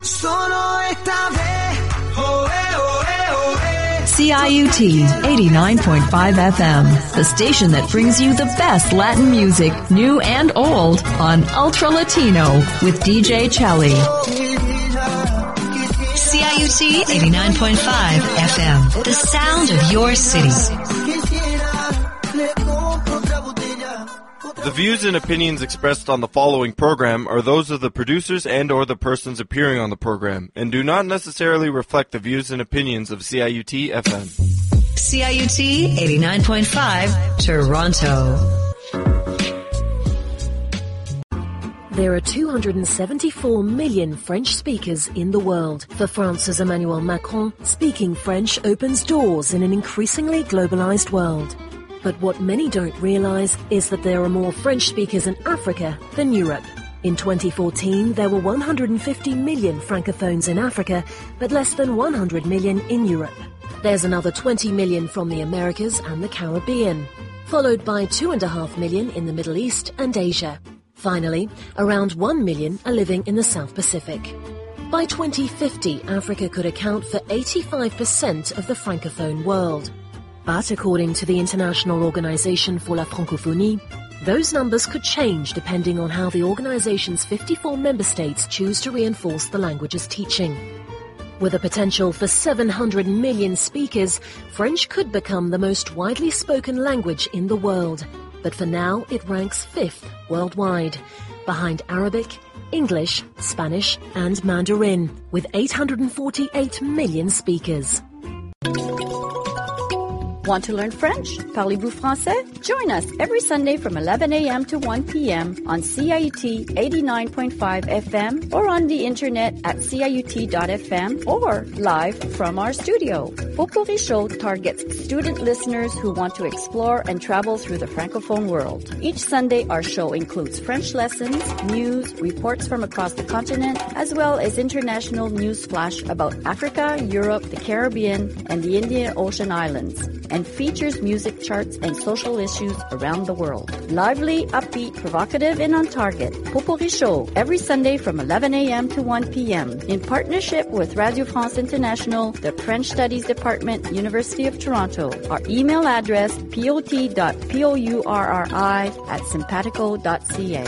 CIUT 89.5 FM, the station that brings you the best Latin music, new and old, on Ultra Latino with DJ Chelly. CIUT 89.5 FM, the sound of your city. The views and opinions expressed on the following program are those of the producers and or the persons appearing on the program and do not necessarily reflect the views and opinions of CIUT FM. CIUT 89.5 Toronto. There are 274 million French speakers in the world. For France's Emmanuel Macron, speaking French opens doors in an increasingly globalized world. But what many don't realize is that there are more French speakers in Africa than Europe. In 2014, there were 150 million Francophones in Africa, but less than 100 million in Europe. There's another 20 million from the Americas and the Caribbean, followed by 2.5 million in the Middle East and Asia. Finally, around 1 million are living in the South Pacific. By 2050, Africa could account for 85% of the Francophone world. But according to the International Organization for la Francophonie, those numbers could change depending on how the organization's 54 member states choose to reinforce the language's teaching. With a potential for 700 million speakers, French could become the most widely spoken language in the world. But for now, it ranks 5th worldwide, behind Arabic, English, Spanish, and Mandarin, with 848 million speakers. Want to learn French? Parlez-vous français? Join us every Sunday from 11 a.m. to 1 p.m. on CIUT 89.5 FM or on the internet at ciut.fm or live from our studio. Potpourri Show targets student listeners who want to explore and travel through the Francophone world. Each Sunday, our show includes French lessons, news, reports from across the continent, as well as international news flash about Africa, Europe, the Caribbean, and the Indian Ocean Islands, and features music charts and social issues around the world. Lively, upbeat, provocative, and on target. Potpourri Show, every Sunday from 11 a.m. to 1 p.m. in partnership with Radio France International, the French Studies Department, University of Toronto. Our email address, pot.pourri@simpatico.ca.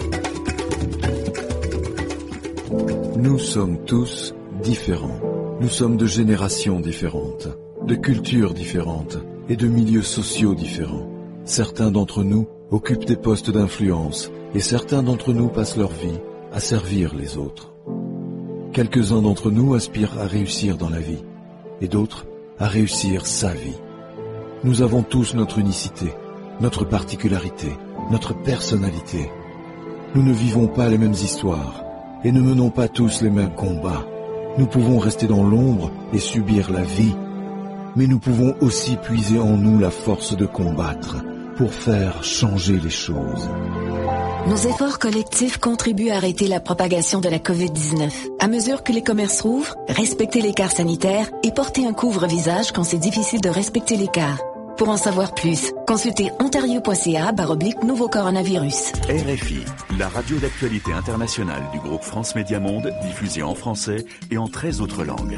Nous sommes tous différents. Nous sommes de générations différentes, de cultures différentes et de milieux sociaux différents. Certains d'entre nous occupent des postes d'influence et certains d'entre nous passent leur vie à servir les autres. Quelques-uns d'entre nous aspirent à réussir dans la vie et d'autres à réussir sa vie. Nous avons tous notre unicité, notre particularité, notre personnalité. Nous ne vivons pas les mêmes histoires et ne menons pas tous les mêmes combats. Nous pouvons rester dans l'ombre et subir la vie, mais nous pouvons aussi puiser en nous la force de combattre pour faire changer les choses. Nos efforts collectifs contribuent à arrêter la propagation de la COVID-19. À mesure que les commerces rouvrent, respectez l'écart sanitaire et portez un couvre-visage quand c'est difficile de respecter l'écart. Pour en savoir plus, consultez ontario.ca/nouveau coronavirus. RFI, la radio d'actualité internationale du groupe France Média Monde, diffusée en français et en 13 autres langues.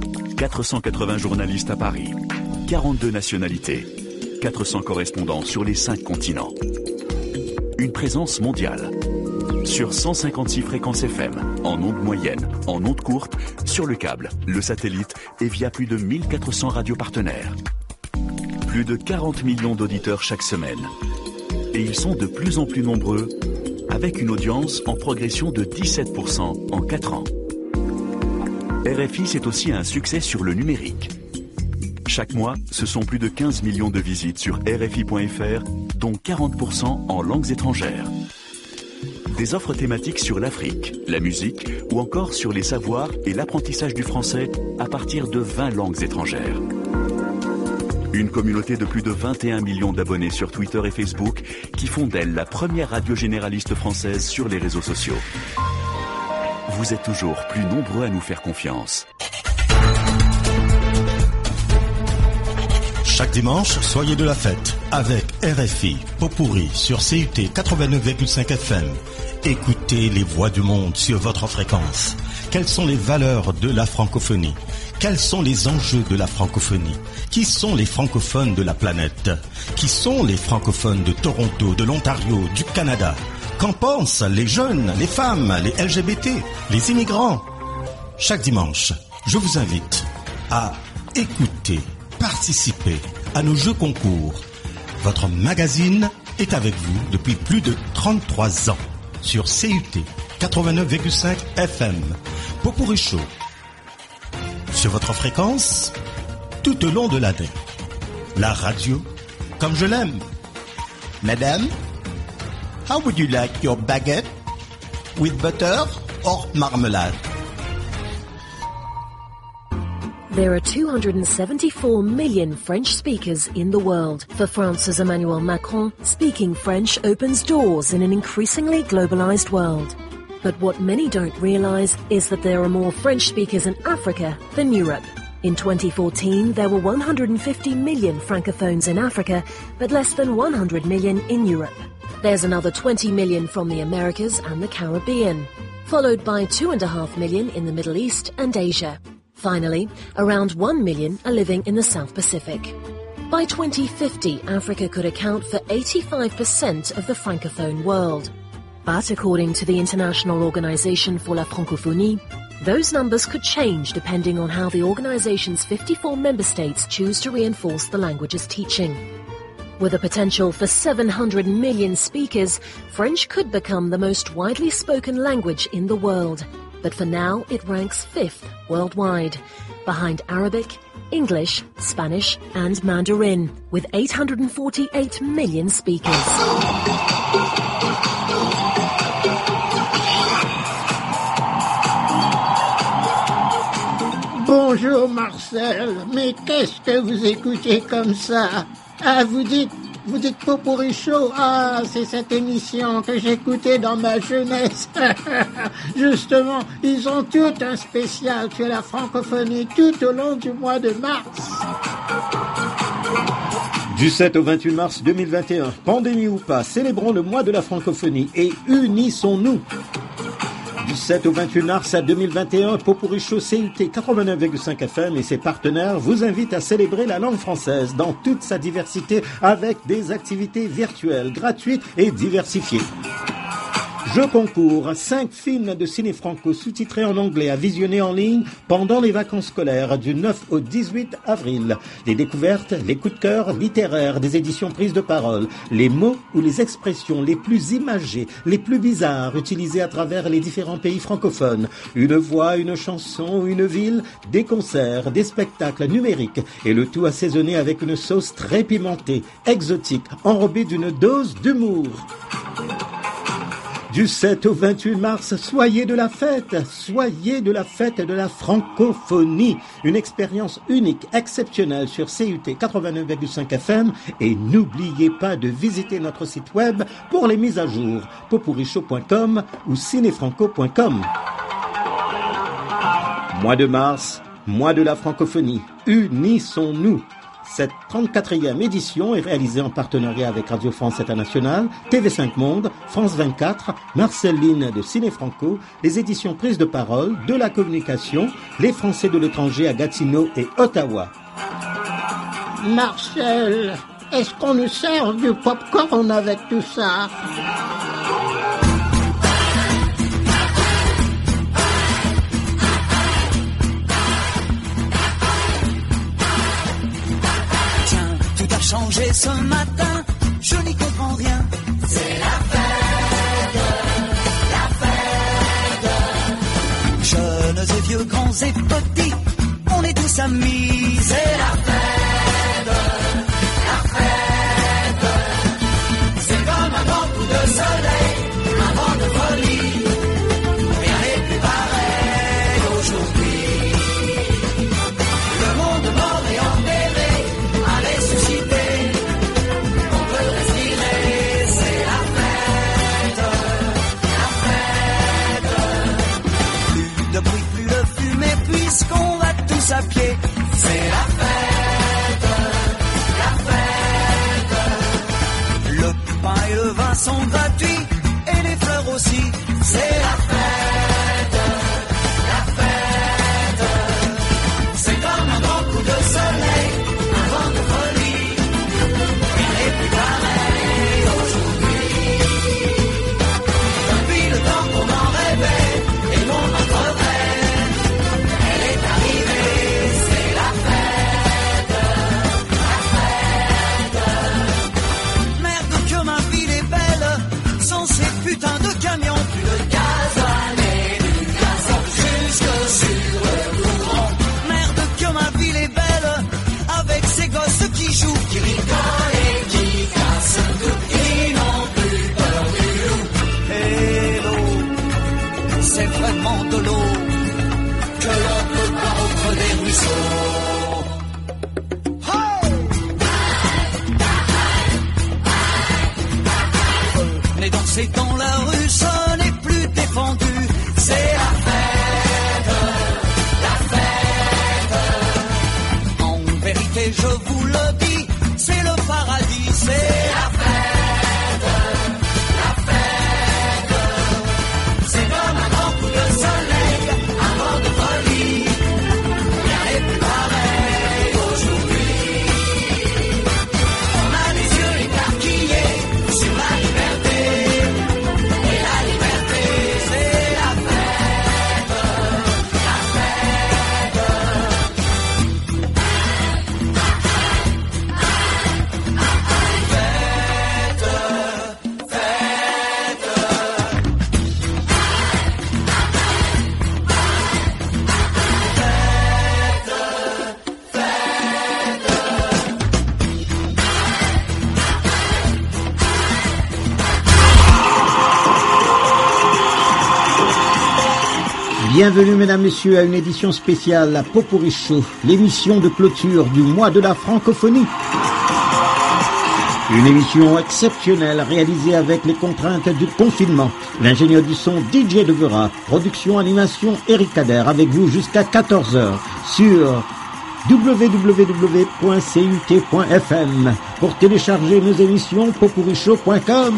480 journalistes à Paris, 42 nationalités, 400 correspondants sur les 5 continents. Une présence mondiale. Sur 156 fréquences FM, en ondes moyennes, en ondes courtes, sur le câble, le satellite et via plus de 1400 radios partenaires. Plus de 40 millions d'auditeurs chaque semaine. Et ils sont de plus en plus nombreux, avec une audience en progression de 17% en 4 ans. RFI, c'est aussi un succès sur le numérique. Chaque mois, ce sont plus de 15 millions de visites sur RFI.fr, dont 40% en langues étrangères. Des offres thématiques sur l'Afrique, la musique ou encore sur les savoirs et l'apprentissage du français à partir de 20 langues étrangères. Une communauté de plus de 21 millions d'abonnés sur Twitter et Facebook qui font d'elle la première radio généraliste française sur les réseaux sociaux. Vous êtes toujours plus nombreux à nous faire confiance. Chaque dimanche, soyez de la fête avec RFI Potpourri sur CUT 89,5 FM Écoutez les voix du monde sur votre fréquence. Quelles sont les valeurs de la francophonie? Quels sont les enjeux de la francophonie? Qui sont les francophones de la planète? Qui sont les francophones de Toronto, de l'Ontario, du Canada? Qu'en pensent les jeunes, les femmes, les LGBT, les immigrants? Chaque dimanche, je vous invite à écouter, participer à nos jeux concours. Votre magazine est avec vous depuis plus de 33 ans sur CUT 89,5 FM. Pot-pourri chaud. Sur votre fréquence, tout au long de l'année. La radio, comme je l'aime. Madame, how would you like your baguette? With butter or marmalade? There are 274 million French speakers in the world. For France's Emmanuel Macron, speaking French opens doors in an increasingly globalized world. But what many don't realize is that there are more French speakers in Africa than Europe. In 2014, there were 150 million francophones in Africa, but less than 100 million in Europe. There's another 20 million from the Americas and the Caribbean, followed by 2.5 million in the Middle East and Asia. Finally, around 1 million are living in the South Pacific. By 2050, Africa could account for 85% of the francophone world. But according to the International Organization for la Francophonie, those numbers could change depending on how the organization's 54 member states choose to reinforce the language's teaching. With a potential for 700 million speakers, French could become the most widely spoken language in the world. But for now, it ranks 5th worldwide, behind Arabic, English, Spanish and Mandarin, with 848 million speakers. Bonjour Marcel, mais qu'est-ce que vous écoutez comme ça? Ah, vous dites Pot-pourri chaud. Ah, c'est cette émission que j'écoutais dans ma jeunesse. Justement, ils ont tout un spécial sur la francophonie tout au long du mois de mars. Du 7 au 28 mars 2021, pandémie ou pas, célébrons le mois de la francophonie et unissons-nous. Du 7 au 28 mars 2021, Pot-pourri chaud CUT 89,5 FM et ses partenaires vous invitent à célébrer la langue française dans toute sa diversité avec des activités virtuelles, gratuites et diversifiées. Jeux concours, 5 films de ciné franco sous-titrés en anglais à visionner en ligne pendant les vacances scolaires du 9 au 18 avril. Les découvertes, les coups de cœur littéraires des éditions Prises de Parole, les mots ou les expressions les plus imagées, les plus bizarres utilisées à travers les différents pays francophones. Une voix, une chanson, une ville, des concerts, des spectacles numériques et le tout assaisonné avec une sauce très pimentée, exotique, enrobée d'une dose d'humour. Du 7 au 28 mars, soyez de la fête de la francophonie. Une expérience unique, exceptionnelle sur CUT 89,5 FM et n'oubliez pas de visiter notre site web pour les mises à jour, potpourrichaud.com ou cinéfranco.com. Mois de mars, mois de la francophonie. Unissons-nous. Cette 34e édition est réalisée en partenariat avec Radio France Internationale, TV5 Monde, France 24, Marceline de Ciné Franco, les éditions Prises de Parole, de la communication, les Français de l'étranger à Gatineau et Ottawa. Marcel, est-ce qu'on nous sert du pop-corn avec tout ça? Changé ce matin, je n'y comprends rien. C'est la fête. Jeunes et vieux, grands et petits, on est tous amis. C'est la fête. C'est comme un grand coup de soleil, un vent de folie. Rien n'est plus pareil aujourd'hui. Le monde mort et enterré a ressuscité. Puisqu'on va tous à pied, c'est la fête, et je vous le dis, c'est le paradis, c'est la fête, la fête. C'est comme un grand coup de soleil, un vent de folie, rien n'est plus pareil aujourd'hui. On a les yeux écarquillés sur la liberté, et la liberté c'est la fête, la fête. Bienvenue mesdames, messieurs à une édition spéciale à Pot-Pourri Chaud, l'émission de clôture du mois de la francophonie. Une émission exceptionnelle réalisée avec les contraintes du confinement. L'ingénieur du son DJ Devera, production, animation Eric Kader avec vous jusqu'à 14h sur www.cut.fm pour télécharger nos émissions potpourrichaud.com.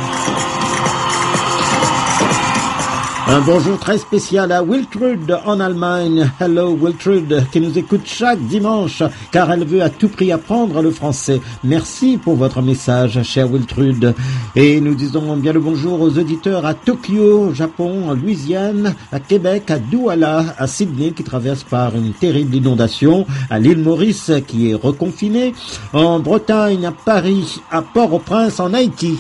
Un bonjour très spécial à Wiltrude en Allemagne. Hello Wiltrude, qui nous écoute chaque dimanche car elle veut à tout prix apprendre le français. Merci pour votre message, cher Wiltrude. Et nous disons bien le bonjour aux auditeurs à Tokyo, au Japon, en Louisiane, à Québec, à Douala, à Sydney qui traverse par une terrible inondation, à l'île Maurice qui est reconfinée, en Bretagne, à Paris, à Port-au-Prince, en Haïti.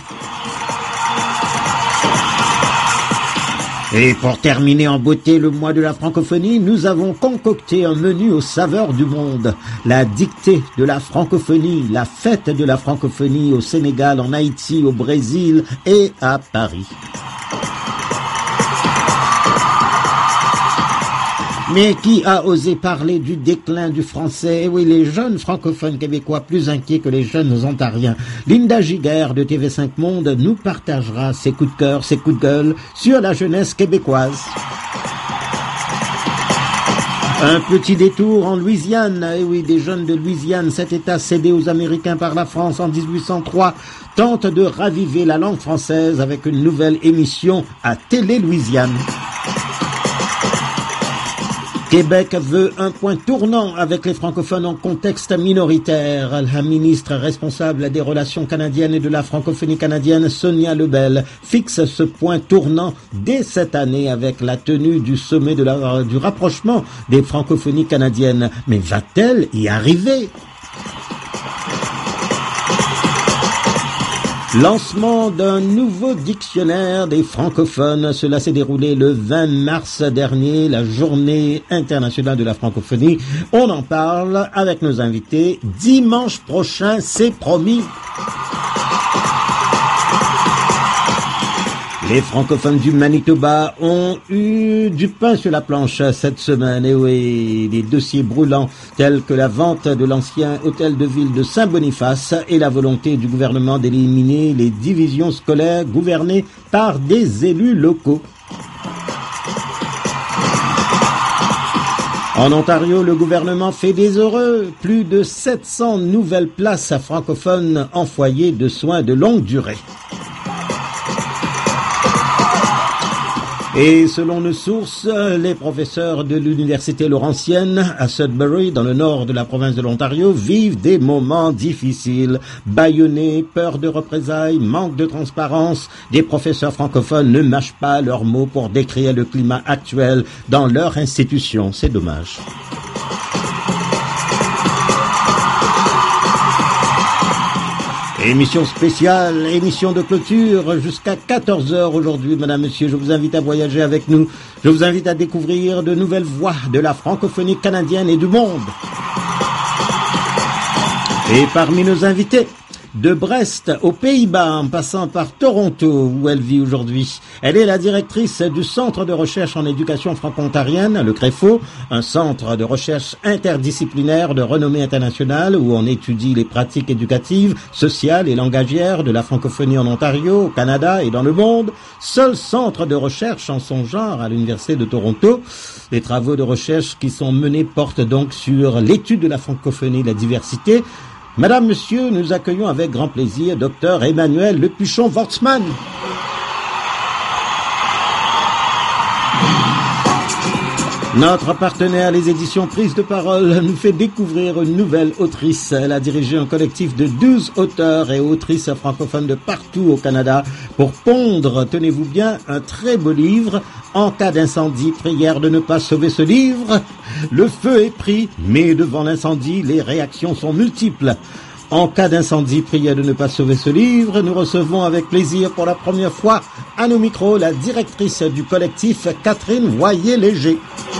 Et pour terminer en beauté le mois de la francophonie, nous avons concocté un menu aux saveurs du monde. La dictée de la francophonie, la fête de la francophonie au Sénégal, en Haïti, au Brésil et à Paris. Mais qui a osé parler du déclin du français? Oui, les jeunes francophones québécois plus inquiets que les jeunes ontariens. Linda Giguère de TV5 Monde nous partagera ses coups de cœur, ses coups de gueule sur la jeunesse québécoise. Un petit détour en Louisiane. Eh oui, des jeunes de Louisiane, cet État cédé aux Américains par la France en 1803, tentent de raviver la langue française avec une nouvelle émission à Télé Louisiane. Québec veut un point tournant avec les francophones en contexte minoritaire. La ministre responsable des relations canadiennes et de la francophonie canadienne, Sonia Lebel, fixe ce point tournant dès cette année avec la tenue du sommet du rapprochement des francophonies canadiennes. Mais va-t-elle y arriver ? Lancement d'un nouveau dictionnaire des francophones. Cela s'est déroulé le 20 mars dernier, la journée internationale de la francophonie. On en parle avec nos invités. Dimanche prochain, c'est promis. Les francophones du Manitoba ont eu du pain sur la planche cette semaine. Et oui, des dossiers brûlants tels que la vente de l'ancien hôtel de ville de Saint-Boniface et la volonté du gouvernement d'éliminer les divisions scolaires gouvernées par des élus locaux. En Ontario, le gouvernement fait des heureux. Plus de 700 nouvelles places francophones en foyer de soins de longue durée. Et selon nos sources, les professeurs de l'université Laurentienne à Sudbury, dans le nord de la province de l'Ontario, vivent des moments difficiles. Bâillonnés, peur de représailles, manque de transparence, des professeurs francophones ne mâchent pas leurs mots pour décrire le climat actuel dans leur institution. C'est dommage. Émission spéciale, émission de clôture jusqu'à 14h aujourd'hui, mesdames, messieurs. Je vous invite à voyager avec nous. Je vous invite à découvrir de nouvelles voix de la francophonie canadienne et du monde. Et parmi nos invités, De Brest aux Pays-Bas, en passant par Toronto, où elle vit aujourd'hui. Elle est la directrice du Centre de recherche en éducation franco-ontarienne, le CREFO, un centre de recherche interdisciplinaire de renommée internationale où on étudie les pratiques éducatives, sociales et langagières de la francophonie en Ontario, au Canada et dans le monde. Seul centre de recherche en son genre à l'Université de Toronto. Les travaux de recherche qui sont menés portent donc sur l'étude de la francophonie et la diversité. Madame, Monsieur, nous accueillons avec grand plaisir Dr Emmanuel Lepuchon-Wortsman. Notre partenaire, les éditions Prise de Parole, nous fait découvrir une nouvelle autrice. Elle a dirigé un collectif de 12 auteurs et autrices francophones de partout au Canada pour pondre, tenez-vous bien, un très beau livre. En cas d'incendie, prière de ne pas sauver ce livre. Le feu est pris, mais devant l'incendie, les réactions sont multiples. En cas d'incendie, prière de ne pas sauver ce livre. Nous recevons avec plaisir pour la première fois à nos micros la directrice du collectif, Catherine Voyer-Léger.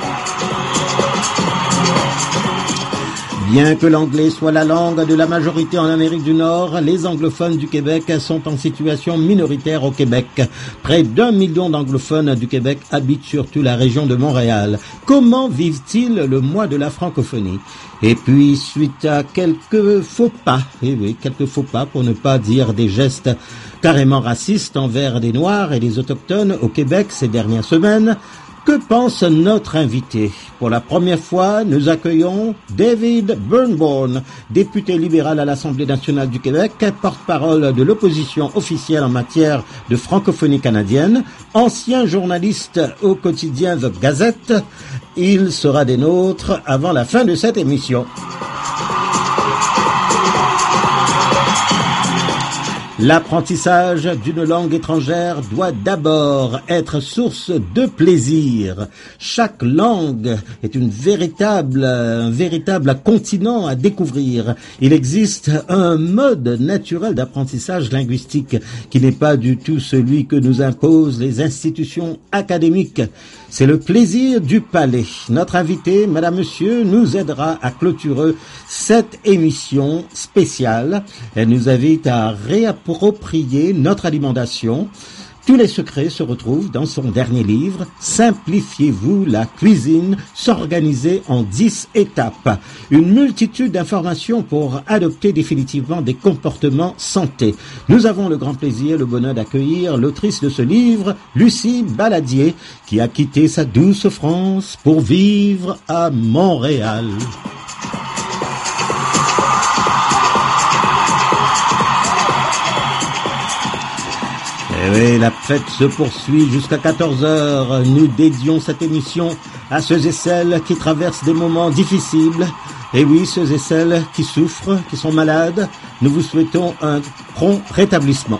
Bien que l'anglais soit la langue de la majorité en Amérique du Nord, les anglophones du Québec sont en situation minoritaire au Québec. Près d'1 million d'anglophones du Québec habitent surtout la région de Montréal. Comment vivent-ils le mois de la francophonie ? Et puis, suite à quelques faux pas, quelques faux pas pour ne pas dire des gestes carrément racistes envers des Noirs et des Autochtones au Québec ces dernières semaines, que pense notre invité ? Pour la première fois, nous accueillons David Burnborn, député libéral à l'Assemblée nationale du Québec, porte-parole de l'opposition officielle en matière de francophonie canadienne, ancien journaliste au quotidien The Gazette. Il sera des nôtres avant la fin de cette émission. L'apprentissage d'une langue étrangère doit d'abord être source de plaisir. Chaque langue est un véritable continent à découvrir. Il existe un mode naturel d'apprentissage linguistique qui n'est pas du tout celui que nous imposent les institutions académiques. C'est le plaisir du palais. Notre invité, Madame, Monsieur, nous aidera à clôturer cette émission spéciale. Elle nous invite à réapproprier notre alimentation. Tous les secrets se retrouvent dans son dernier livre, Simplifiez-vous la cuisine, s'organiser en 10 étapes. Une multitude d'informations pour adopter définitivement des comportements santé. Nous avons le grand plaisir, le bonheur d'accueillir l'autrice de ce livre, Lucie Baladier, qui a quitté sa douce France pour vivre à Montréal. Et oui, la fête se poursuit jusqu'à 14h. Nous dédions cette émission à ceux et celles qui traversent des moments difficiles. Et oui, ceux et celles qui souffrent, qui sont malades. Nous vous souhaitons un prompt rétablissement.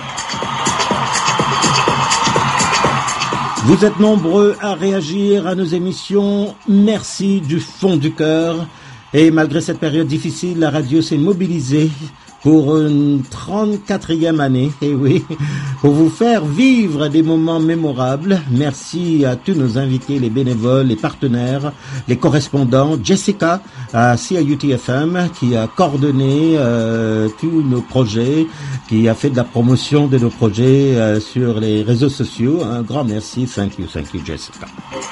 Vous êtes nombreux à réagir à nos émissions. Merci du fond du cœur. Et malgré cette période difficile, la radio s'est mobilisée pour une 34e année, et oui, pour vous faire vivre des moments mémorables. Merci à tous nos invités, les bénévoles, les partenaires, les correspondants. Jessica à CIUT-FM qui a coordonné tous nos projets, qui a fait de la promotion de nos projets sur les réseaux sociaux. Un grand merci. Thank you Jessica.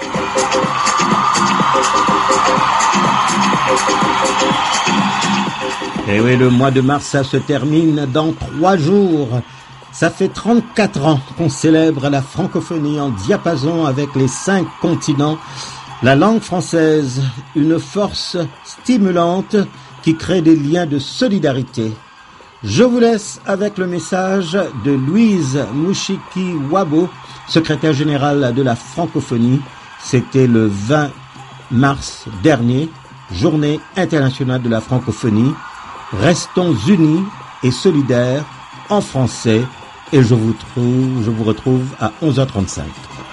Et oui, le mois de mars, ça se termine dans 3 jours. Ça fait 34 ans qu'on célèbre la francophonie en diapason avec les 5 continents. La langue française, une force stimulante qui crée des liens de solidarité. Je vous laisse avec le message de Louise Mouchiki-Wabo, secrétaire générale de la francophonie. C'était le 20 mars dernier, journée internationale de la francophonie. Restons unis et solidaires en français et je vous retrouve à 11h35.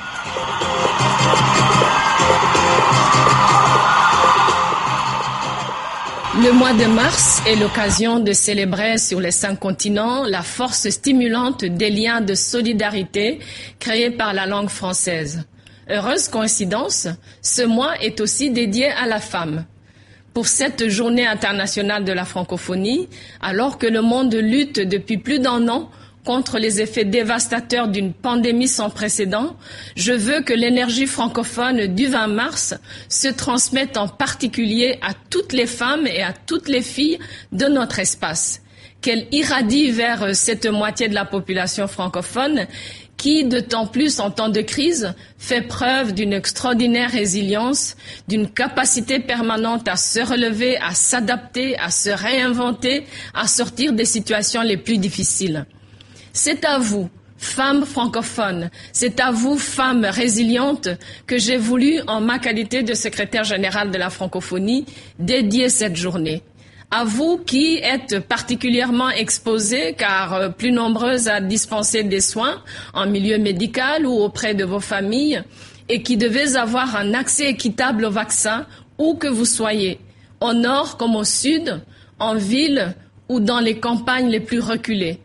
Le mois de mars est l'occasion de célébrer sur les 5 continents la force stimulante des liens de solidarité créés par la langue française. Heureuse coïncidence, ce mois est aussi dédié à la femme. pour cette journée internationale de la francophonie, alors que le monde lutte depuis plus d'1 an contre les effets dévastateurs d'une pandémie sans précédent, je veux que l'énergie francophone du 20 mars se transmette en particulier à toutes les femmes et à toutes les filles de notre espace, qu'elle irradie vers cette moitié de la population francophone qui, d'autant plus en temps de crise, fait preuve d'une extraordinaire résilience, d'une capacité permanente à se relever, à s'adapter, à se réinventer, à sortir des situations les plus difficiles. C'est à vous, femmes francophones, c'est à vous, femmes résilientes, que j'ai voulu, en ma qualité de secrétaire générale de la francophonie, dédier cette journée. À vous qui êtes particulièrement exposées, car plus nombreuses à dispenser des soins en milieu médical ou auprès de vos familles, et qui devez avoir un accès équitable au vaccin, où que vous soyez, au nord comme au sud, en ville ou dans les campagnes les plus reculées.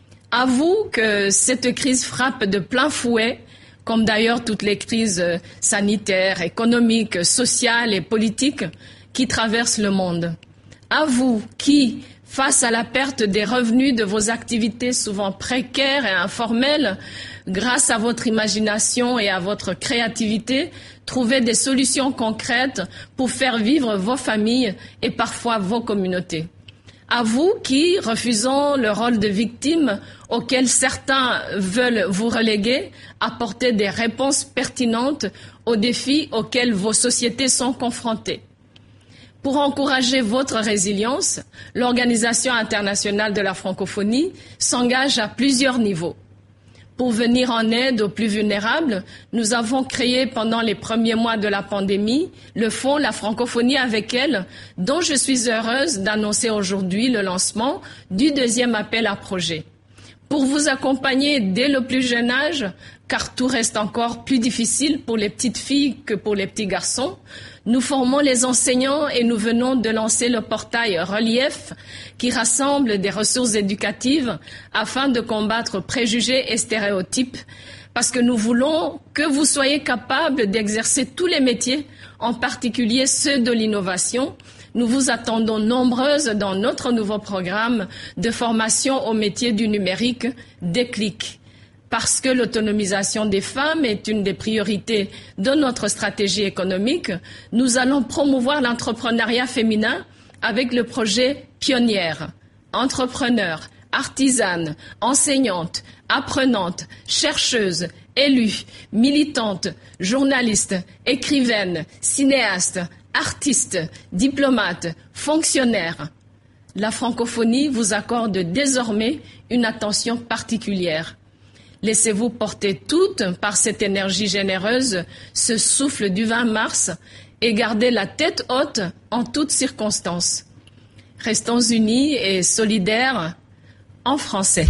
À vous que cette crise frappe de plein fouet, comme d'ailleurs toutes les crises sanitaires, économiques, sociales et politiques qui traversent le monde. À vous qui, face à la perte des revenus de vos activités souvent précaires et informelles, grâce à votre imagination et à votre créativité, trouvez des solutions concrètes pour faire vivre vos familles et parfois vos communautés. À vous qui, refusant le rôle de victime auquel certains veulent vous reléguer, apportez des réponses pertinentes aux défis auxquels vos sociétés sont confrontées. Pour encourager votre résilience, l'Organisation internationale de la francophonie s'engage à plusieurs niveaux. Pour venir en aide aux plus vulnérables, nous avons créé pendant les premiers mois de la pandémie le fonds La Francophonie avec elle, dont je suis heureuse d'annoncer aujourd'hui le lancement du 2e appel à projet. Pour vous accompagner dès le plus jeune âge, car tout reste encore plus difficile pour les petites filles que pour les petits garçons, nous formons les enseignants et nous venons de lancer le portail Relief qui rassemble des ressources éducatives afin de combattre préjugés et stéréotypes parce que nous voulons que vous soyez capables d'exercer tous les métiers, en particulier ceux de l'innovation. Nous vous attendons nombreuses dans notre nouveau programme de formation au métier du numérique Déclic. Parce que l'autonomisation des femmes est une des priorités de notre stratégie économique, nous allons promouvoir l'entrepreneuriat féminin avec le projet Pionnière. Entrepreneurs, artisanes, enseignantes, apprenantes, chercheuses, élues, militantes, journalistes, écrivaines, cinéastes, artistes, diplomates, fonctionnaires. La francophonie vous accorde désormais une attention particulière. Laissez-vous porter toutes par cette énergie généreuse, ce souffle du 20 mars, et gardez la tête haute en toutes circonstances. Restons unis et solidaires en français.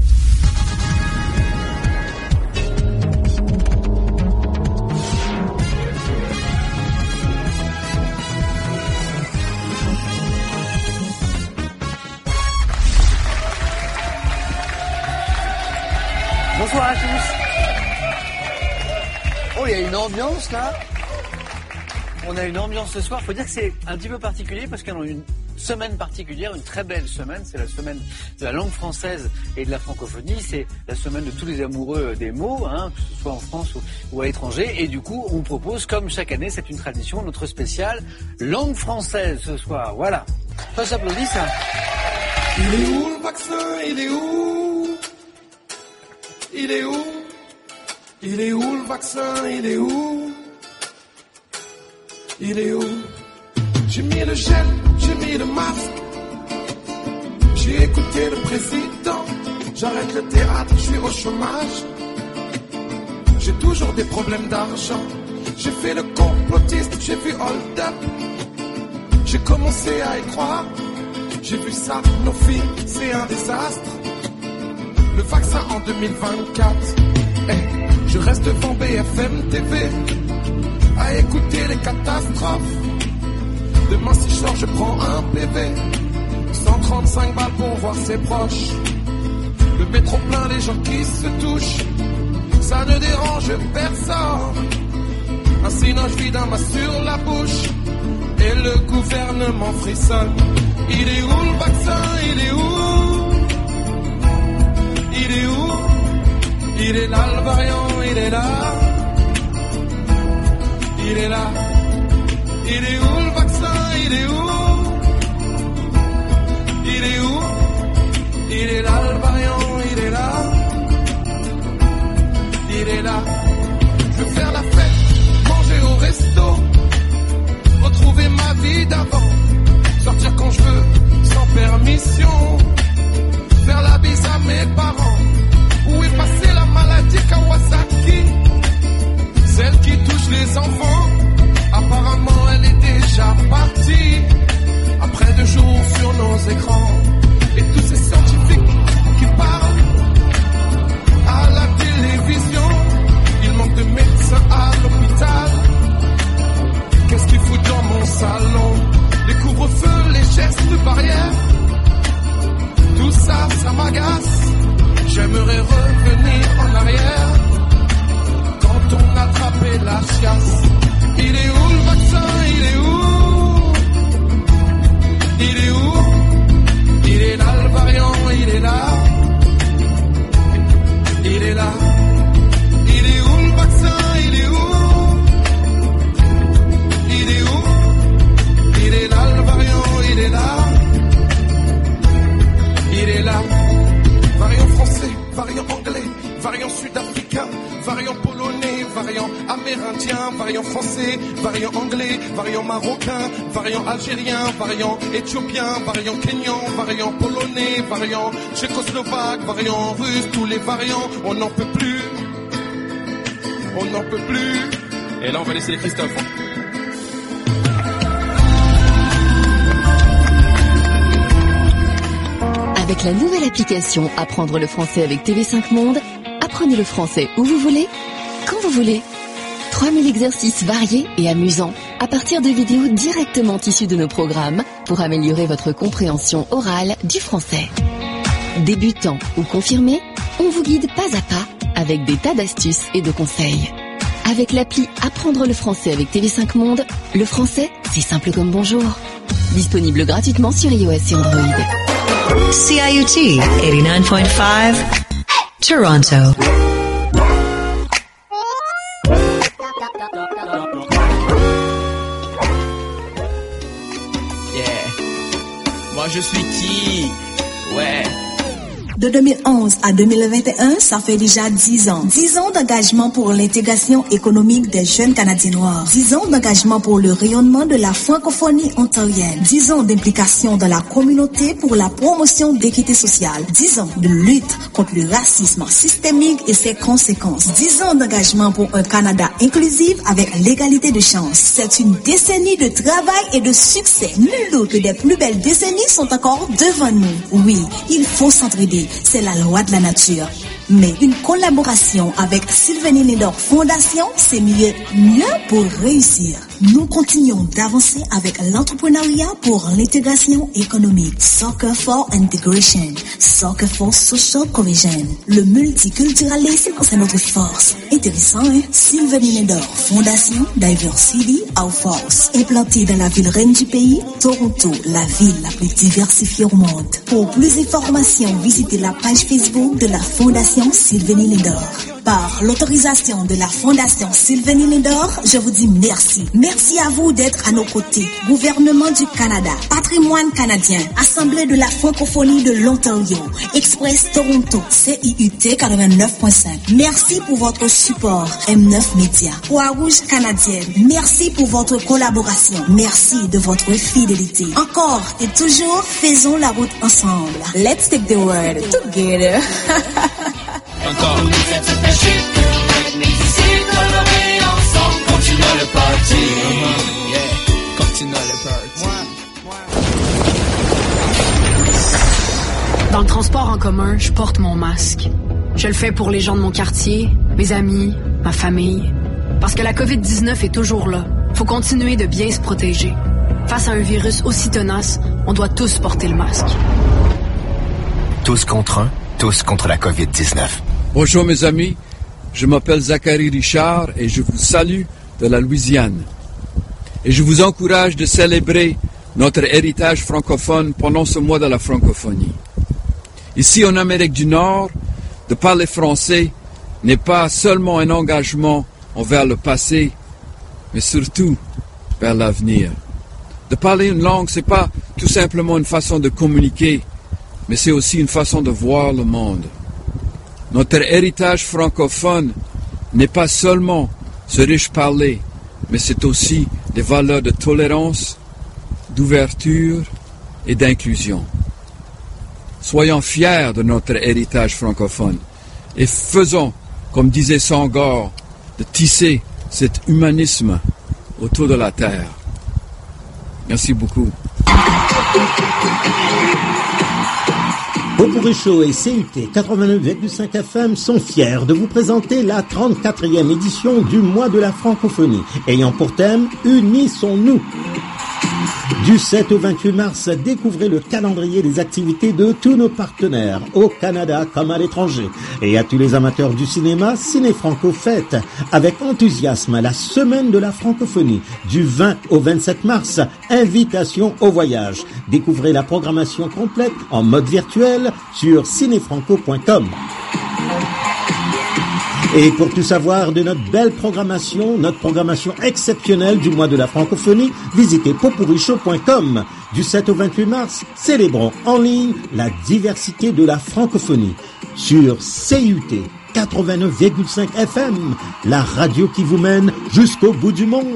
Bonsoir à tous. Oh, il y a une ambiance là. On a une ambiance ce soir. Faut dire que c'est un petit peu particulier parce qu'on a une semaine particulière, une très belle semaine. C'est la semaine de la langue française et de la francophonie. C'est la semaine de tous les amoureux des mots, hein, que ce soit en France ou à l'étranger. Et du coup, on propose, comme chaque année, c'est une tradition, notre spécial langue française ce soir. Voilà. Ça s'applaudit ça. Il est où le vaccin? Il est où? Il est où? Il est où le vaccin? Il est où? Il est où? J'ai mis le gel, j'ai mis le masque. J'ai écouté le président. J'arrête le théâtre, je suis au chômage. J'ai toujours des problèmes d'argent. J'ai fait le complotiste, j'ai vu Hold Up. J'ai commencé à y croire. J'ai vu ça, nos filles, c'est un désastre. Le vaccin en 2024. Je reste devant BFM TV à écouter les catastrophes. Demain si je sors je prends un PV. 135 balles pour voir ses proches. Le métro plein, les gens qui se touchent. Ça ne dérange personne. Un cinoche vide un main sur la bouche. Et le gouvernement gouvernement frissonne. Il est où le vaccin? Il est où? Il est où? Il est là le variant, il est là. Il est là. Il est où le vaccin? Il est où? Il est où? Il est là le variant, il est là. Il est là. Je veux faire la fête, manger au resto, retrouver ma vie d'avant, sortir quand je veux, sans permission, faire la bise à mes parents. Où est passée la maladie Kawasaki, celle qui touche les enfants? Apparemment elle est déjà partie, après 2 jours sur nos écrans. Et tous ces scientifiques qui parlent à la télévision, il manque de médecins à l'hôpital. Qu'est-ce qu'il fout dans mon salon? Les couvre-feux, les gestes barrières, tout ça, ça m'agace. J'aimerais revenir en arrière, quand on attrapait la chiasse. Il est où le vaccin? Il est où? Il est où? Il est là le variant, il est là. Il est là. Il est où le vaccin? Il est où? Il est où? Il est là le variant, il est là. Il est là. Variant français, variant anglais, variant sud-africain, variant polonais, variant amérindien, variant français, variant anglais, variant marocain, variant algérien, variant éthiopien, variant kényan, variant polonais, variant tchécoslovaque, variant russe, tous les variants, on n'en peut plus. On n'en peut plus. Et là on va laisser les Christophe. Avec la nouvelle application Apprendre le français avec TV5 Monde, apprenez le français où vous voulez, quand vous voulez. 3000 exercices variés et amusants à partir de vidéos directement issues de nos programmes pour améliorer votre compréhension orale du français. Débutant ou confirmé, on vous guide pas à pas avec des tas d'astuces et de conseils. Avec l'appli Apprendre le français avec TV5 Monde, le français, c'est simple comme bonjour. Disponible gratuitement sur iOS et Android. CIUT 89.5 Toronto. Moi je suis qui? Ouais. De 2011 à 2021, ça fait déjà 10 ans. 10 ans d'engagement pour l'intégration économique des jeunes Canadiens noirs. 10 ans d'engagement pour le rayonnement de la francophonie ontarienne. 10 ans d'implication dans la communauté pour la promotion d'équité sociale. 10 ans de lutte contre le racisme systémique et ses conséquences. 10 ans d'engagement pour un Canada inclusif avec l'égalité de chance. C'est une décennie de travail et de succès. Nul doute que des plus belles décennies sont encore devant nous. Oui, il faut s'entraider. C'est la loi de la nature. Mais une collaboration avec Sylvanie Lindor Fondation, c'est mieux pour réussir. Nous continuons d'avancer avec l'entrepreneuriat pour l'intégration économique. Soccer for Integration. Soccer for Social Cohesion. Le multiculturalisme, c'est notre force. Intéressant, hein? Sylvanie Lindor Fondation, Diversity of Force. Implantée dans la ville reine du pays, Toronto, la ville la plus diversifiée au monde. Pour plus d'informations, visitez la page Facebook de la Fondation Sylvanie Lindor. Par l'autorisation de la Fondation Sylvanie Lindor, je vous dis merci. Merci à vous d'être à nos côtés. Gouvernement du Canada, Patrimoine canadien, Assemblée de la francophonie de l'Ontario, Express Toronto, CIUT 89.5. Merci pour votre support, M9 Média. Croix-Rouge canadienne, merci pour votre collaboration. Merci de votre fidélité. Encore et toujours, faisons la route ensemble. Let's take the world together. Encore. Continuons le party. Continuons le party. Dans le transport en commun, je porte mon masque. Je le fais pour les gens de mon quartier, mes amis, ma famille. Parce que la COVID-19 est toujours là. Faut continuer de bien se protéger. Face à un virus aussi tenace, on doit tous porter le masque. Tous contre un, tous contre la COVID-19. Bonjour mes amis, je m'appelle Zachary Richard et je vous salue de la Louisiane. Et je vous encourage de célébrer notre héritage francophone pendant ce mois de la francophonie. Ici en Amérique du Nord, de parler français n'est pas seulement un engagement envers le passé, mais surtout vers l'avenir. De parler une langue, c'est pas tout simplement une façon de communiquer, mais c'est aussi une façon de voir le monde. Notre héritage francophone n'est pas seulement ce riche parler, mais c'est aussi des valeurs de tolérance, d'ouverture et d'inclusion. Soyons fiers de notre héritage francophone et faisons, comme disait Senghor, de tisser cet humanisme autour de la terre. Merci beaucoup. Popurrí Show et CUT 89,5 FM sont fiers de vous présenter la 34e édition du mois de la francophonie, ayant pour thème « Unissons-nous ». Du 7 au 28 mars, découvrez le calendrier des activités de tous nos partenaires, au Canada comme à l'étranger. Et à tous les amateurs du cinéma, Ciné Franco fête avec enthousiasme la semaine de la francophonie. Du 20 au 27 mars, invitation au voyage. Découvrez la programmation complète en mode virtuel sur cinéfranco.com. Et pour tout savoir de notre belle programmation, notre programmation exceptionnelle du mois de la francophonie, visitez popurrishow.com. Du 7 au 28 mars, célébrons en ligne la diversité de la francophonie sur CUT 89,5 FM, la radio qui vous mène jusqu'au bout du monde.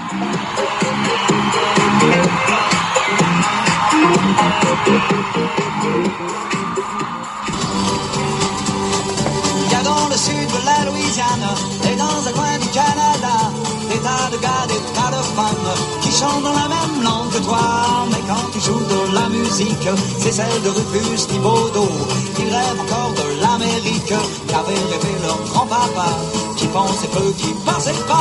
Dans le sud de la Louisiane et dans un coin du Canada, des tas de gars, des tas de femmes qui chantent dans la même langue que toi. Mais quand tu joues de la musique, c'est celle de Rufus Thibodeau. Ils rêvent encore de l'Amérique qu'avait rêvé leur grand-papa, qui pensait peu, qui pensait pas.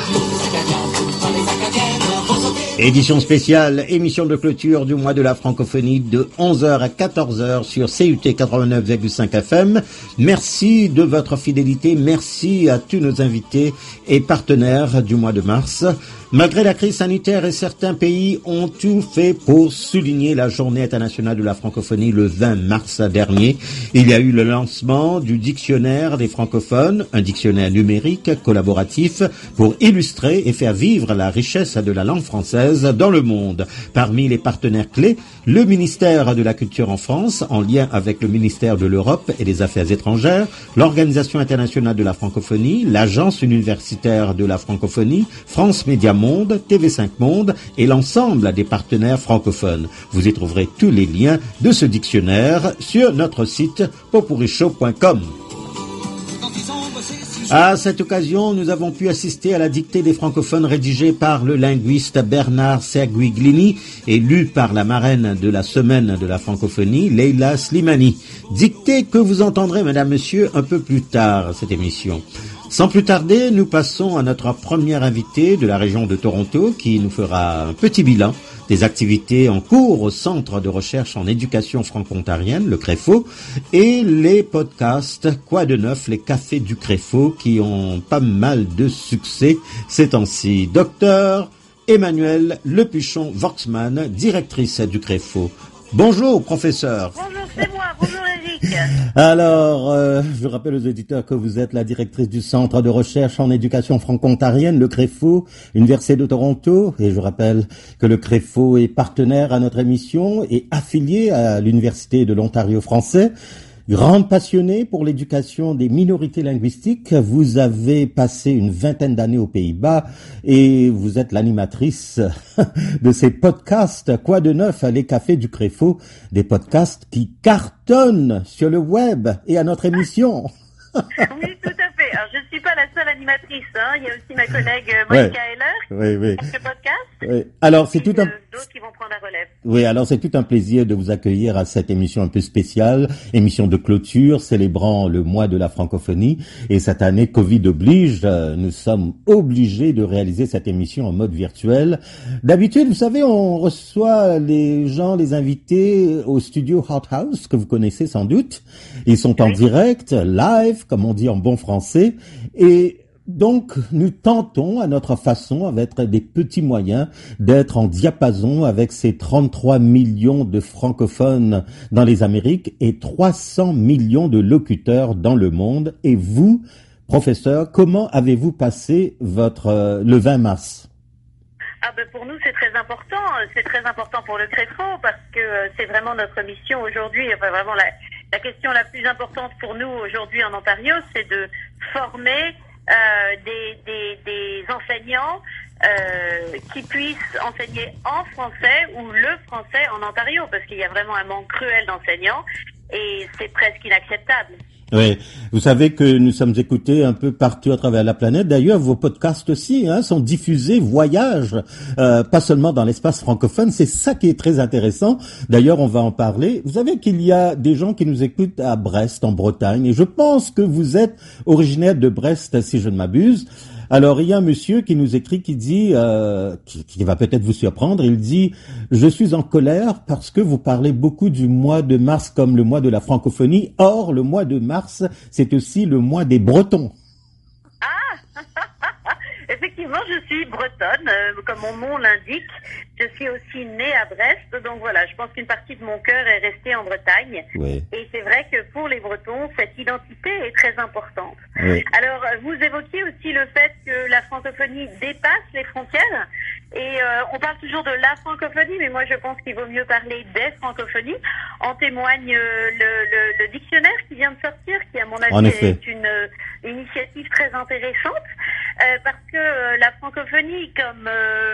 Édition spéciale, émission de clôture du mois de la francophonie de 11h à 14h sur CUT 89,5 FM. Merci de votre fidélité, merci à tous nos invités et partenaires du mois de mars. Malgré la crise sanitaire, et certains pays ont tout fait pour souligner la journée internationale de la francophonie le 20 mars dernier. Il y a eu le lancement du dictionnaire des francophones, un dictionnaire numérique collaboratif pour illustrer et faire vivre la richesse de la langue française dans le monde. Parmi les partenaires clés, le ministère de la Culture en France, en lien avec le ministère de l'Europe et des Affaires étrangères, l'Organisation internationale de la francophonie, l'Agence universitaire de la francophonie, France Média Monde, TV5 Monde et l'ensemble des partenaires francophones. Vous y trouverez tous les liens de ce dictionnaire sur notre site popurrishow.com. À cette occasion, nous avons pu assister à la dictée des francophones rédigée par le linguiste Bernard Seguiglini et lue par la marraine de la semaine de la francophonie, Leila Slimani. Dictée que vous entendrez, mesdames, messieurs, un peu plus tard, cette émission. Sans plus tarder, nous passons à notre première invitée de la région de Toronto qui nous fera un petit bilan des activités en cours au Centre de recherche en éducation franco-ontarienne, le CREFO, et les podcasts Quoi de neuf, les cafés du CREFO qui ont pas mal de succès ces temps-ci. Docteur Emmanuelle Lepuchon-Wortsman, directrice du CREFO. Bonjour, professeur. Bonjour, c'est moi. Bonjour, Eric. Alors, je rappelle aux auditeurs que vous êtes la directrice du Centre de recherche en éducation franco-ontarienne, le CREFO, Université de Toronto. Et je rappelle que le CREFO est partenaire à notre émission et affilié à l'Université de l'Ontario français. Grande passionnée pour l'éducation des minorités linguistiques, vous avez passé une vingtaine d'années aux Pays-Bas et vous êtes l'animatrice de ces podcasts Quoi de neuf, les cafés du CREFO, des podcasts qui cartonnent sur le web et à notre émission. Oui, tout à fait. Alors, je ne suis pas la seule animatrice. Il y a aussi ma collègue Monica Heller. Oui. Ce podcast. Oui. Alors, c'est tout un... D'autres qui vont prendre la relève. Oui, alors c'est tout un plaisir de vous accueillir à cette émission un peu spéciale, émission de clôture célébrant le mois de la francophonie. Et cette année, Covid oblige, nous sommes obligés de réaliser cette émission en mode virtuel. D'habitude, vous savez, on reçoit les gens, les invités au studio Hot House, que vous connaissez sans doute. Ils sont en direct, live, comme on dit en bon français. Et Donc, nous tentons à notre façon, avec des petits moyens, d'être en diapason avec ces 33 millions de francophones dans les Amériques et 300 millions de locuteurs dans le monde. Et vous, professeur, comment avez-vous passé le 20 mars? Pour nous, c'est très important. C'est très important pour le CREFO parce que c'est vraiment notre mission aujourd'hui. Enfin, vraiment, la question la plus importante pour nous aujourd'hui en Ontario, c'est de former des enseignants qui puissent enseigner en français ou le français en Ontario parce qu'il y a vraiment un manque cruel d'enseignants et c'est presque inacceptable. Oui, vous savez que nous sommes écoutés un peu partout à travers la planète. D'ailleurs, vos podcasts aussi sont diffusés, voyagent, pas seulement dans l'espace francophone. C'est ça qui est très intéressant. D'ailleurs, on va en parler. Vous savez qu'il y a des gens qui nous écoutent à Brest, en Bretagne, et je pense que vous êtes originaire de Brest, si je ne m'abuse. Alors, il y a un monsieur qui nous écrit, qui dit, qui va peut-être vous surprendre, il dit « Je suis en colère parce que vous parlez beaucoup du mois de mars comme le mois de la francophonie. Or, le mois de mars, c'est aussi le mois des Bretons. » Effectivement, je suis bretonne, comme mon nom l'indique. Je suis aussi née à Brest, donc voilà, je pense qu'une partie de mon cœur est restée en Bretagne. Oui. Et c'est vrai que pour les Bretons, cette identité est très importante. Oui. Alors, vous évoquiez aussi le fait que la francophonie dépasse les frontières. Et on parle toujours de la francophonie, mais moi je pense qu'il vaut mieux parler des francophonies. En témoigne le dictionnaire qui vient de sortir, qui à mon avis est une initiative très intéressante, parce que la francophonie, comme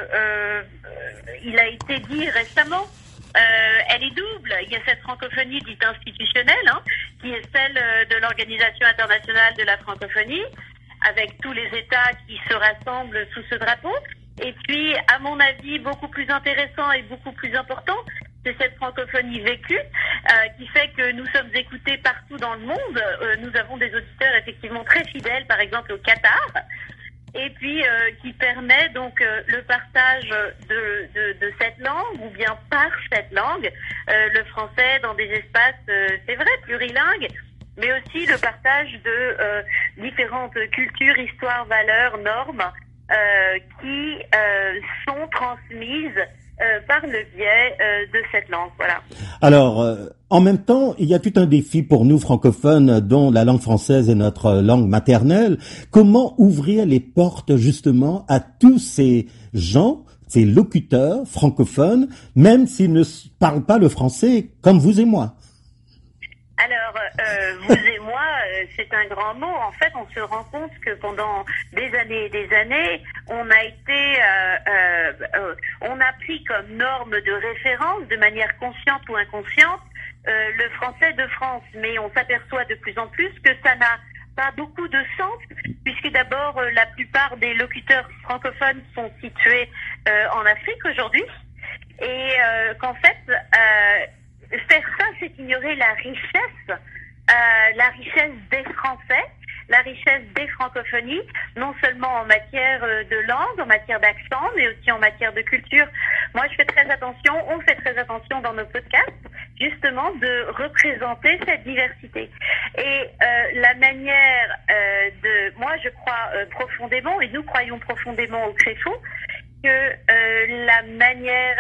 il a été dit récemment, elle est double. Il y a cette francophonie dite institutionnelle, qui est celle de l'Organisation internationale de la francophonie, avec tous les États qui se rassemblent sous ce drapeau. Et puis, à mon avis, beaucoup plus intéressant et beaucoup plus important, c'est cette francophonie vécue qui fait que nous sommes écoutés partout dans le monde. Nous avons des auditeurs effectivement très fidèles, par exemple au Qatar, et puis qui permet donc le partage de cette langue, ou bien par cette langue, le français dans des espaces, c'est vrai, plurilingues, mais aussi le partage de différentes cultures, histoires, valeurs, normes, qui sont transmises par le biais de cette langue. Voilà. Alors, en même temps, il y a tout un défi pour nous francophones, dont la langue française est notre langue maternelle. Comment ouvrir les portes justement à tous ces gens, ces locuteurs francophones, même s'ils ne parlent pas le français comme vous et moi? Alors, vous et moi, c'est un grand mot. En fait, on se rend compte que pendant des années et des années, on a pris comme norme de référence, de manière consciente ou inconsciente, le français de France. Mais on s'aperçoit de plus en plus que ça n'a pas beaucoup de sens, puisque d'abord, la plupart des locuteurs francophones sont situés en Afrique aujourd'hui, et qu'en fait, faire ça, c'est ignorer la richesse des Français, la richesse des francophonies, non seulement en matière de langue, en matière d'accent, mais aussi en matière de culture. Moi, je fais très attention, on fait très attention dans nos podcasts, justement, de représenter cette diversité. Et la manière moi, je crois profondément, et nous croyons profondément au CREFO, que la manière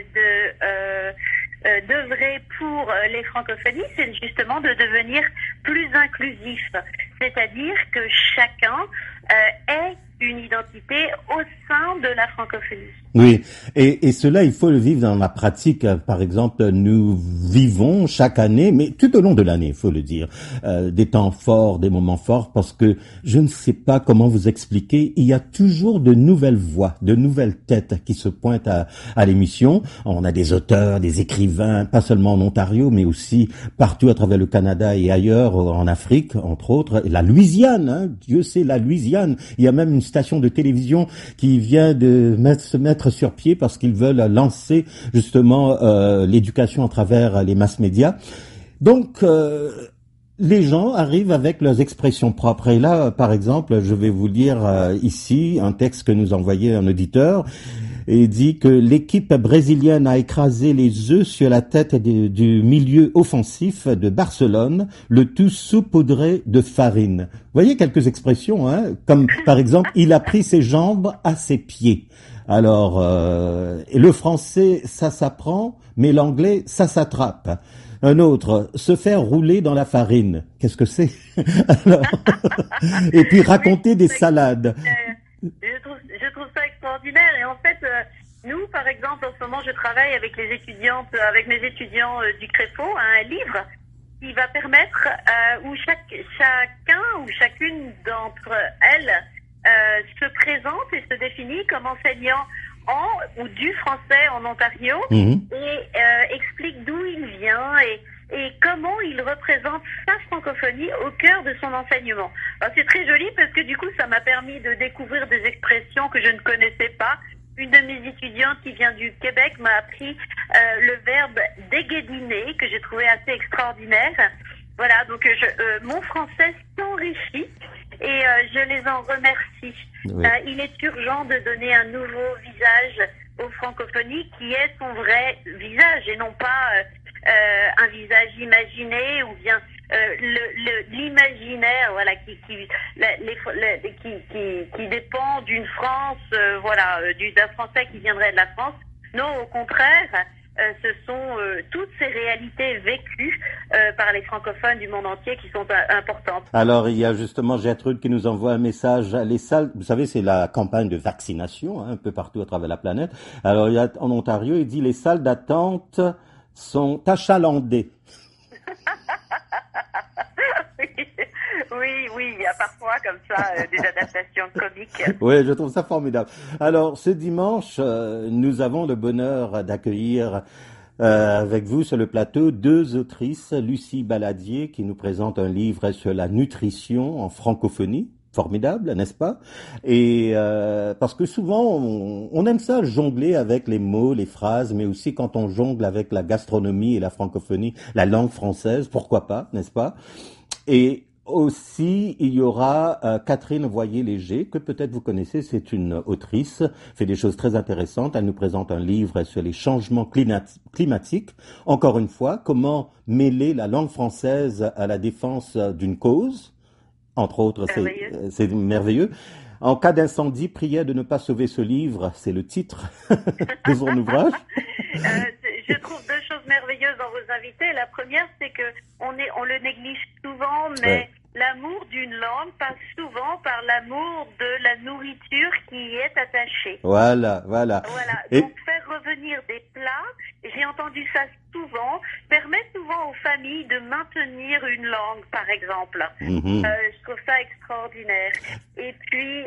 d'œuvrer pour les francophonies, c'est justement de devenir plus inclusif. C'est-à-dire que chacun ait une identité au sein de la francophonie. Oui, et cela, il faut le vivre dans la pratique. Par exemple, nous vivons chaque année, mais tout au long de l'année, il faut le dire, des temps forts, des moments forts, parce que je ne sais pas comment vous expliquer, il y a toujours de nouvelles voix, de nouvelles têtes qui se pointent à l'émission. On a des auteurs, des écrivains, pas seulement en Ontario, mais aussi partout à travers le Canada et ailleurs, en Afrique, entre autres. La Louisiane, Dieu sait, la Louisiane. Il y a même une station de télévision qui vient de se mettre sur pied parce qu'ils veulent lancer justement l'éducation à travers les mass médias. Donc, les gens arrivent avec leurs expressions propres. Et là, par exemple, je vais vous lire ici un texte que nous envoyait un auditeur. Et il dit que l'équipe brésilienne a écrasé les œufs sur la tête du milieu offensif de Barcelone, le tout saupoudré de farine. Vous voyez quelques expressions, hein, comme par exemple, il a pris ses jambes à ses pieds. Alors, le français, ça s'apprend, mais l'anglais, ça s'attrape. Un autre, se faire rouler dans la farine. Qu'est-ce que c'est? Alors, et puis raconter des salades. Je trouve ça extraordinaire. Et en fait, nous, par exemple, en ce moment, je travaille avec mes étudiants du Créfo, un livre qui va permettre où chacun ou chacune d'entre elles se présente et se définit comme enseignant en ou du français en Ontario et explique d'où il vient et comment il représente sa francophonie au cœur de son enseignement. Alors, c'est très joli parce que du coup, ça m'a permis de découvrir des expressions que je ne connaissais pas. Une de mes étudiantes qui vient du Québec m'a appris le verbe déguédiner, que j'ai trouvé assez extraordinaire. Voilà, donc mon français s'enrichit et je les en remercie. Oui. Il est urgent de donner un nouveau visage aux francophonies qui est son vrai visage et non pas un visage imaginé ou bien l'imaginaire, voilà, qui dépend d'une France, d'un français qui viendrait de la France. Non, au contraire, ce sont toutes ces réalités vécues par les francophones du monde entier qui sont importantes. Alors, il y a justement Gertrude qui nous envoie un message. Les salles, vous savez, c'est la campagne de vaccination, hein, un peu partout à travers la planète. Alors, il y a, en Ontario, il dit les salles d'attente sont achalandées. Oui, il y a parfois comme ça des adaptations comiques. Oui, je trouve ça formidable. Alors, ce dimanche, nous avons le bonheur d'accueillir avec vous sur le plateau deux autrices, Lucie Baladier qui nous présente un livre sur la nutrition en francophonie. Formidable, n'est-ce pas? Et parce que souvent, on aime ça jongler avec les mots, les phrases, mais aussi quand on jongle avec la gastronomie et la francophonie, la langue française, pourquoi pas, n'est-ce pas? Et aussi, il y aura Catherine Voyer-Léger, que peut-être vous connaissez, c'est une autrice, fait des choses très intéressantes. Elle nous présente un livre sur les changements climatiques. Encore une fois, comment mêler la langue française à la défense d'une cause. Entre autres, c'est merveilleux. En cas d'incendie, priez de ne pas sauver ce livre. C'est le titre de son ouvrage. Je trouve deux choses merveilleuses dans vos invités. La première, c'est que on le néglige souvent, mais l'amour d'une langue passe souvent par l'amour de la nourriture qui y est attachée. Voilà. Donc faire revenir des plats, j'ai entendu ça souvent, permet souvent aux familles de maintenir une langue, par exemple. Je trouve ça extraordinaire. Et puis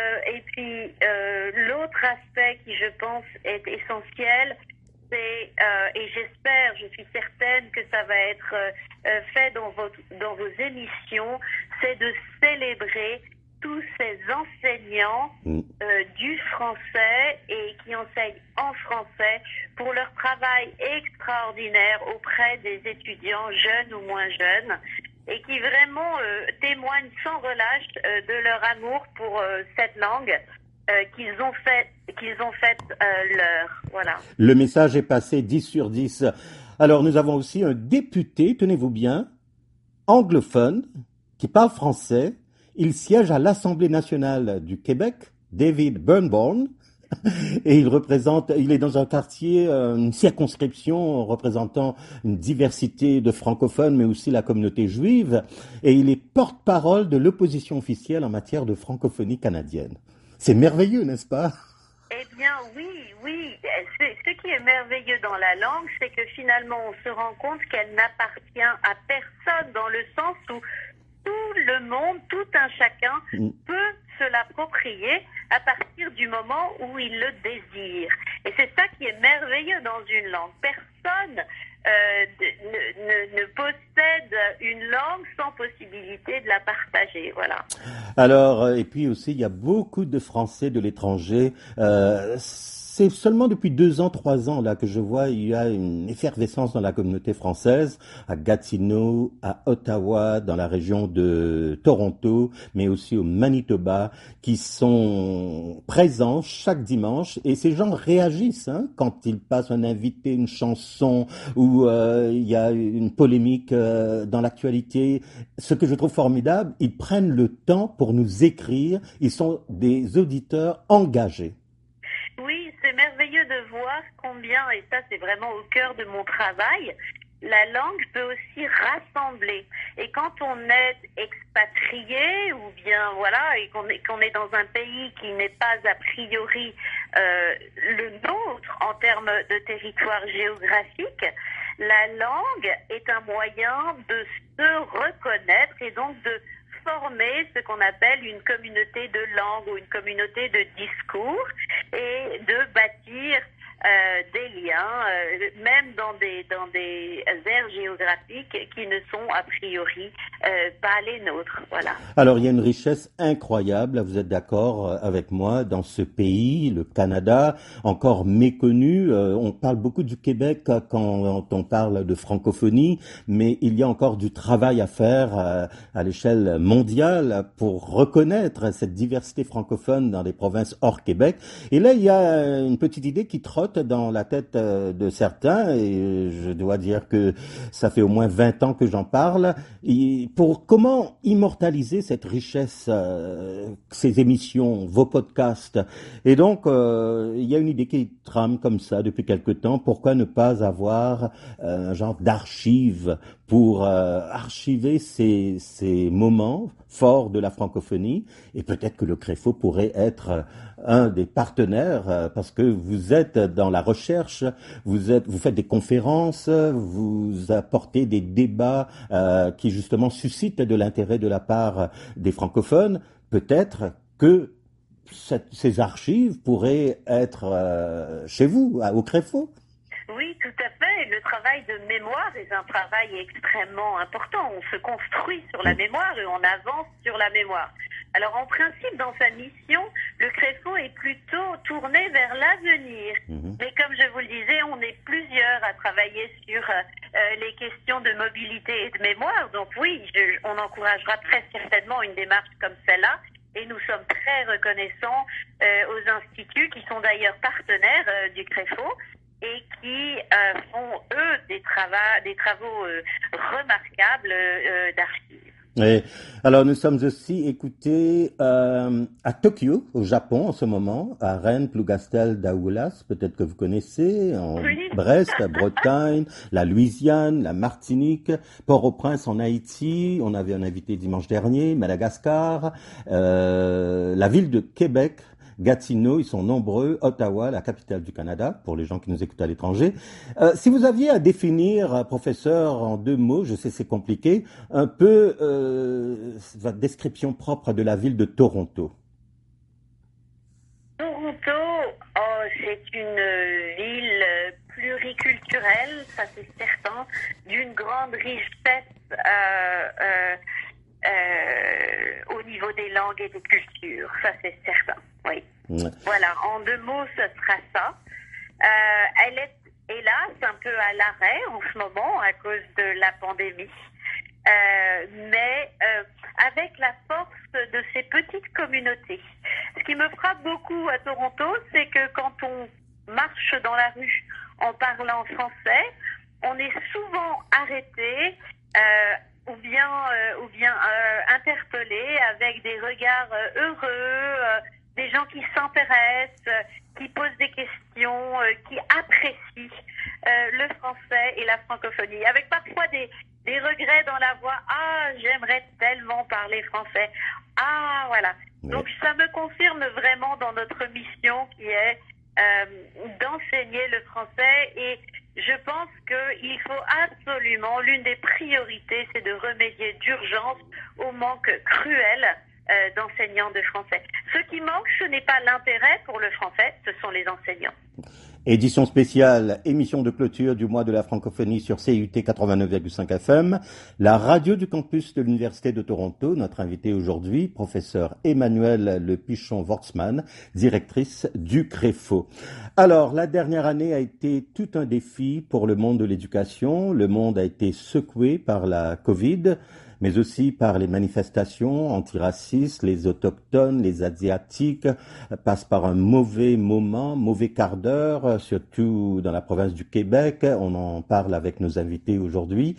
l'autre aspect qui, je pense, est essentiel, c'est, et j'espère, je suis certaine que ça va être fait dans vos émissions, c'est de célébrer tous ces enseignants du français et qui enseignent en français pour leur travail extraordinaire auprès des étudiants jeunes ou moins jeunes et qui vraiment témoignent sans relâche de leur amour pour cette langue qu'ils ont fait leur. Voilà. Le message est passé 10 sur 10. Alors nous avons aussi un député, tenez-vous bien, anglophone, qui parle français. Il siège à l'Assemblée nationale du Québec, David Burnborn, et il est dans un quartier, une circonscription représentant une diversité de francophones, mais aussi la communauté juive, et il est porte-parole de l'opposition officielle en matière de francophonie canadienne. C'est merveilleux, n'est-ce pas? Eh bien, oui. Ce qui est merveilleux dans la langue, c'est que finalement, on se rend compte qu'elle n'appartient à personne, dans le sens où tout le monde, tout un chacun peut se l'approprier à partir du moment où il le désire. Et c'est ça qui est merveilleux dans une langue. Personne ne possède une langue sans possibilité de la partager. Voilà. c'est seulement depuis 2 ans, 3 ans là que je vois il y a une effervescence dans la communauté française, à Gatineau, à Ottawa, dans la région de Toronto, mais aussi au Manitoba, qui sont présents chaque dimanche, et ces gens réagissent quand ils passent un invité, une chanson, ou il y a une polémique dans l'actualité. Ce que je trouve formidable, ils prennent le temps pour nous écrire, ils sont des auditeurs engagés. Oui, c'est merveilleux de voir combien, et ça c'est vraiment au cœur de mon travail, la langue peut aussi rassembler. Et quand on est expatrié, ou bien voilà, et qu'on est dans un pays qui n'est pas a priori le nôtre en termes de territoire géographique, la langue est un moyen de se reconnaître et donc de former ce qu'on appelle une communauté de langue ou une communauté de discours et de bâtir des liens, même dans des aires géographiques qui ne sont a priori pas les nôtres. Voilà. Alors il y a une richesse incroyable, vous êtes d'accord avec moi, dans ce pays, le Canada, encore méconnu. On parle beaucoup du Québec quand on parle de francophonie, mais il y a encore du travail à faire à l'échelle mondiale pour reconnaître cette diversité francophone dans les provinces hors Québec. Et là, il y a une petite idée qui trotte dans la tête de certains, et je dois dire que ça fait au moins 20 ans que j'en parle, et pour comment immortaliser cette richesse, ces émissions, vos podcasts. Et donc, il y a une idée qui trame comme ça depuis quelque temps. Pourquoi ne pas avoir un genre d'archive pour archiver ces moments forts de la francophonie, et peut-être que le CREFO pourrait être un des partenaires, parce que vous êtes dans la recherche, vous faites des conférences, vous apportez des débats qui justement suscitent de l'intérêt de la part des francophones. Peut-être que ces archives pourraient être chez vous, au CREFO. Oui, tout à fait. Le travail de mémoire est un travail extrêmement important. On se construit sur la mémoire et on avance sur la mémoire. Alors, en principe, dans sa mission, le CREFO est plutôt tourné vers l'avenir. Mais comme je vous le disais, on est plusieurs à travailler sur les questions de mobilité et de mémoire. Donc oui, on encouragera très certainement une démarche comme celle-là. Et nous sommes très reconnaissants aux instituts qui sont d'ailleurs partenaires du CREFO et qui font, eux, des travaux remarquables d'archives. Et alors nous sommes aussi écoutés à Tokyo, au Japon en ce moment, à Rennes, Plougastel, Daoulas, peut-être que vous connaissez, en Brest, la Bretagne, la Louisiane, la Martinique, Port-au-Prince en Haïti, on avait un invité dimanche dernier, Madagascar, la ville de Québec, Gatineau, ils sont nombreux, Ottawa, la capitale du Canada, pour les gens qui nous écoutent à l'étranger. Si vous aviez à définir, professeur, en 2 mots, je sais c'est compliqué, un peu votre description propre de la ville de Toronto. Toronto, c'est une ville pluriculturelle, ça c'est certain, d'une grande richesse au niveau des langues et des cultures, ça c'est certain, oui. Voilà, en 2 mots, ce sera ça. Elle est, hélas, un peu à l'arrêt en ce moment à cause de la pandémie, mais avec la force de ces petites communautés. Ce qui me frappe beaucoup à Toronto, c'est que quand on marche dans la rue en parlant français, on est souvent arrêté ou bien interpellé avec des regards heureux, des gens qui s'intéressent, qui posent des questions, qui apprécient le français et la francophonie, avec parfois des regrets dans la voix. Ah, j'aimerais tellement parler français. Ah, voilà. Donc ça me confirme vraiment dans notre mission qui est d'enseigner le français, et je pense qu'il faut absolument, l'une des priorités, c'est de remédier d'urgence au manque cruel d'enseignants de français. Ce qui manque, ce n'est pas l'intérêt pour le français, ce sont les enseignants. Édition spéciale, émission de clôture du mois de la francophonie sur CIUT 89,5 FM, la radio du campus de l'Université de Toronto. Notre invité aujourd'hui, professeur Emmanuelle Le Pichon-Wortsman, directrice du CREFO. Alors, la dernière année a été tout un défi pour le monde de l'éducation. Le monde a été secoué par la COVID, mais aussi par les manifestations antiracistes. Les autochtones, les asiatiques passent par un mauvais moment, mauvais quart d'heure, surtout dans la province du Québec. On en parle avec nos invités aujourd'hui.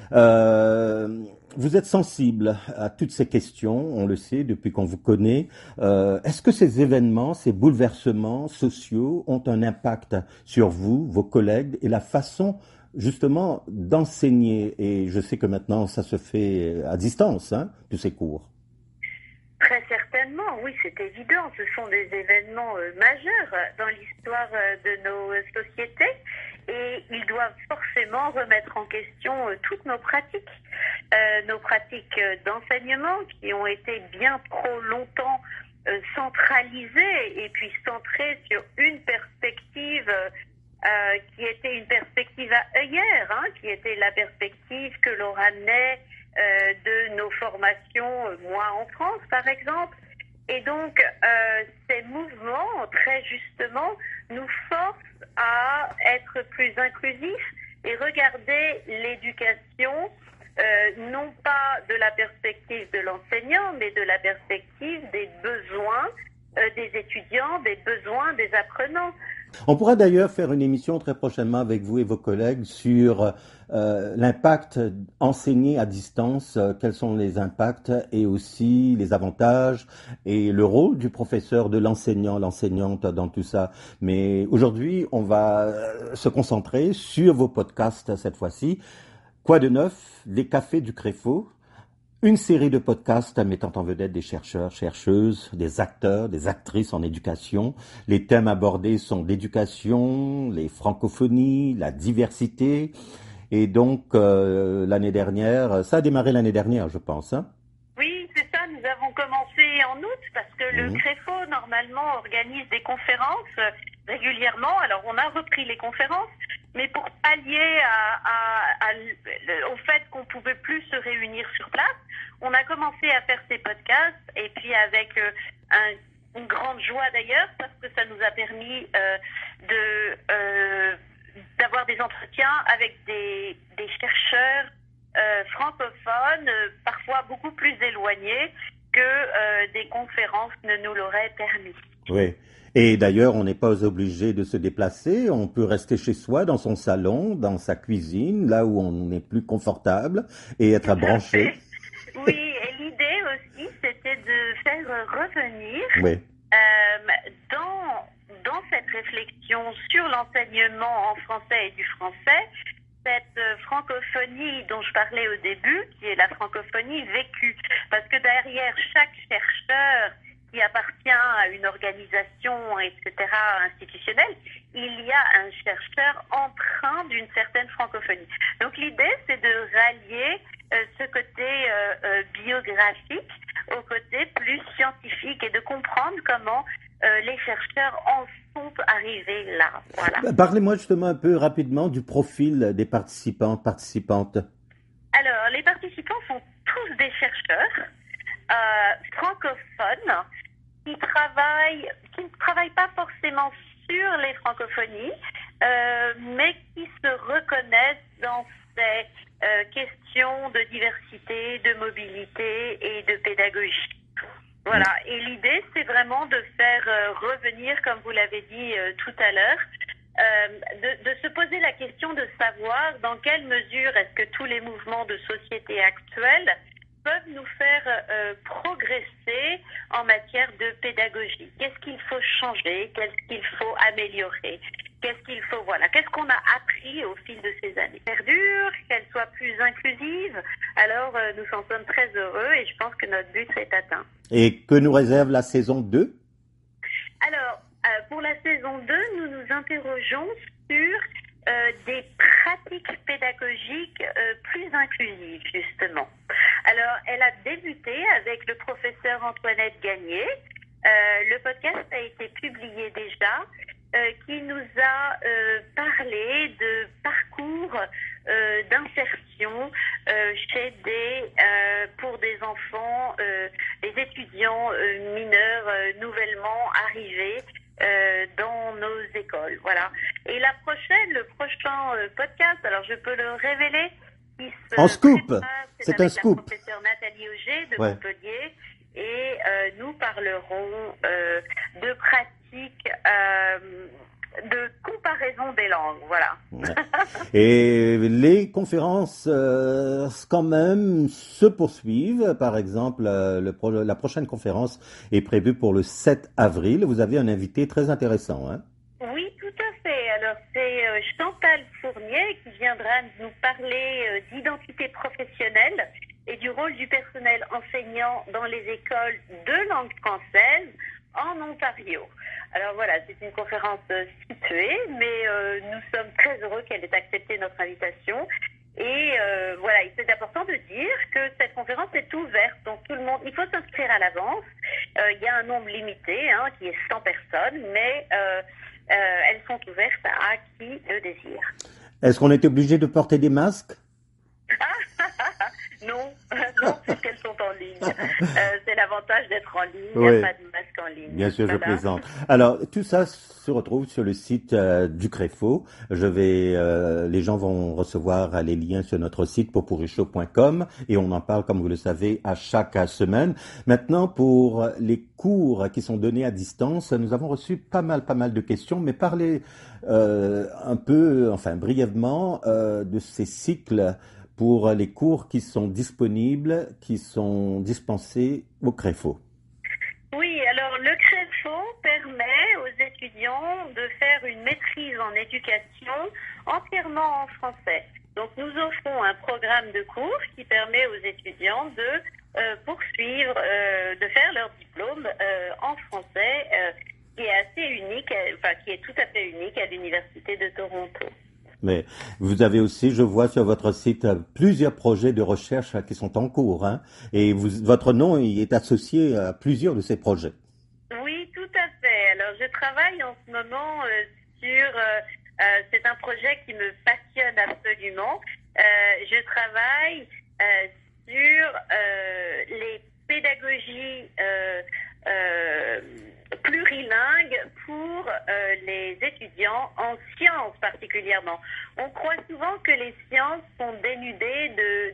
Vous êtes sensible à toutes ces questions, on le sait depuis qu'on vous connaît. Est-ce que ces événements, ces bouleversements sociaux ont un impact sur vous, vos collègues et la façon justement d'enseigner? Et je sais que maintenant ça se fait à distance, tous ces cours. Très certainement, oui, c'est évident. Ce sont des événements majeurs dans l'histoire de nos sociétés et ils doivent forcément remettre en question toutes nos pratiques d'enseignement qui ont été bien trop longtemps centralisées et puis centrées sur une perspective qui était une perspective à œillère, qui était la perspective que l'on ramenait de nos formations, moi en France par exemple. Et donc, ces mouvements, très justement, nous forcent à être plus inclusifs et regarder l'éducation, non pas de la perspective de l'enseignant, mais de la perspective des besoins des étudiants, des besoins des apprenants. On pourra d'ailleurs faire une émission très prochainement avec vous et vos collègues sur l'impact enseigné à distance, quels sont les impacts et aussi les avantages et le rôle du professeur, de l'enseignant, l'enseignante dans tout ça. Mais aujourd'hui, on va se concentrer sur vos podcasts cette fois-ci. Quoi de neuf? Les cafés du CREFO. Une série de podcasts mettant en vedette des chercheurs, chercheuses, des acteurs, des actrices en éducation. Les thèmes abordés sont l'éducation, les francophonies, la diversité. Et donc, l'année dernière, ça a démarré l'année dernière, je pense. Oui, c'est ça. Nous avons commencé en août parce que le CREFO, normalement, organise des conférences régulièrement. Alors, on a repris les conférences, mais pour pallier au fait qu'on pouvait plus se réunir sur place, on a commencé à faire ces podcasts et puis avec une grande joie d'ailleurs parce que ça nous a permis d'avoir des entretiens avec des chercheurs francophones, parfois beaucoup plus éloignés que des conférences ne nous l'auraient permis. Oui. Et d'ailleurs, on n'est pas obligé de se déplacer, on peut rester chez soi, dans son salon, dans sa cuisine, là où on est plus confortable et être branché. Oui, et l'idée aussi, c'était de faire revenir dans cette réflexion sur l'enseignement en français et du français, cette francophonie dont je parlais au début, qui est la francophonie vécue. Parce que derrière chaque chercheur qui appartient à une organisation, etc., institutionnelle, il y a un chercheur empreint d'une certaine francophonie. Donc l'idée, c'est de rallier ce côté biographique au côté plus scientifique et de comprendre comment les chercheurs en sont arrivés là. Voilà. Parlez-moi justement un peu rapidement du profil des participants, participantes. Alors, les participants sont tous des chercheurs francophones qui ne travaillent pas forcément sur les francophonies, mais qui se reconnaissent dans ces questions de diversité, de mobilité et de pédagogie. Voilà, et l'idée, c'est vraiment de faire revenir, comme vous l'avez dit tout à l'heure, de se poser la question de savoir dans quelle mesure est-ce que tous les mouvements de société actuels peuvent nous faire progresser en matière de pédagogie. Qu'est-ce qu'il faut changer? Qu'est-ce qu'il faut améliorer? Qu'est-ce qu'il faut, qu'est-ce qu'on a appris au fil de ces années? Perdure, qu'elle soit plus inclusive. Alors, nous en sommes très heureux et je pense que notre but est atteint. Et que nous réserve la saison 2? Alors, pour la saison 2, nous nous interrogeons sur des pratiques pédagogiques plus inclusives, justement. Alors, elle a débuté avec le professeur Antoinette Gagné. Le podcast a été publié déjà qui nous a parlé de parcours d'insertion pour des enfants, des étudiants mineurs nouvellement arrivés dans nos écoles. Voilà. Et le prochain podcast, alors je peux le révéler, en scoop, c'est un scoop. La professeure Nathalie Auger de Montpellier, et nous parlerons de pratiques de comparaison des langues, voilà. Et les conférences, quand même, se poursuivent. Par exemple, la prochaine conférence est prévue pour le 7 avril. Vous avez un invité très intéressant, hein? Oui, tout à fait. Alors, c'est Chantal Fournier qui viendra nous parler d'identité professionnelle et du rôle du personnel enseignant dans les écoles de langue française en Ontario. Alors voilà, c'est une conférence située, mais nous sommes très heureux qu'elle ait accepté notre invitation. Et voilà, c'est important de dire que cette conférence est ouverte, donc tout le monde, il faut s'inscrire à l'avance. Il y a un nombre limité, qui est 100 personnes, mais elles sont ouvertes à qui le désire. Est-ce qu'on est obligé de porter des masques? Non, puisqu'elles sont en ligne. C'est l'avantage d'être en ligne, il n'y a pas de masque en ligne. Bien sûr, je plaisante. Alors, tout ça se retrouve sur le site du CREFO. Les gens vont recevoir les liens sur notre site popurichaud.com et on en parle, comme vous le savez, à chaque semaine. Maintenant, pour les cours qui sont donnés à distance, nous avons reçu pas mal de questions, mais parlez brièvement de ces cycles pour les cours qui sont disponibles, qui sont dispensés au CREFO. Oui, alors le CREFO permet aux étudiants de faire une maîtrise en éducation entièrement en français. Donc nous offrons un programme de cours qui permet aux étudiants de poursuivre, de faire leur diplôme en français, qui est assez unique, qui est tout à fait unique à l'Université de Toronto. Mais vous avez aussi, je vois sur votre site, plusieurs projets de recherche qui sont en cours, hein, et votre nom est associé à plusieurs de ces projets. Oui, tout à fait. Alors, je travaille en ce moment sur... c'est un projet qui me passionne absolument. Je travaille sur les pédagogies plurilingue pour les étudiants en sciences particulièrement. On croit souvent que les sciences sont dénuées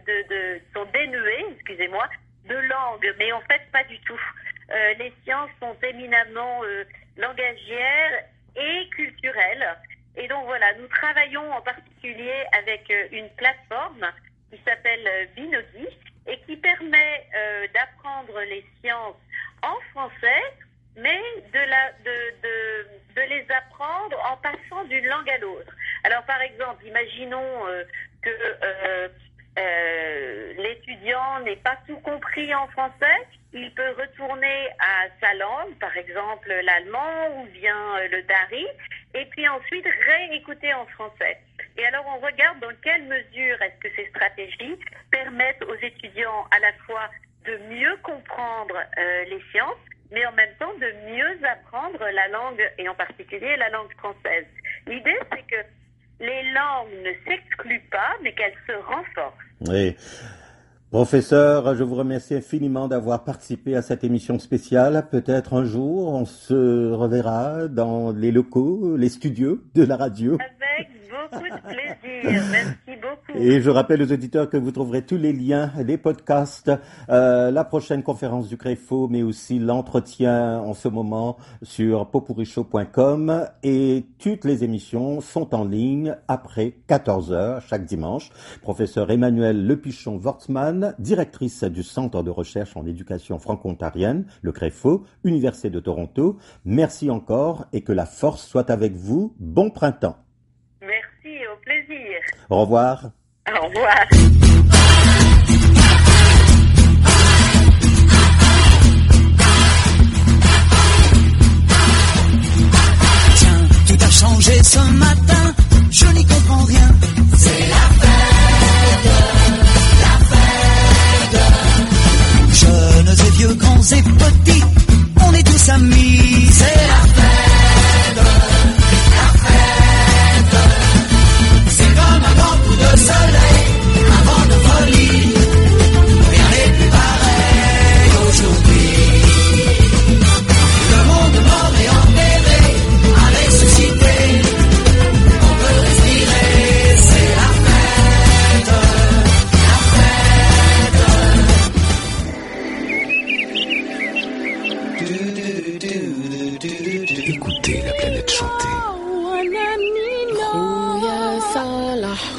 de langue, mais en fait pas du tout. Les sciences sont éminemment langagières et culturelles. Et donc voilà, nous travaillons en particulier avec une plateforme qui s'appelle Binogi et qui permet d'apprendre les sciences en français, mais de les apprendre en passant d'une langue à l'autre. Alors par exemple, imaginons que l'étudiant n'ait pas tout compris en français, il peut retourner à sa langue, par exemple l'allemand ou bien le dari, et puis ensuite réécouter en français. Et alors on regarde dans quelle mesure est-ce que ces stratégies permettent aux étudiants à la fois de mieux comprendre les sciences, mais en même temps de mieux apprendre la langue, et en particulier la langue française. L'idée, c'est que les langues ne s'excluent pas, mais qu'elles se renforcent. Oui. Professeur, je vous remercie infiniment d'avoir participé à cette émission spéciale. Peut-être un jour, on se reverra dans les locaux, les studios de la radio. Avec beaucoup de plaisir. Merci beaucoup. Et je rappelle aux auditeurs que vous trouverez tous les liens, les podcasts, la prochaine conférence du CREFO, mais aussi l'entretien en ce moment sur popurichaud.com, et toutes les émissions sont en ligne après 14h chaque dimanche. Professeur Emmanuel Lepichon-Wortmann, directrice du Centre de recherche en éducation franco-ontarienne, le CREFO, Université de Toronto. Merci encore et que la force soit avec vous. Bon printemps. Merci, au plaisir. Au revoir. Au revoir. Tiens, tout a changé ce matin, je n'y comprends rien. C'est la fête, jeunes et vieux, grands et petits, on est tous amis. C'est la fête,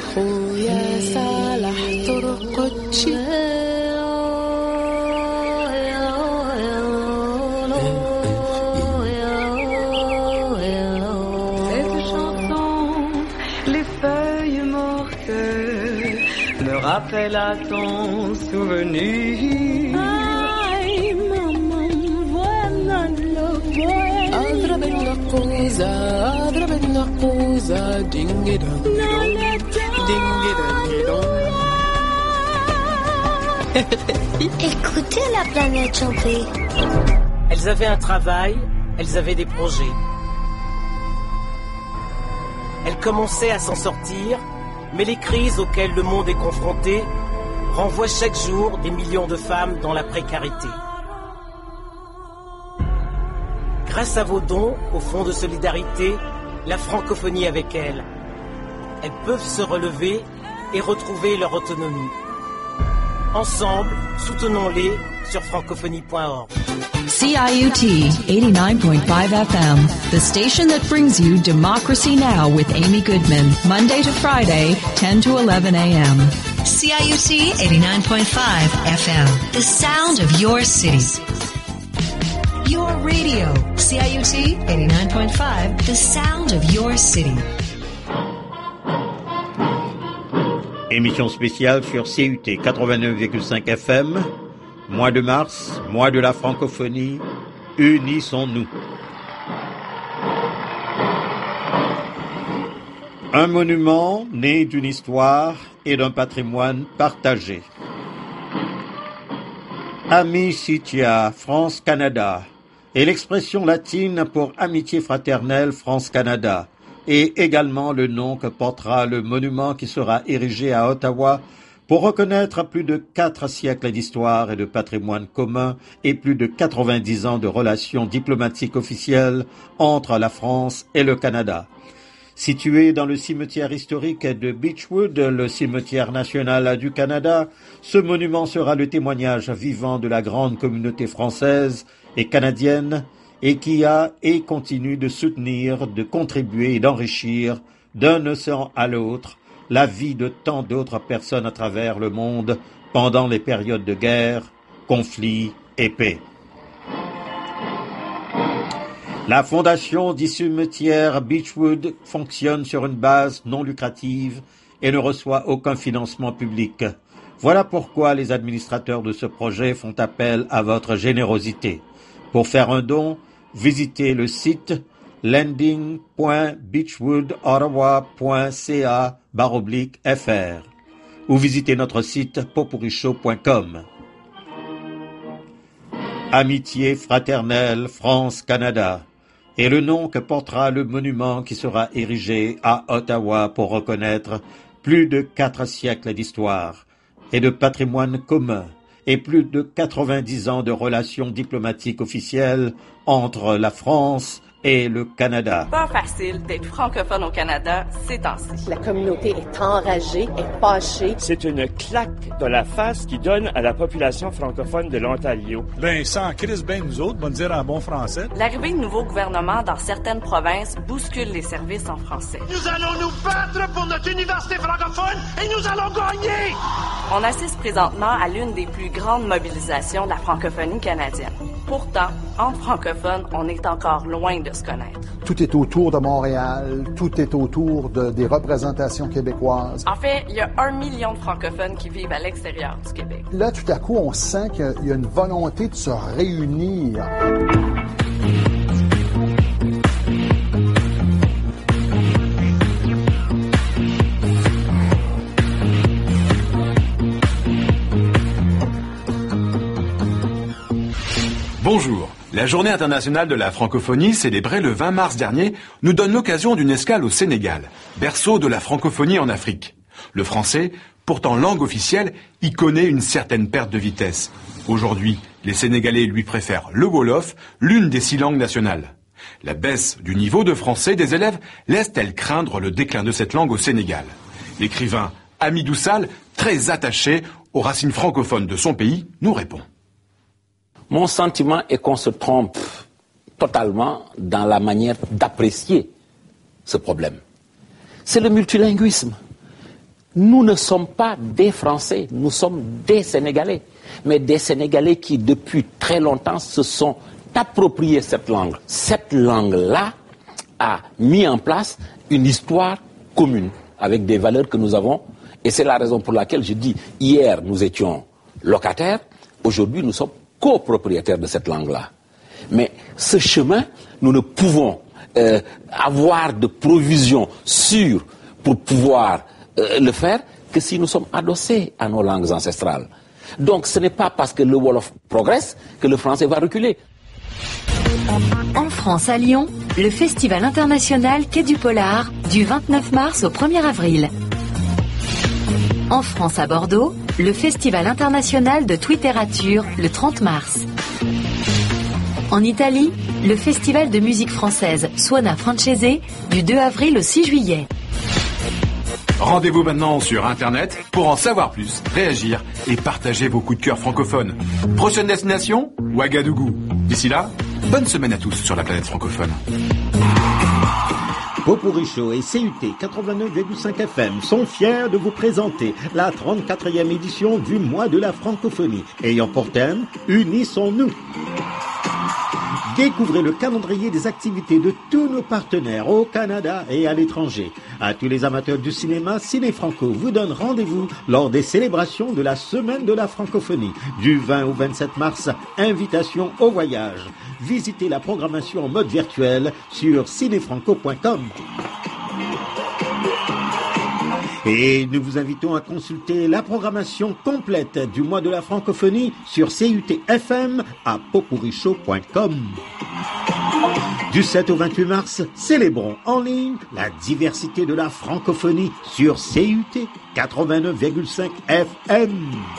خويا صالح طرقتشي Cette chanson, les feuilles mortes me rappellent à ton souvenir. Ay, maman, voilà le boy. أضرب النقوزة دينجي دونجي دينجي دونجي دونجي. Écoutez la planète chanter. Elles avaient un travail, elles avaient des projets. Elles commençaient à s'en sortir, mais les crises auxquelles le monde est confronté renvoient chaque jour des millions de femmes dans la précarité. Grâce à vos dons au Fonds de solidarité, la francophonie avec elles, elles peuvent se relever et retrouver leur autonomie. Ensemble, soutenons-les sur francophonie.org. CIUT 89.5 FM, the station that brings you Democracy Now! With Amy Goodman, Monday to Friday, 10 to 11 a.m. CIUT 89.5 FM, the sound of your city. Your radio, CIUT 89.5, the sound of your city. Émission spéciale sur CUT 89,5 FM, mois de mars, mois de la francophonie, unissons-nous. Un monument né d'une histoire et d'un patrimoine partagé. Amicitia France-Canada est l'expression latine pour amitié fraternelle France-Canada et également le nom que portera le monument qui sera érigé à Ottawa pour reconnaître plus de 4 siècles d'histoire et de patrimoine commun et plus de 90 ans de relations diplomatiques officielles entre la France et le Canada. Situé dans le cimetière historique de Beechwood, le cimetière national du Canada, ce monument sera le témoignage vivant de la grande communauté française et canadienne et qui a et continue de soutenir, de contribuer et d'enrichir d'un océan à l'autre la vie de tant d'autres personnes à travers le monde pendant les périodes de guerre, conflits et paix. La fondation du cimetière Beechwood fonctionne sur une base non lucrative et ne reçoit aucun financement public. Voilà pourquoi les administrateurs de ce projet font appel à votre générosité. Pour faire un don, visitez le site lending.beechwoodottawa.ca/fr ou visitez notre site popurichaud.com. Amitié fraternelle France-Canada est le nom que portera le monument qui sera érigé à Ottawa pour reconnaître plus de 4 siècles d'histoire et de patrimoine commun et plus de 90 ans de relations diplomatiques officielles entre la France et le Canada. Pas facile d'être francophone au Canada ces temps-ci. La communauté est enragée, est fâchée. C'est une claque de la face qui donne à la population francophone de l'Ontario. Ben, sans crise, ben nous autres, bon dire en bon français. L'arrivée de nouveaux gouvernements dans certaines provinces bouscule les services en français. Nous allons nous battre pour notre université francophone et nous allons gagner! On assiste présentement à l'une des plus grandes mobilisations de la francophonie canadienne. Pourtant, entre francophones, on est encore loin de se connaître. Tout est autour de Montréal, tout est autour des représentations québécoises. En fait, il y a 1 million de francophones qui vivent à l'extérieur du Québec. Là, tout à coup, on sent qu'il y a une volonté de se réunir. Bonjour. La Journée internationale de la francophonie, célébrée le 20 mars dernier, nous donne l'occasion d'une escale au Sénégal, berceau de la francophonie en Afrique. Le français, pourtant langue officielle, y connaît une certaine perte de vitesse. Aujourd'hui, les Sénégalais lui préfèrent le wolof, l'une des 6 langues nationales. La baisse du niveau de français des élèves laisse-t-elle craindre le déclin de cette langue au Sénégal? L'écrivain Hamidou Sall, très attaché aux racines francophones de son pays, nous répond. Mon sentiment est qu'on se trompe totalement dans la manière d'apprécier ce problème. C'est le multilinguisme. nous ne sommes pas des Français, nous sommes des Sénégalais. Mais des Sénégalais qui, depuis très longtemps, se sont appropriés cette langue. Cette langue-là a mis en place une histoire commune, avec des valeurs que nous avons. Et c'est la raison pour laquelle je dis, hier, nous étions locataires, aujourd'hui, nous sommes copropriétaires de cette langue-là. Mais ce chemin, nous ne pouvons avoir de provisions sûres pour pouvoir le faire que si nous sommes adossés à nos langues ancestrales. Donc ce n'est pas parce que le Wolof progresse que le français va reculer. En France, à Lyon, le Festival international Quai du Polar, du 29 mars au 1er avril. En France, à Bordeaux, le Festival international de Twittérature, le 30 mars. En Italie, le Festival de musique française Suona Francese, du 2 avril au 6 juillet. Rendez-vous maintenant sur Internet pour en savoir plus, réagir et partager vos coups de cœur francophones. Prochaine destination, Ouagadougou. D'ici là, bonne semaine à tous sur la planète francophone. Popurrí Show et CUT 89,5 FM sont fiers de vous présenter la 34e édition du mois de la francophonie, ayant pour thème « Unissons-nous ». Découvrez le calendrier des activités de tous nos partenaires au Canada et à l'étranger. À tous les amateurs du cinéma, Ciné Franco vous donne rendez-vous lors des célébrations de la Semaine de la francophonie. Du 20 au 27 mars, invitation au voyage. Visitez la programmation en mode virtuel sur cinéfranco.com. Et nous vous invitons à consulter la programmation complète du mois de la francophonie sur CUT-FM à popurrishow.com. Du 7 au 28 mars, célébrons en ligne la diversité de la francophonie sur CUT 89,5 FM.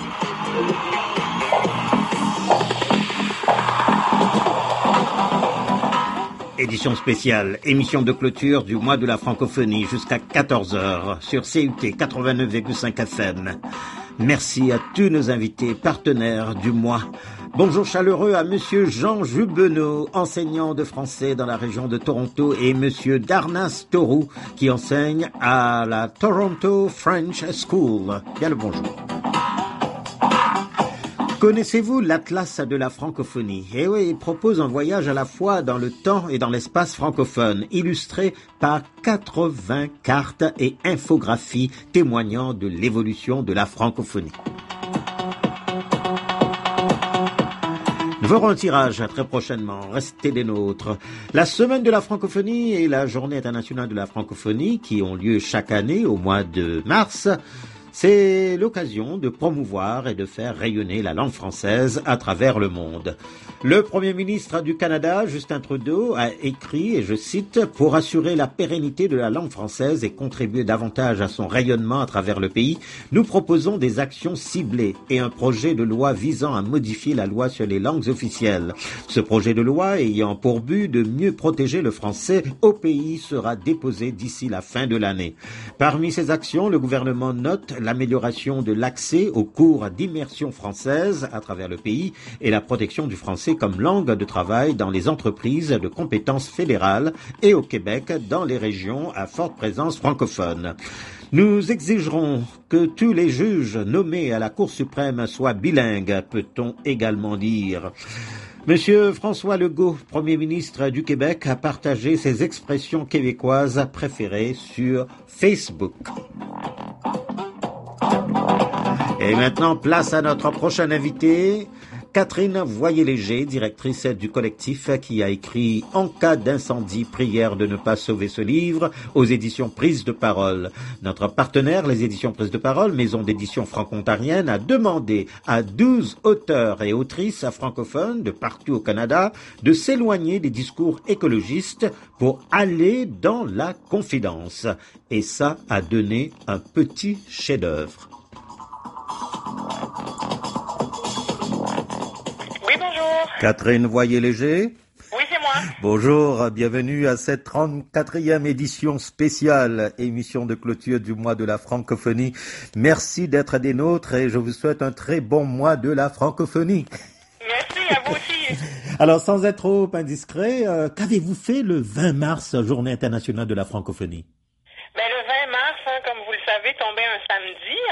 Édition spéciale, émission de clôture du mois de la francophonie jusqu'à 14h sur CUT 89,5 FM. Merci à tous nos invités, partenaires du mois. Bonjour chaleureux à Monsieur Jean Jubenot, enseignant de français dans la région de Toronto, et Monsieur Darnas Torou, qui enseigne à la Toronto French School. Bien le bonjour. Connaissez-vous l'Atlas de la francophonie? Eh oui, il propose un voyage à la fois dans le temps et dans l'espace francophone, illustré par 80 cartes et infographies témoignant de l'évolution de la francophonie. Nous ferons un tirage très prochainement, restez des nôtres. La Semaine de la francophonie et la Journée internationale de la francophonie, qui ont lieu chaque année au mois de mars, c'est l'occasion de promouvoir et de faire rayonner la langue française à travers le monde. Le Premier ministre du Canada, Justin Trudeau, a écrit, et je cite, « Pour assurer la pérennité de la langue française et contribuer davantage à son rayonnement à travers le pays, nous proposons des actions ciblées et un projet de loi visant à modifier la loi sur les langues officielles. Ce projet de loi ayant pour but de mieux protéger le français au pays sera déposé d'ici la fin de l'année. Parmi ces actions, le gouvernement note l'amélioration de l'accès aux cours d'immersion française à travers le pays et la protection du français comme langue de travail dans les entreprises de compétences fédérales et au Québec dans les régions à forte présence francophone. Nous exigerons que tous les juges nommés à la Cour suprême soient bilingues, peut-on également dire. Monsieur François Legault, Premier ministre du Québec, a partagé ses expressions québécoises préférées sur Facebook. Et maintenant, place à notre prochaine invitée, Catherine Voyer-Léger, directrice du collectif qui a écrit « En cas d'incendie, prière de ne pas sauver ce livre » aux éditions Prise de Parole. Notre partenaire, les éditions Prise de Parole, maison d'édition franco-ontarienne, a demandé à 12 auteurs et autrices francophones de partout au Canada de s'éloigner des discours écologistes pour aller dans la confidence. Et ça a donné un petit chef-d'œuvre. Oui, bonjour. Catherine Voyer-Léger. Oui, c'est moi. Bonjour, bienvenue à cette 34e édition spéciale, émission de clôture du mois de la francophonie. Merci d'être des nôtres et je vous souhaite un très bon mois de la francophonie. Merci, à vous aussi. Alors, sans être trop indiscret, qu'avez-vous fait le 20 mars, Journée internationale de la francophonie? Ben, le 20 mars, comme vous le savez, tombait un samedi.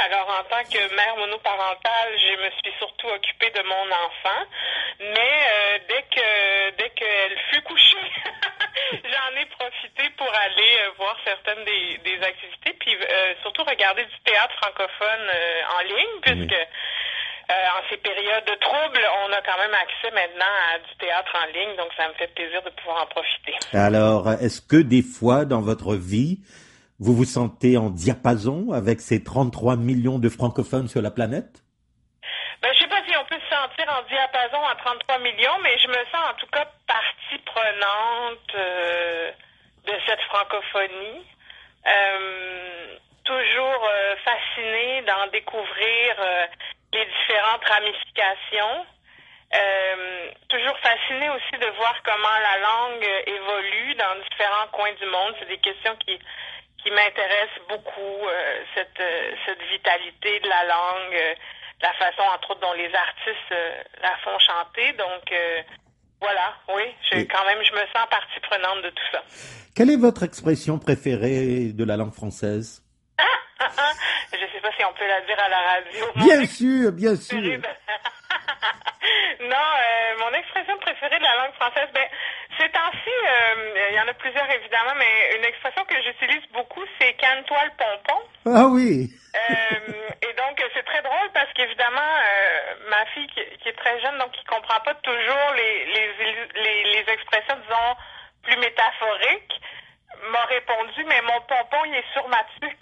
Alors, en tant que mère monoparentale, je me suis surtout occupée de mon enfant. Mais dès qu'elle fut couchée, j'en ai profité pour aller voir certaines des activités, puis surtout regarder du théâtre francophone en ligne, puisque en ces périodes de troubles, on a quand même accès maintenant à du théâtre en ligne, donc ça me fait plaisir de pouvoir en profiter. Alors, est-ce que des fois dans votre vie, vous vous sentez en diapason avec ces 33 millions de francophones sur la planète? Ben, je sais pas si on peut se sentir en diapason à 33 millions, mais je me sens en tout cas partie prenante de cette francophonie. Toujours fascinée d'en découvrir les différentes ramifications. Toujours fascinée aussi de voir comment la langue évolue dans différents coins du monde. C'est des questions qui m'intéressent beaucoup, cette vitalité de la langue, la façon, entre autres, dont les artistes la font chanter. Donc, voilà, oui, je me sens partie prenante de tout ça. Quelle est votre expression préférée de la langue française? Je ne sais pas si on peut la dire à la radio. Bien sûr, bien sûr. Non, mon expression préférée de la langue française, ces temps-ci, il y en a plusieurs évidemment, mais une expression que j'utilise beaucoup, c'est « calme-toi le pompon ». Ah oui. Et donc, c'est très drôle parce qu'évidemment, ma fille qui est très jeune, donc qui comprend pas toujours les expressions, disons, plus métaphoriques, m'a répondu, mais mon pompon, il est sur ma tuque.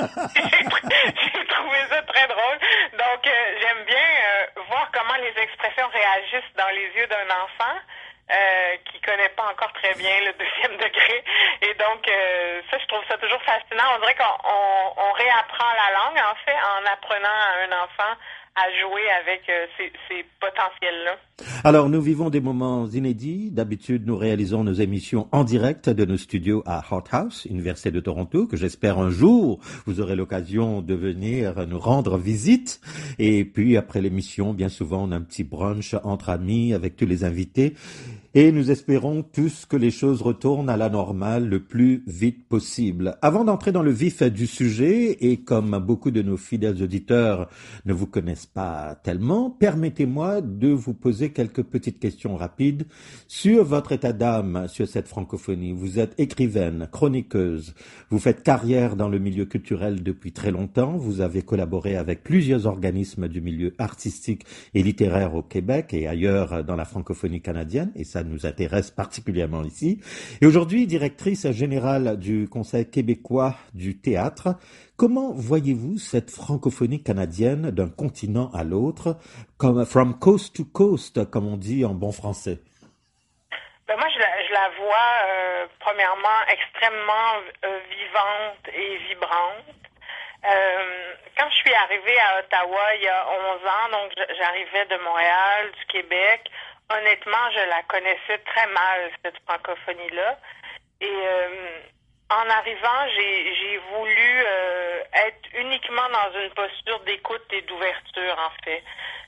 J'ai trouvé ça très drôle. Donc, j'aime bien voir comment les expressions réagissent dans les yeux d'un enfant qui connaît pas encore très bien le deuxième degré. Et donc, ça, je trouve ça toujours fascinant. On dirait qu'on réapprend la langue, en fait, en apprenant à un enfant à jouer avec ces potentiels-là. Alors, nous vivons des moments inédits. D'habitude, nous réalisons nos émissions en direct de nos studios à Hot House, Université de Toronto, que j'espère un jour vous aurez l'occasion de venir nous rendre visite. Et puis, après l'émission, bien souvent, on a un petit brunch entre amis avec tous les invités. Et nous espérons tous que les choses retournent à la normale le plus vite possible. Avant d'entrer dans le vif du sujet, et comme beaucoup de nos fidèles auditeurs ne vous connaissent pas tellement, permettez-moi de vous poser quelques petites questions rapides sur votre état d'âme sur cette francophonie. Vous êtes écrivaine, chroniqueuse, vous faites carrière dans le milieu culturel depuis très longtemps, vous avez collaboré avec plusieurs organismes du milieu artistique et littéraire au Québec et ailleurs dans la francophonie canadienne, et ça nous intéresse particulièrement ici. Et aujourd'hui, directrice générale du Conseil québécois du théâtre, comment voyez-vous cette francophonie canadienne d'un continent à l'autre, comme from coast to coast, comme on dit en bon français? Moi, je la vois, premièrement, extrêmement vivante et vibrante. Quand je suis arrivée à Ottawa il y a 11 ans, donc j'arrivais de Montréal, du Québec, honnêtement, je la connaissais très mal, cette francophonie-là. Et en arrivant, j'ai voulu être uniquement dans une posture d'écoute et d'ouverture, en fait.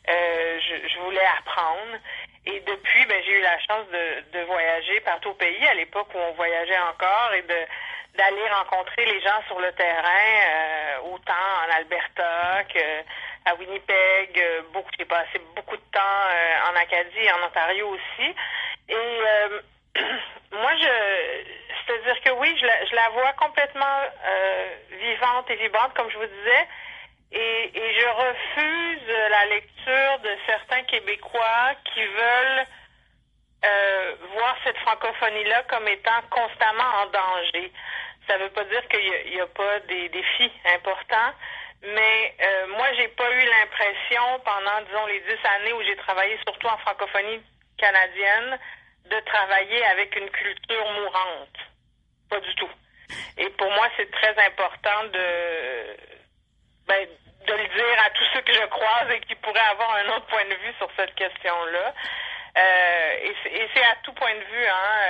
Je voulais apprendre. Et depuis, j'ai eu la chance de voyager partout au pays, à l'époque où on voyageait encore, et d'aller rencontrer les gens sur le terrain, autant en Alberta qu'à Winnipeg. J'ai passé beaucoup de temps en Acadie et en Ontario aussi. Et moi, c'est-à-dire que oui, je la vois complètement vivante et vibrante, comme je vous disais. Et je refuse la lecture de certains Québécois qui veulent voir cette francophonie-là comme étant constamment en danger. Ça ne veut pas dire qu'il n'y a pas des défis importants, mais moi, j'ai pas eu l'impression pendant, disons, les 10 années où j'ai travaillé surtout en francophonie canadienne, de travailler avec une culture mourante. Pas du tout. Et pour moi, c'est très important de le dire à tous ceux que je croise et qui pourraient avoir un autre point de vue sur cette question-là. Et c'est à tout point de vue,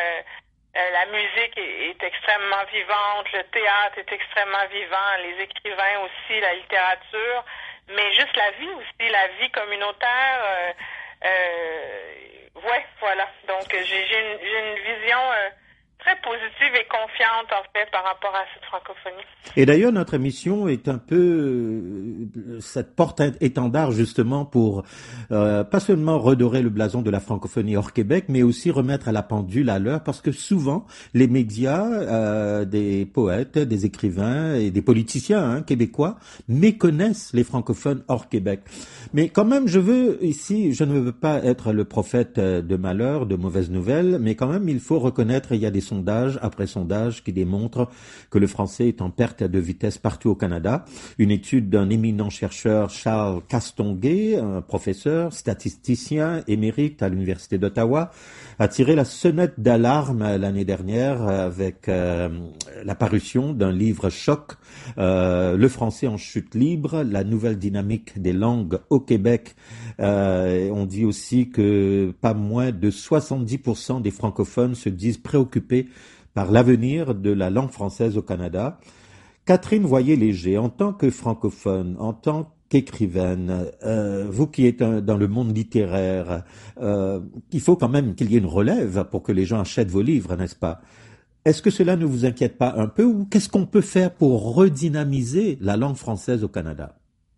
la musique est extrêmement vivante, le théâtre est extrêmement vivant, les écrivains aussi, la littérature, mais juste la vie aussi, la vie communautaire. Ouais, voilà. Donc j'ai une vision très positive et confiante, en fait, par rapport à cette francophonie. Et d'ailleurs, notre émission est un peu cette porte-étendard, justement, pour pas seulement redorer le blason de la francophonie hors Québec, mais aussi remettre à la pendule à l'heure, parce que souvent, les médias, des poètes, des écrivains et des politiciens québécois méconnaissent les francophones hors Québec. Mais quand même, je ne veux pas être le prophète de malheur, de mauvaises nouvelles, mais quand même, il faut reconnaître, il y a des sondages après sondages qui démontrent que le français est en perte de vitesse partout au Canada. Une étude d'un éminent chercheur, Charles Castonguay, un professeur, statisticien émérite à l'Université d'Ottawa, a tiré la sonnette d'alarme l'année dernière avec la parution d'un livre choc, Le français en chute libre, la nouvelle dynamique des langues au Québec. On dit aussi que pas moins de 70% des francophones se disent préoccupés par l'avenir de la langue française au Canada. Catherine Voyer-Léger, en tant que francophone, en tant qu'écrivaine, vous qui êtes dans le monde littéraire, il faut quand même qu'il y ait une relève pour que les gens achètent vos livres, n'est-ce pas? Est-ce que cela ne vous inquiète pas un peu, ou qu'est-ce qu'on peut faire pour redynamiser la langue française au Canada?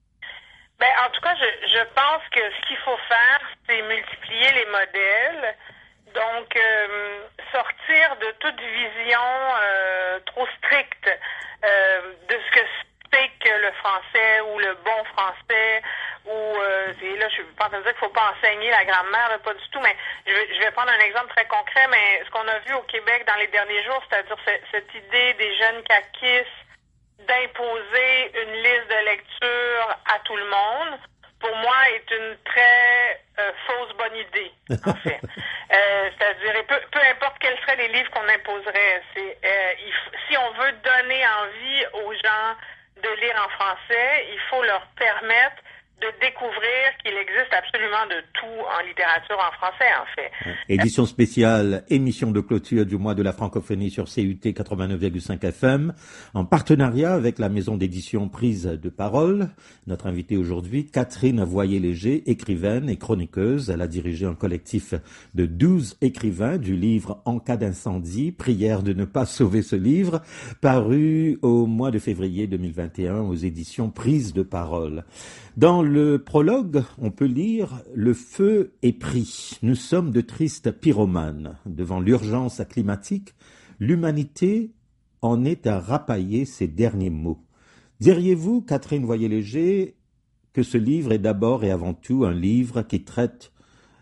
En tout cas, je pense que ce qu'il faut faire, c'est multiplier les modèles. Donc, sortir de toute vision trop stricte de ce que c'est que le français ou le bon français, ou et là, je suis pas en train de dire qu'il faut pas enseigner la grammaire, là, pas du tout, mais je vais prendre un exemple très concret, mais ce qu'on a vu au Québec dans les derniers jours, c'est-à-dire cette idée des jeunes caquistes d'imposer une liste de lecture à tout le monde, pour moi, est une très fausse bonne idée, en fait. C'est-à-dire, peu importe quels seraient les livres qu'on imposerait, si on veut donner envie aux gens de lire en français, il faut leur permettre de découvrir qu'il existe absolument de tout en littérature en français, en fait. Édition spéciale, émission de clôture du mois de la francophonie sur CUT 89,5 FM, en partenariat avec la maison d'édition Prise de Parole. Notre invitée aujourd'hui, Catherine Voyer-Léger, écrivaine et chroniqueuse. Elle a dirigé un collectif de 12 écrivains du livre En cas d'incendie, prière de ne pas sauver ce livre, paru au mois de février 2021 aux éditions Prise de Parole. Dans le prologue, on peut lire « Le feu est pris. Nous sommes de tristes pyromanes. Devant l'urgence climatique, l'humanité en est à rapailler ses derniers mots. » Diriez-vous, Catherine Voyer-Léger, que ce livre est d'abord et avant tout un livre qui traite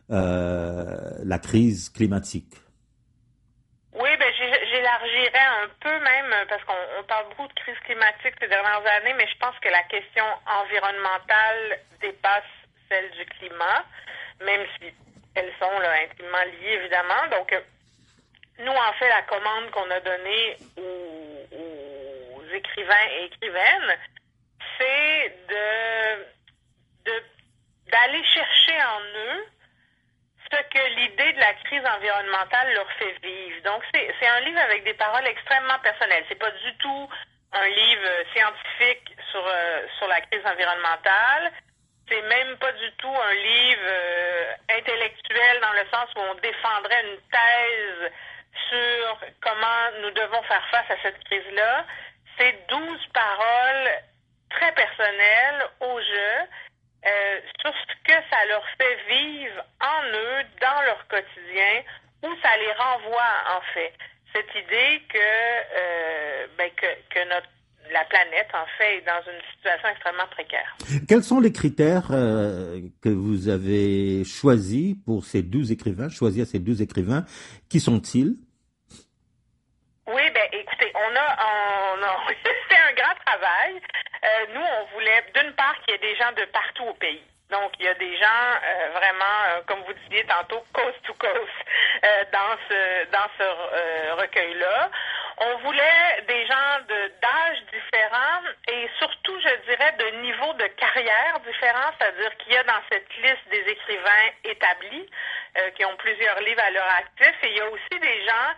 la crise climatique? Oui, j'élargirais un peu même, parce qu'on parle beaucoup de crise climatique ces dernières années, mais je pense que la question environnementale dépasse celle du climat, même si elles sont là, intimement liées, évidemment. Donc, nous, en fait, la commande qu'on a donnée aux écrivains et écrivaines, c'est d'aller chercher en eux ce que l'idée de la crise environnementale leur fait vivre. Donc, c'est un livre avec des paroles extrêmement personnelles. C'est pas du tout un livre scientifique sur la crise environnementale. C'est même pas du tout un livre intellectuel dans le sens où on défendrait une thèse sur comment nous devons faire face à cette crise-là. C'est 12 paroles très personnelles au jeu. Sur ce que ça leur fait vivre en eux, dans leur quotidien, où ça les renvoie, en fait. Cette idée que la planète, en fait, est dans une situation extrêmement précaire. Quels sont les critères que vous avez choisis pour ces 12 écrivains, choisir ces 12 écrivains? Qui sont-ils? Oui, écoutez, c'était un grand travail. Nous, on voulait, d'une part, qu'il y ait des gens de partout au pays. Donc, il y a des gens vraiment, comme vous disiez tantôt, coast to coast dans ce recueil-là. On voulait des gens d'âges différents et surtout, je dirais, de niveaux de carrière différents, c'est-à-dire qu'il y a dans cette liste des écrivains établis qui ont plusieurs livres à leur actif, et il y a aussi des gens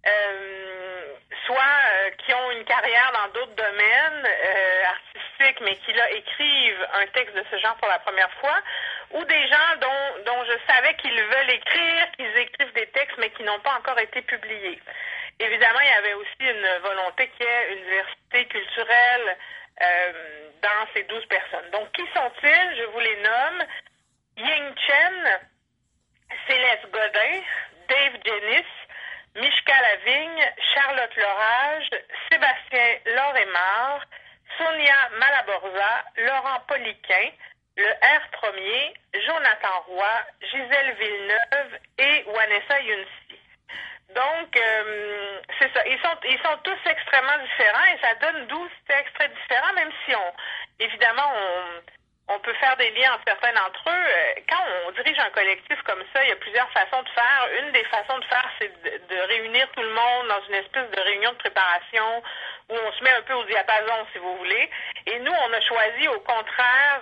qui ont une carrière dans d'autres domaines artistiques, mais qui là écrivent un texte de ce genre pour la première fois, ou des gens dont je savais qu'ils veulent écrire, qu'ils écrivent des textes, mais qui n'ont pas encore été publiés. évidemment, il y avait aussi une volonté qu'il y ait une diversité culturelle dans ces 12 personnes. Donc, qui sont-ils? Je vous les nomme. Ying Chen, Céleste Godin, Dave Jenis, Mishka Lavigne, Charlotte Lorage, Sébastien Loremar, Sonia Malaborza, Laurent Poliquin, le R. Tromier, Jonathan Roy, Gisèle Villeneuve et Vanessa Younsi. Donc, c'est ça. Ils sont tous extrêmement différents et ça donne 12 textes très différents, même si évidemment, on peut faire des liens entre certains d'entre eux. Quand on dirige un collectif comme ça, il y a plusieurs façons de faire. Une des façons de faire, c'est de réunir tout le monde dans une espèce de réunion de préparation où on se met un peu au diapason, si vous voulez. Et nous, on a choisi, au contraire,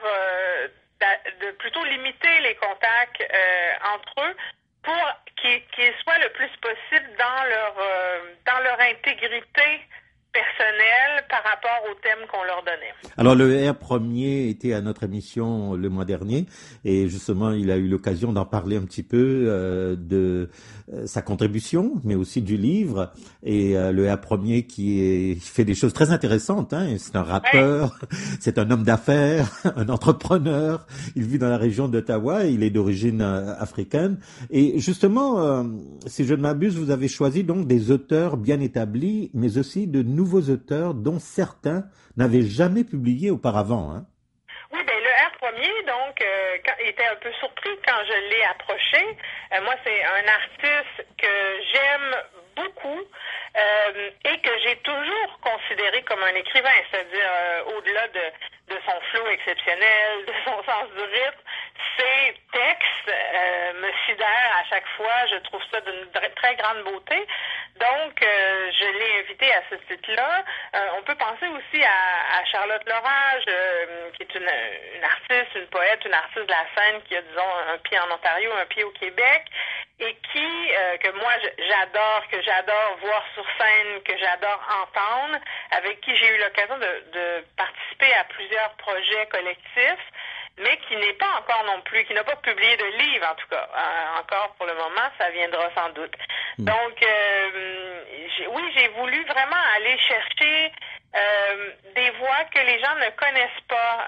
de plutôt limiter les contacts entre eux pour qu'ils soient le plus possible dans leur intégrité personnelle par rapport au thème qu'on leur donnait. Alors le R premier était à notre émission le mois dernier et justement il a eu l'occasion d'en parler un petit peu de sa contribution mais aussi du livre et le R premier qui fait des choses très intéressantes, hein. C'est un rappeur, c'est un homme d'affaires, un entrepreneur, il vit dans la région d'Ottawa, il est d'origine africaine et justement si je ne m'abuse vous avez choisi donc des auteurs bien établis mais aussi de nouveaux auteurs dont certains n'avaient jamais publié auparavant, hein? Oui, ben le R premier, donc, était un peu surpris quand je l'ai approché. Moi, c'est un artiste que j'aime beaucoup et que j'ai toujours considéré comme un écrivain, c'est-à-dire au-delà de son flow exceptionnel, de son sens du rythme, ses textes me sidèrent à chaque fois. Je trouve ça d'une très grande beauté. Donc, je l'ai invité à ce titre-là. On peut penser aussi à Charlotte Lorage, qui est une artiste, une poète, une artiste de la scène qui a, disons, un pied en Ontario, un pied au Québec, et qui, que moi, j'adore voir sur scène, que j'adore entendre, avec qui j'ai eu l'occasion de participer à plusieurs projets collectifs, mais qui n'est pas encore non plus, qui n'a pas publié de livre, en tout cas. Encore pour le moment, ça viendra sans doute. Donc, j'ai voulu vraiment aller chercher des voix que les gens ne connaissent pas.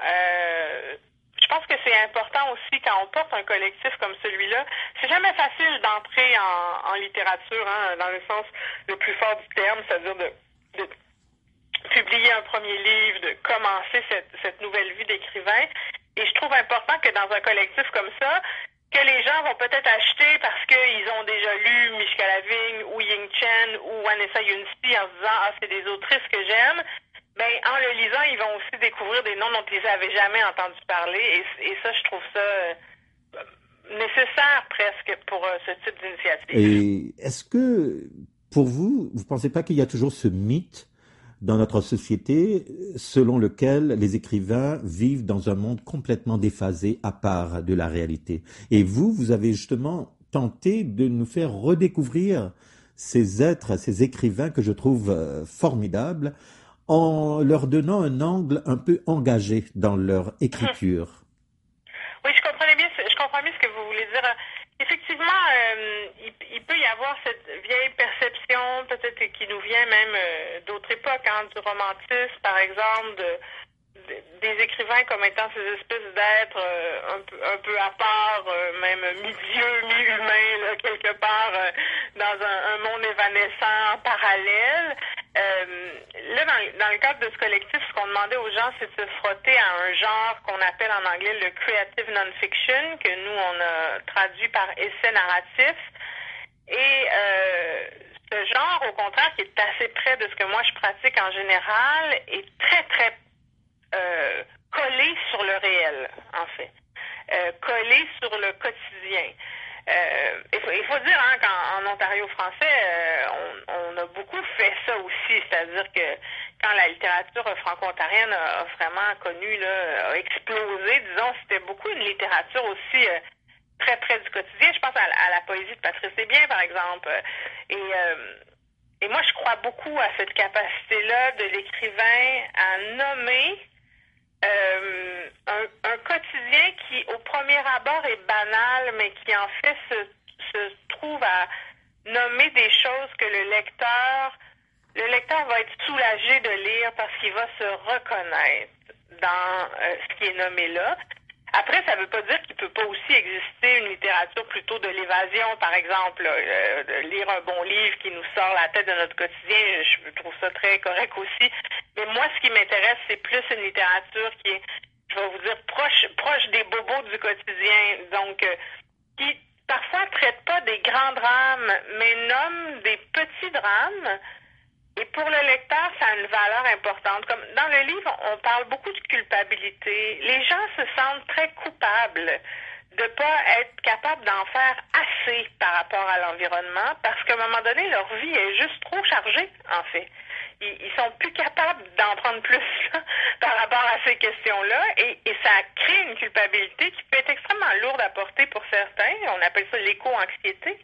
Je pense que c'est important aussi quand on porte un collectif comme celui-là. C'est jamais facile d'entrer en littérature, hein, dans le sens le plus fort du terme, c'est-à-dire de publier un premier livre, de commencer cette nouvelle vie d'écrivain. Et je trouve important que dans un collectif comme ça, que les gens vont peut-être acheter parce qu'ils ont déjà lu Mishka Lavigne ou Ying Chen ou Vanessa Younsi en se disant « Ah, c'est des autrices que j'aime », ben en le lisant, ils vont aussi découvrir des noms dont ils n'avaient jamais entendu parler. Et ça, je trouve ça nécessaire presque pour ce type d'initiative. Et est-ce que, pour vous, vous ne pensez pas qu'il y a toujours ce mythe dans notre société selon lequel les écrivains vivent dans un monde complètement déphasé, à part de la réalité? Et vous avez justement tenté de nous faire redécouvrir ces êtres, ces écrivains que je trouve formidables, en leur donnant un angle un peu engagé dans leur écriture. Oui, je comprends bien ce que vous voulez dire. Effectivement, il peut y avoir cette vieille perception, peut-être qui nous vient même d'autres époques, hein, du romantisme, par exemple, des écrivains comme étant ces espèces d'êtres un peu à part, même mi-dieu, mi-humain, quelque part, dans un monde évanescent parallèle. Là, dans le cadre de ce collectif, ce qu'on demandait aux gens, c'est de se frotter à un genre qu'on appelle en anglais le creative non-fiction, que nous, on a traduit par essai narratif. Et ce genre, au contraire, qui est assez près de ce que moi je pratique en général, est très, très collé sur le réel, en fait. Collé sur le quotidien. Il faut dire hein, qu'en Ontario français, on a beaucoup fait ça aussi, c'est-à-dire que quand la littérature franco-ontarienne a vraiment connu, a explosé, disons, c'était beaucoup une littérature aussi très près du quotidien. Je pense à la poésie de Patrice Desbiens, par exemple. Et moi, je crois beaucoup à cette capacité-là de l'écrivain à nommer un quotidien qui, au premier abord, est banal, mais qui, en fait, se trouve nommer des choses que le lecteur va être soulagé de lire parce qu'il va se reconnaître dans ce qui est nommé là. Après, ça ne veut pas dire qu'il ne peut pas aussi exister une littérature plutôt de l'évasion, par exemple. De lire un bon livre qui nous sort la tête de notre quotidien, je trouve ça très correct aussi. Mais moi, ce qui m'intéresse, c'est plus une littérature qui est, je vais vous dire, proche des bobos du quotidien. Donc, qui parfois ne traite pas des grands drames, mais nomme des petits drames. Et pour le lecteur, ça a une valeur importante. Comme dans le livre, on parle beaucoup de culpabilité. Les gens se sentent très coupables de pas être capables d'en faire assez par rapport à l'environnement parce qu'à un moment donné, leur vie est juste trop chargée, en fait. Ils sont plus capables d'en prendre plus par rapport à ces questions-là et ça crée une culpabilité qui peut être extrêmement lourde à porter pour certains. On appelle ça l'éco-anxiété.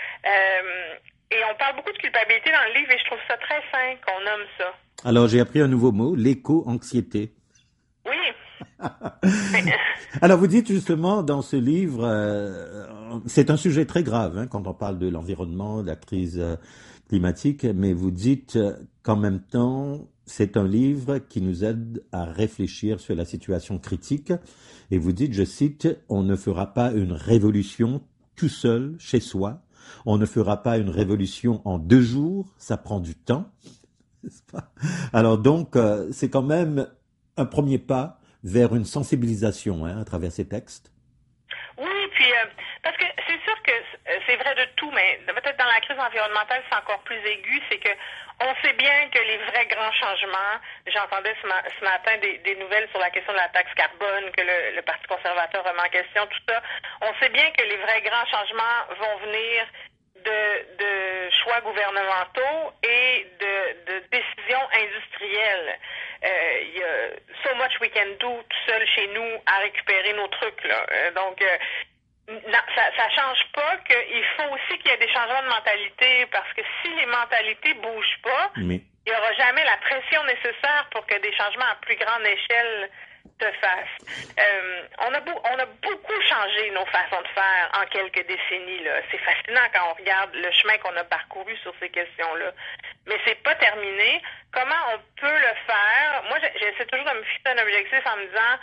Et on parle beaucoup de culpabilité dans le livre et je trouve ça très sain qu'on nomme ça. Alors, j'ai appris un nouveau mot, l'éco-anxiété. Oui. Alors, vous dites justement dans ce livre, c'est un sujet très grave quand on parle de l'environnement, de la crise climatique, mais vous dites qu'en même temps, c'est un livre qui nous aide à réfléchir sur la situation critique. Et vous dites, je cite, « On ne fera pas une révolution tout seul, chez soi. On ne fera pas une révolution en 2 jours, ça prend du temps. » N'est-ce pas? Alors donc, c'est quand même un premier pas vers une sensibilisation à travers ces textes. Oui, puis parce que c'est sûr que c'est vrai de tout, mais peut-être dans la crise environnementale, c'est encore plus aigu, c'est que on sait bien que les vrais grands changements, j'entendais ce matin des nouvelles sur la question de la taxe carbone, que le Parti conservateur remet en question, tout ça, on sait bien que les vrais grands changements vont venir de choix gouvernementaux et de décisions industrielles. Il y a so much we can do tout seul chez nous à récupérer nos trucs, là. Donc, non, ça change pas qu'il faut aussi qu'il y ait des changements de mentalité parce que si les mentalités bougent pas, il n'y aura jamais la pression nécessaire pour que des changements à plus grande échelle se fassent. On a beaucoup changé nos façons de faire en quelques décennies, là. C'est fascinant quand on regarde le chemin qu'on a parcouru sur ces questions-là. Mais c'est pas terminé. Comment on peut le faire? Moi, j'essaie toujours de me fixer un objectif en me disant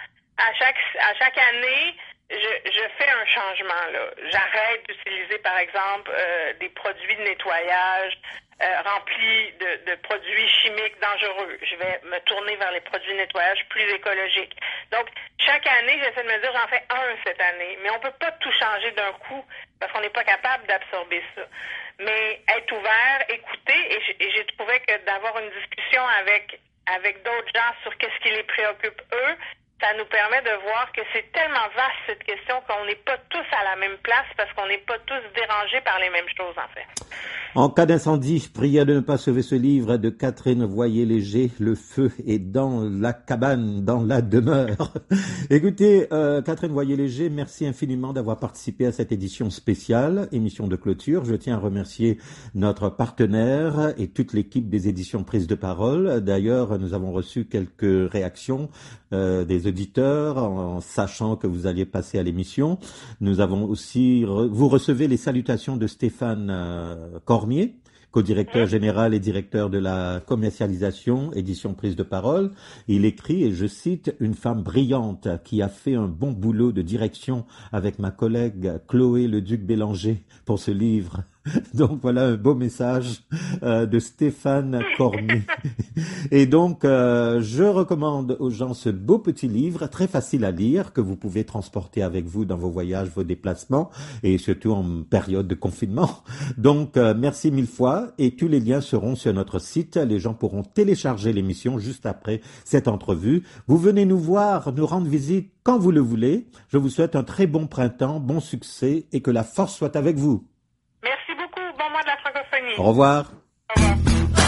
à chaque année, je fais un changement, là. J'arrête d'utiliser, par exemple, des produits de nettoyage remplis de produits chimiques dangereux. Je vais me tourner vers les produits de nettoyage plus écologiques. Donc, chaque année, j'essaie de me dire, j'en fais un cette année. Mais on peut pas tout changer d'un coup parce qu'on n'est pas capable d'absorber ça. Mais être ouvert, écouter, et j'ai trouvé que d'avoir une discussion avec d'autres gens sur qu'est-ce qui les préoccupe eux, ça nous permet de voir que c'est tellement vaste cette question qu'on n'est pas tous à la même place parce qu'on n'est pas tous dérangés par les mêmes choses, en fait. En cas d'incendie, priez de ne pas sauver ce livre de Catherine Voyer-Léger. Le feu est dans la cabane, dans la demeure. Écoutez, Catherine Voyer-Léger, merci infiniment d'avoir participé à cette édition spéciale, émission de clôture. Je tiens à remercier notre partenaire et toute l'équipe des éditions Prise de Parole. D'ailleurs, nous avons reçu quelques réactions des auditeurs en sachant que vous alliez passer à l'émission. Nous avons aussi, vous recevez les salutations de Stéphane Cormier, co-directeur général et directeur de la commercialisation, édition Prise de Parole. Il écrit, et je cite, « Une femme brillante qui a fait un bon boulot de direction avec ma collègue Chloé Leduc-Bélanger pour ce livre. » Donc voilà un beau message de Stéphane Cormier. Et donc je recommande aux gens ce beau petit livre très facile à lire que vous pouvez transporter avec vous dans vos voyages, vos déplacements et surtout en période de confinement. Donc merci 1000 fois et tous les liens seront sur notre site. Les gens pourront télécharger l'émission juste après cette entrevue. Vous venez nous voir, nous rendre visite quand vous le voulez. Je vous souhaite un très bon printemps, bon succès et que la force soit avec vous. Merci beaucoup. Bon mois de la francophonie. Au revoir. Au revoir.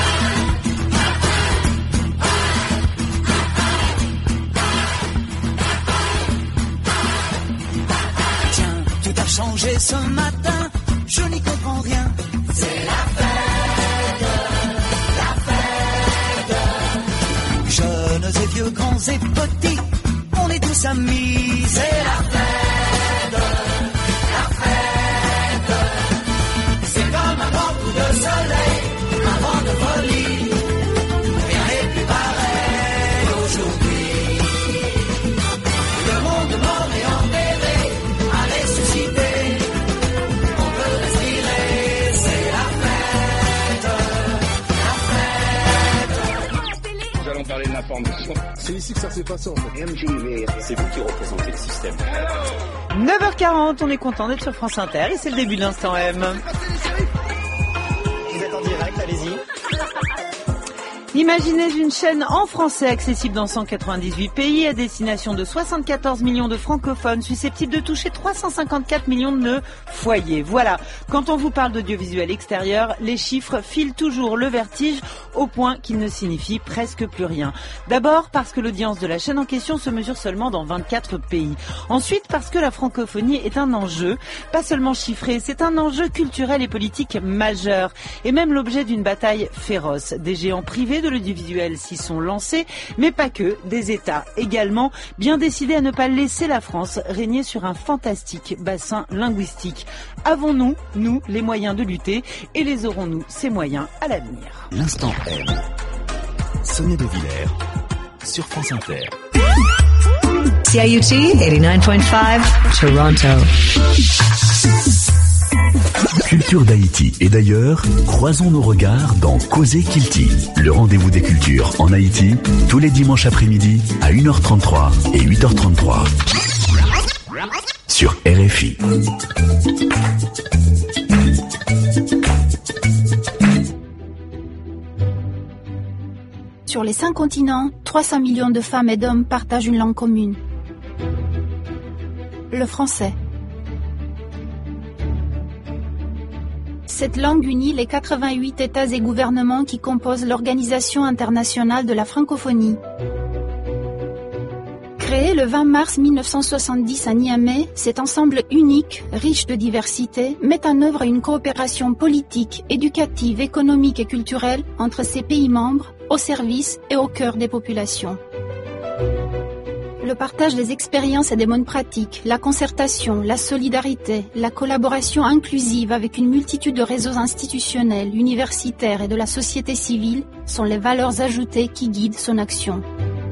Tiens, tout a changé ce matin, je n'y comprends rien. C'est la fête, jeunes et vieux, grands et petits, on est tous amis. C'est la fête, c'est comme un d'information. C'est ici que ça s'est passé en fait. MJV. C'est vous qui représentez le système. 9h40, on est content d'être sur France Inter et c'est le début de l'Instant M. Vous êtes en direct, allez-y. Imaginez une chaîne en français accessible dans 198 pays à destination de 74 millions de francophones susceptibles de toucher 354 millions de foyers. Voilà, quand on vous parle d'audiovisuel extérieur, les chiffres filent toujours le vertige au point qu'ils ne signifient presque plus rien. D'abord parce que l'audience de la chaîne en question se mesure seulement dans 24 pays. Ensuite parce que la francophonie est un enjeu, pas seulement chiffré, c'est un enjeu culturel et politique majeur et même l'objet d'une bataille féroce. Des géants privés de l'audiovisuel s'y sont lancés, mais pas que, des États également, bien décidés à ne pas laisser la France régner sur un fantastique bassin linguistique. Avons-nous, nous, les moyens de lutter et les aurons-nous, ces moyens, à l'avenir? L'Instant M. Sonia De Villers sur France Inter. CIUT 89.5 Toronto. Culture d'Haïti et d'ailleurs, croisons nos regards dans Causer Kilti, le rendez-vous des cultures en Haïti, tous les dimanches après-midi à 1h33 et 8h33 sur RFI. Sur les 5 continents, 300 millions de femmes et d'hommes partagent une langue commune. Le français. Cette langue unit les 88 États et gouvernements qui composent l'Organisation internationale de la francophonie. Créé le 20 mars 1970 à Niamey, cet ensemble unique, riche de diversité, met en œuvre une coopération politique, éducative, économique et culturelle entre ses pays membres, au service et au cœur des populations. Le partage des expériences et des bonnes pratiques, la concertation, la solidarité, la collaboration inclusive avec une multitude de réseaux institutionnels, universitaires et de la société civile sont les valeurs ajoutées qui guident son action.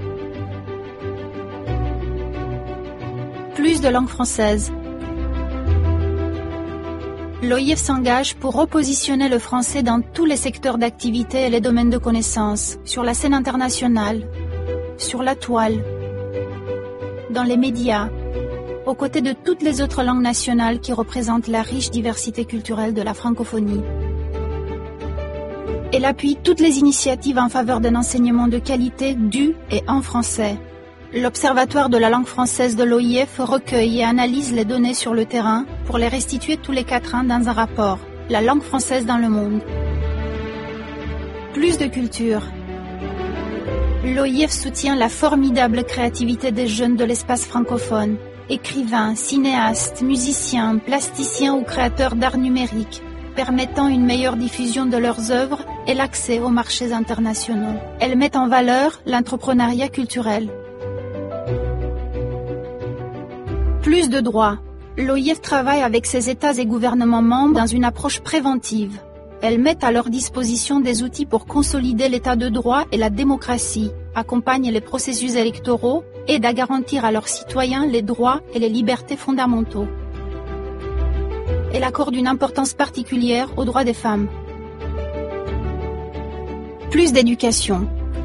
Plus de langue française. L'OIF s'engage pour repositionner le français dans tous les secteurs d'activité et les domaines de connaissances, sur la scène internationale, sur la toile, dans les médias, aux côtés de toutes les autres langues nationales qui représentent la riche diversité culturelle de la francophonie. Elle appuie toutes les initiatives en faveur d'un enseignement de qualité du et en français. L'Observatoire de la langue française de l'OIF recueille et analyse les données sur le terrain pour les restituer tous les 4 ans dans un rapport, La langue française dans le monde. Plus de culture. L'OIF soutient la formidable créativité des jeunes de l'espace francophone, écrivains, cinéastes, musiciens, plasticiens ou créateurs d'art numérique, permettant une meilleure diffusion de leurs œuvres et l'accès aux marchés internationaux. Elle met en valeur l'entrepreneuriat culturel. Plus de droits. L'OIF travaille avec ses États et gouvernements membres dans une approche préventive. Elle met à leur disposition des outils pour consolider l'état de droit et la démocratie, accompagne les processus électoraux, aide à garantir à leurs citoyens les droits et les libertés fondamentaux. Elle accorde une importance particulière aux droits des femmes. Plus d'éducation.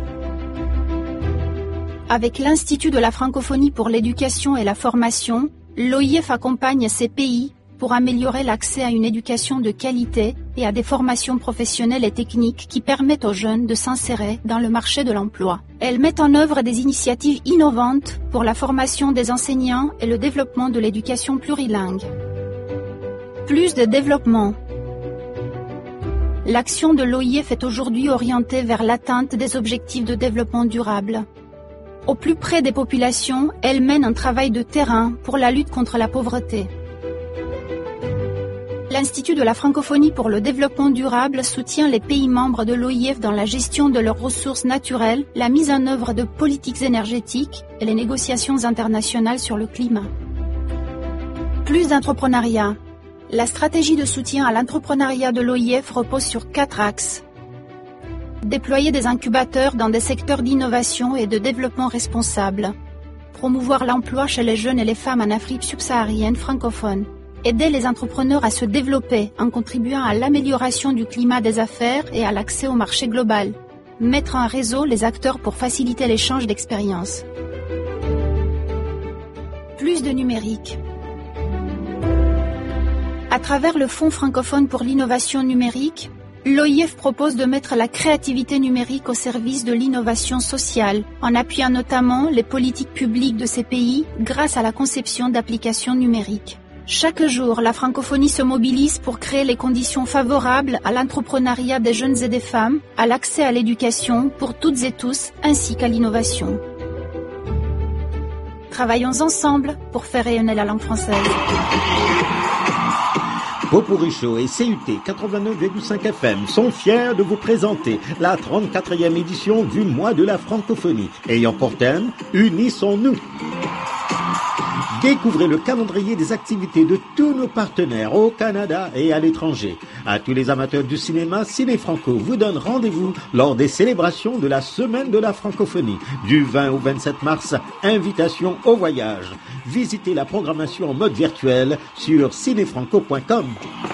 Avec l'Institut de la francophonie pour l'éducation et la formation, l'OIF accompagne ces pays pour améliorer l'accès à une éducation de qualité et à des formations professionnelles et techniques qui permettent aux jeunes de s'insérer dans le marché de l'emploi. Elle met en œuvre des initiatives innovantes pour la formation des enseignants et le développement de l'éducation plurilingue. Plus de développement. L'action de l'OIF est aujourd'hui orientée vers l'atteinte des objectifs de développement durable. Au plus près des populations, elle mène un travail de terrain pour la lutte contre la pauvreté. L'Institut de la francophonie pour le développement durable soutient les pays membres de l'OIF dans la gestion de leurs ressources naturelles, la mise en œuvre de politiques énergétiques et les négociations internationales sur le climat. Plus d'entrepreneuriat. La stratégie de soutien à l'entrepreneuriat de l'OIF repose sur 4 axes. Déployer des incubateurs dans des secteurs d'innovation et de développement responsable. Promouvoir l'emploi chez les jeunes et les femmes en Afrique subsaharienne francophone. Aider les entrepreneurs à se développer en contribuant à l'amélioration du climat des affaires et à l'accès au marché global. mettre en réseau les acteurs pour faciliter l'échange d'expériences. Plus de numérique. À travers le Fonds francophone pour l'innovation numérique, l'OIF propose de mettre la créativité numérique au service de l'innovation sociale, en appuyant notamment les politiques publiques de ces pays grâce à la conception d'applications numériques. Chaque jour, la francophonie se mobilise pour créer les conditions favorables à l'entrepreneuriat des jeunes et des femmes, à l'accès à l'éducation pour toutes et tous, ainsi qu'à l'innovation. Travaillons ensemble pour faire rayonner la langue française. Popurrí Show et CUT 89,5 FM sont fiers de vous présenter la 34e édition du mois de la francophonie, ayant pour thème « Unissons-nous ». Découvrez le calendrier des activités de tous nos partenaires au Canada et à l'étranger. À tous les amateurs du cinéma, Ciné Franco vous donne rendez-vous lors des célébrations de la Semaine de la francophonie. Du 20 au 27 mars, invitation au voyage. Visitez la programmation en mode virtuel sur cinéfranco.com.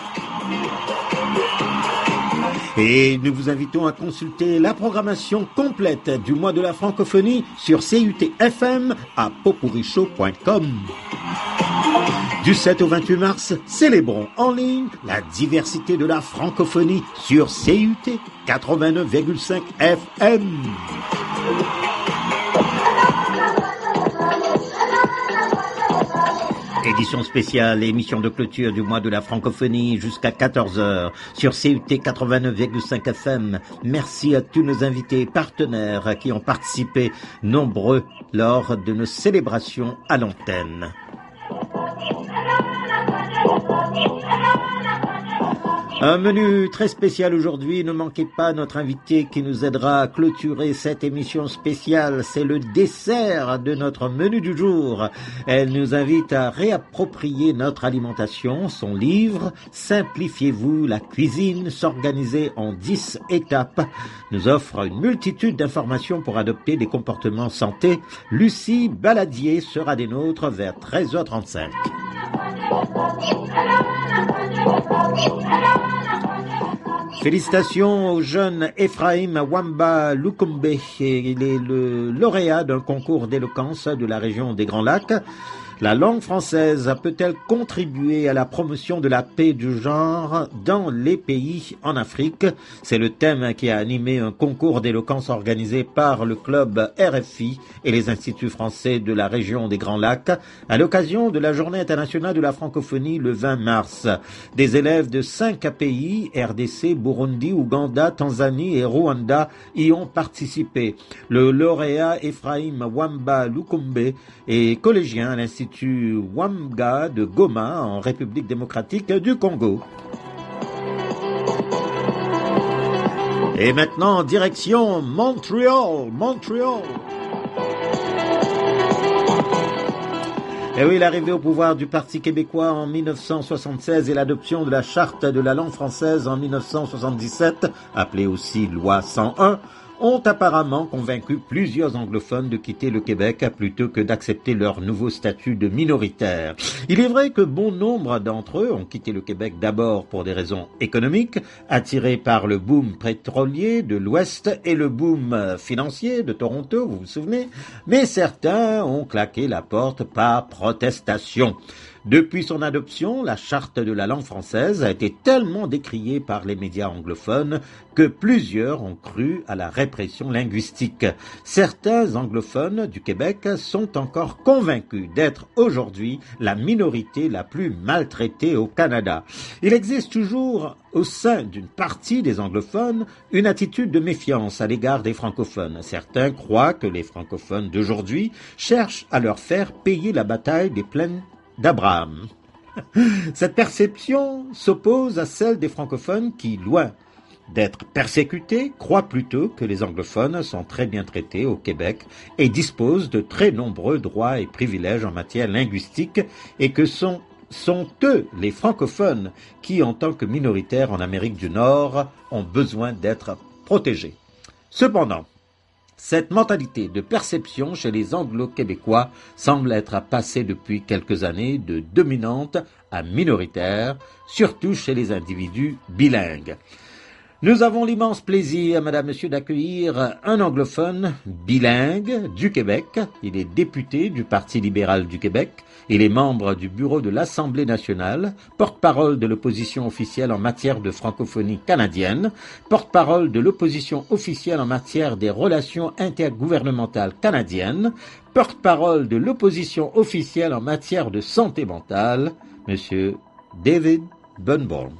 Et nous vous invitons à consulter la programmation complète du mois de la francophonie sur CUT-FM à popurrishow.com. Du 7 au 28 mars, célébrons en ligne la diversité de la francophonie sur CUT 89,5 FM. Édition spéciale, émission de clôture du mois de la francophonie jusqu'à 14h sur CUT 89,5 FM. Merci à tous nos invités et partenaires qui ont participé nombreux lors de nos célébrations à l'antenne. Un menu très spécial aujourd'hui, ne manquez pas notre invité qui nous aidera à clôturer cette émission spéciale. C'est le dessert de notre menu du jour. Elle nous invite à réapproprier notre alimentation. Son livre « Simplifiez-vous la cuisine » s'organiser en 10 étapes nous offre une multitude d'informations pour adopter des comportements santé. Lucie Baladier sera des nôtres vers 13h35. Félicitations au jeune Ephraim Wamba Lukumbe. Il est le lauréat d'un concours d'éloquence de la région des Grands Lacs. La langue française peut-elle contribuer à la promotion de la paix du genre dans les pays en Afrique? C'est le thème qui a animé un concours d'éloquence organisé par le club RFI et les instituts français de la région des Grands Lacs à l'occasion de la Journée internationale de la francophonie le 20 mars. Des élèves de 5 pays, RDC, Burundi, Ouganda, Tanzanie et Rwanda, y ont participé. Le lauréat Ephraim Wamba Lukumbe est collégien à l'Institut Wamga de Goma en République démocratique du Congo. Et maintenant, direction Montréal. Et oui, l'arrivée au pouvoir du Parti québécois en 1976 et l'adoption de la Charte de la langue française en 1977, appelée aussi Loi 101, ont apparemment convaincu plusieurs anglophones de quitter le Québec plutôt que d'accepter leur nouveau statut de minoritaire. Il est vrai que bon nombre d'entre eux ont quitté le Québec d'abord pour des raisons économiques, attirés par le boom pétrolier de l'Ouest et le boom financier de Toronto, vous vous souvenez, mais certains ont claqué la porte par protestation. Depuis son adoption, la Charte de la langue française a été tellement décriée par les médias anglophones que plusieurs ont cru à la répression linguistique. Certains anglophones du Québec sont encore convaincus d'être aujourd'hui la minorité la plus maltraitée au Canada. Il existe toujours au sein d'une partie des anglophones une attitude de méfiance à l'égard des francophones. Certains croient que les francophones d'aujourd'hui cherchent à leur faire payer la bataille des plaines d'Abraham. Cette perception s'oppose à celle des francophones qui, loin d'être persécutés, croient plutôt que les anglophones sont très bien traités au Québec et disposent de très nombreux droits et privilèges en matière linguistique et que sont eux, les francophones, qui, en tant que minoritaires en Amérique du Nord, ont besoin d'être protégés. Cependant, cette mentalité de perception chez les anglo-québécois semble être passée depuis quelques années de dominante à minoritaire, surtout chez les individus bilingues. Nous avons l'immense plaisir, madame, monsieur, d'accueillir un anglophone bilingue du Québec. Il est député du Parti libéral du Québec. Il est membre du bureau de l'Assemblée nationale, porte-parole de l'opposition officielle en matière de francophonie canadienne, porte-parole de l'opposition officielle en matière des relations intergouvernementales canadiennes, porte-parole de l'opposition officielle en matière de santé mentale, monsieur David Bunborn.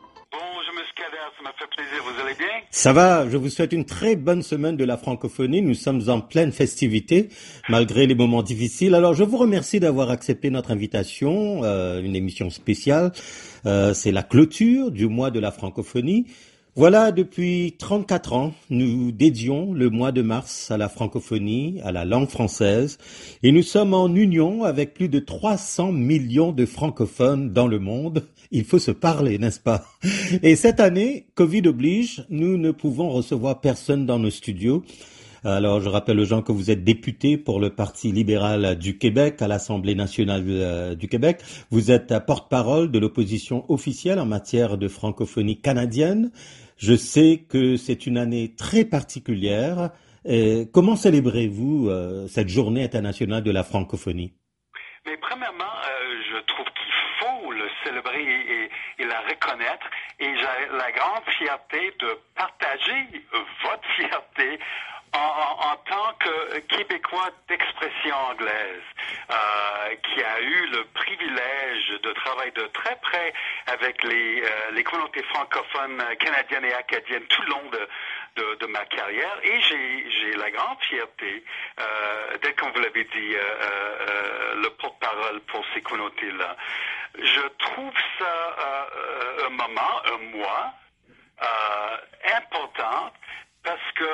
Ça va, je vous souhaite une très bonne semaine de la francophonie. Nous sommes en pleine festivité, malgré les moments difficiles. Alors, je vous remercie d'avoir accepté notre invitation, une émission spéciale. C'est la clôture du mois de la francophonie. Voilà, depuis 34 ans, nous dédions le mois de mars à la francophonie, à la langue française, et nous sommes en union avec plus de 300 millions de francophones dans le monde. Il faut se parler, n'est-ce pas? Et cette année, Covid oblige, nous ne pouvons recevoir personne dans nos studios. Alors, je rappelle aux gens que vous êtes député pour le Parti libéral du Québec à l'Assemblée nationale du Québec. Vous êtes porte-parole de l'opposition officielle en matière de francophonie canadienne. Je sais que c'est une année très particulière. Comment célébrez-vous cette journée internationale de la francophonie? Mais premièrement, je trouve qu'il faut le célébrer et la reconnaître. Et j'ai la grande fierté de partager votre fierté en tant que Québécois d'expression anglaise, qui a eu le privilège de travailler de très près avec les communautés francophones canadiennes et acadiennes tout le long de ma carrière, et j'ai la grande fierté d'être, comme vous l'avez dit, le porte-parole pour ces communautés-là. Je trouve ça un mois important, parce que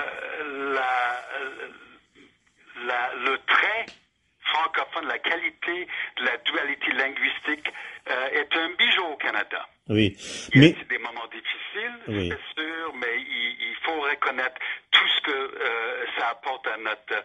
le trait francophone, la qualité de la dualité linguistique est un bijou au Canada. Oui. Mais c'est des moments difficiles, oui, c'est sûr, mais il faut reconnaître tout ce que ça apporte à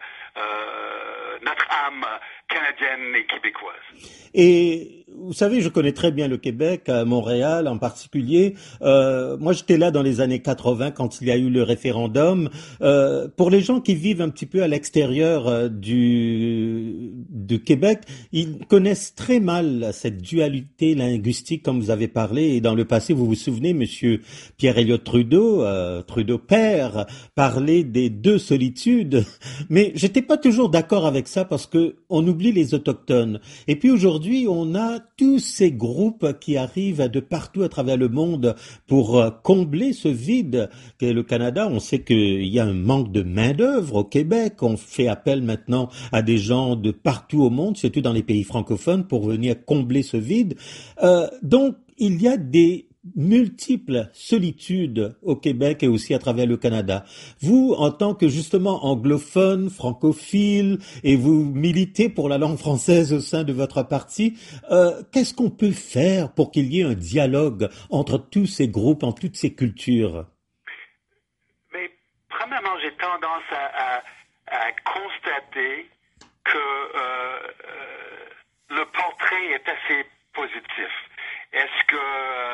notre âme canadienne et québécoise. Et vous savez, je connais très bien le Québec, Montréal en particulier. Moi, j'étais là dans les années 80 quand il y a eu le référendum. Pour les gens qui vivent un petit peu à l'extérieur du Québec, ils connaissent très mal cette dualité linguistique, comme vous avez parlé. Et dans le passé, vous vous souvenez, monsieur Pierre Elliott Trudeau, Trudeau père, parlait des deux solitudes. Mais j'étais pas toujours d'accord avec ça parce que on oublie les autochtones. Et puis aujourd'hui, on a tous ces groupes qui arrivent de partout à travers le monde pour combler ce vide qu'est le Canada. On sait qu'il y a un manque de main-d'œuvre au Québec. On fait appel maintenant à des gens de partout au monde, surtout dans les pays francophones, pour venir combler ce vide. Donc, il y a des multiples solitudes au Québec et aussi à travers le Canada. Vous, en tant que justement anglophone, francophile, et vous militez pour la langue française au sein de votre parti, qu'est-ce qu'on peut faire pour qu'il y ait un dialogue entre tous ces groupes, entre toutes ces cultures? Mais premièrement, j'ai tendance à constater que le portrait est assez positif. Est-ce que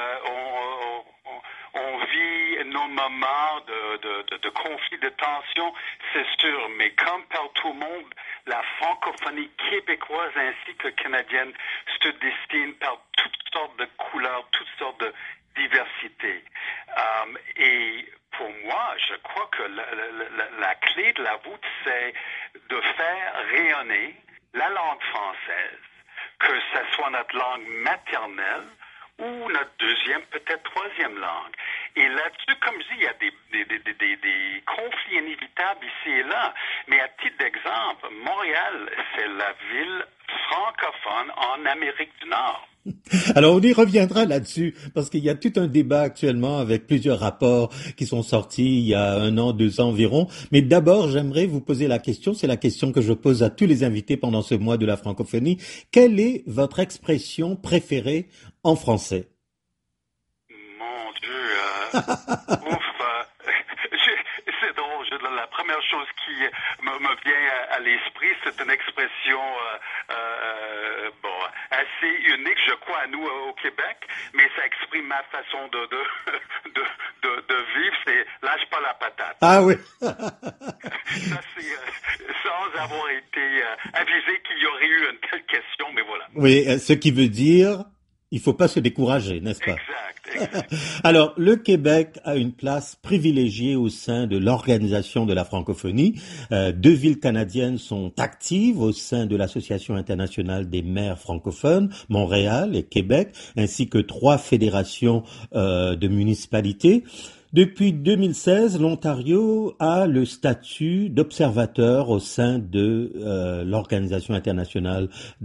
on vit nos moments de conflit, de tension? C'est sûr, mais comme partout au monde, la francophonie québécoise ainsi que canadienne se destine par toutes sortes de couleurs, toutes sortes de diversités. Et pour moi, je crois que la clé de la voûte, c'est de faire rayonner la langue française, que ce soit notre langue maternelle ou notre deuxième, peut-être troisième langue. Et là-dessus, comme je dis, il y a des conflits inévitables ici et là. Mais à titre d'exemple, Montréal, c'est la ville francophone en Amérique du Nord. Alors, on y reviendra là-dessus, parce qu'il y a tout un débat actuellement avec plusieurs rapports qui sont sortis il y a 1 an, 2 ans environ. Mais d'abord, j'aimerais vous poser la question, c'est la question que je pose à tous les invités pendant ce mois de la francophonie. Quelle est votre expression préférée en français? Mon Dieu, c'est drôle. La première chose qui me vient à l'esprit, c'est une expression assez unique, je crois, à nous au Québec, mais ça exprime ma façon de vivre, c'est lâche pas la patate. Ah oui. Ça, c'est sans avoir été avisé qu'il y aurait eu une telle question, mais voilà. Oui, ce qui veut dire, il faut pas se décourager, n'est-ce pas? Exact. Alors, le Québec a une place privilégiée au sein de l'Organisation de la francophonie. 2 villes canadiennes sont actives au sein de l'Association internationale des maires francophones, Montréal et Québec, ainsi que 3 fédérations de municipalités. Depuis 2016, l'Ontario a le statut d'observateur au sein de l'Organisation internationale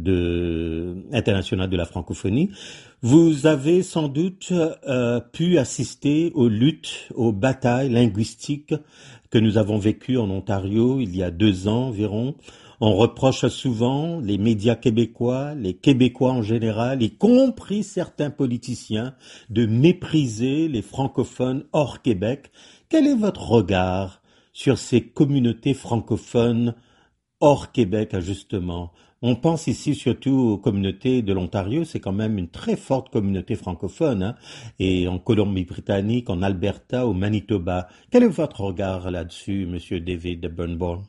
de la francophonie. Vous avez sans doute pu assister aux luttes, aux batailles linguistiques que nous avons vécues en Ontario il y a 2 ans environ. On reproche souvent les médias québécois, les Québécois en général, y compris certains politiciens, de mépriser les francophones hors Québec. Quel est votre regard sur ces communautés francophones hors Québec, justement? On pense ici surtout aux communautés de l'Ontario, c'est quand même une très forte communauté francophone, hein, et en Colombie-Britannique, en Alberta, au Manitoba. Quel est votre regard là-dessus, Monsieur David Burnborn?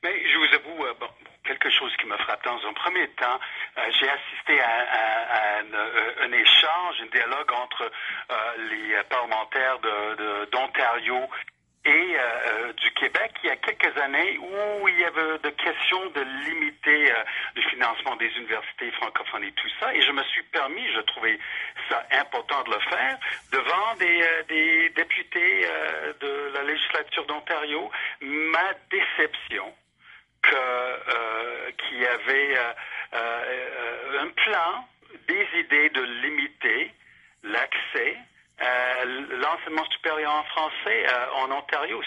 Quelque chose qui me frappe. Dans un premier temps, j'ai assisté à un échange, un dialogue entre les parlementaires d'Ontario et du Québec il y a quelques années où il y avait de questions de limiter le financement des universités francophones et tout ça. Et je me suis permis, je trouvais ça important de le faire, devant des députés de la législature d'Ontario, ma déception qu'il y avait un plan, des idées de limiter l'accès à l'enseignement supérieur en français en Ontario.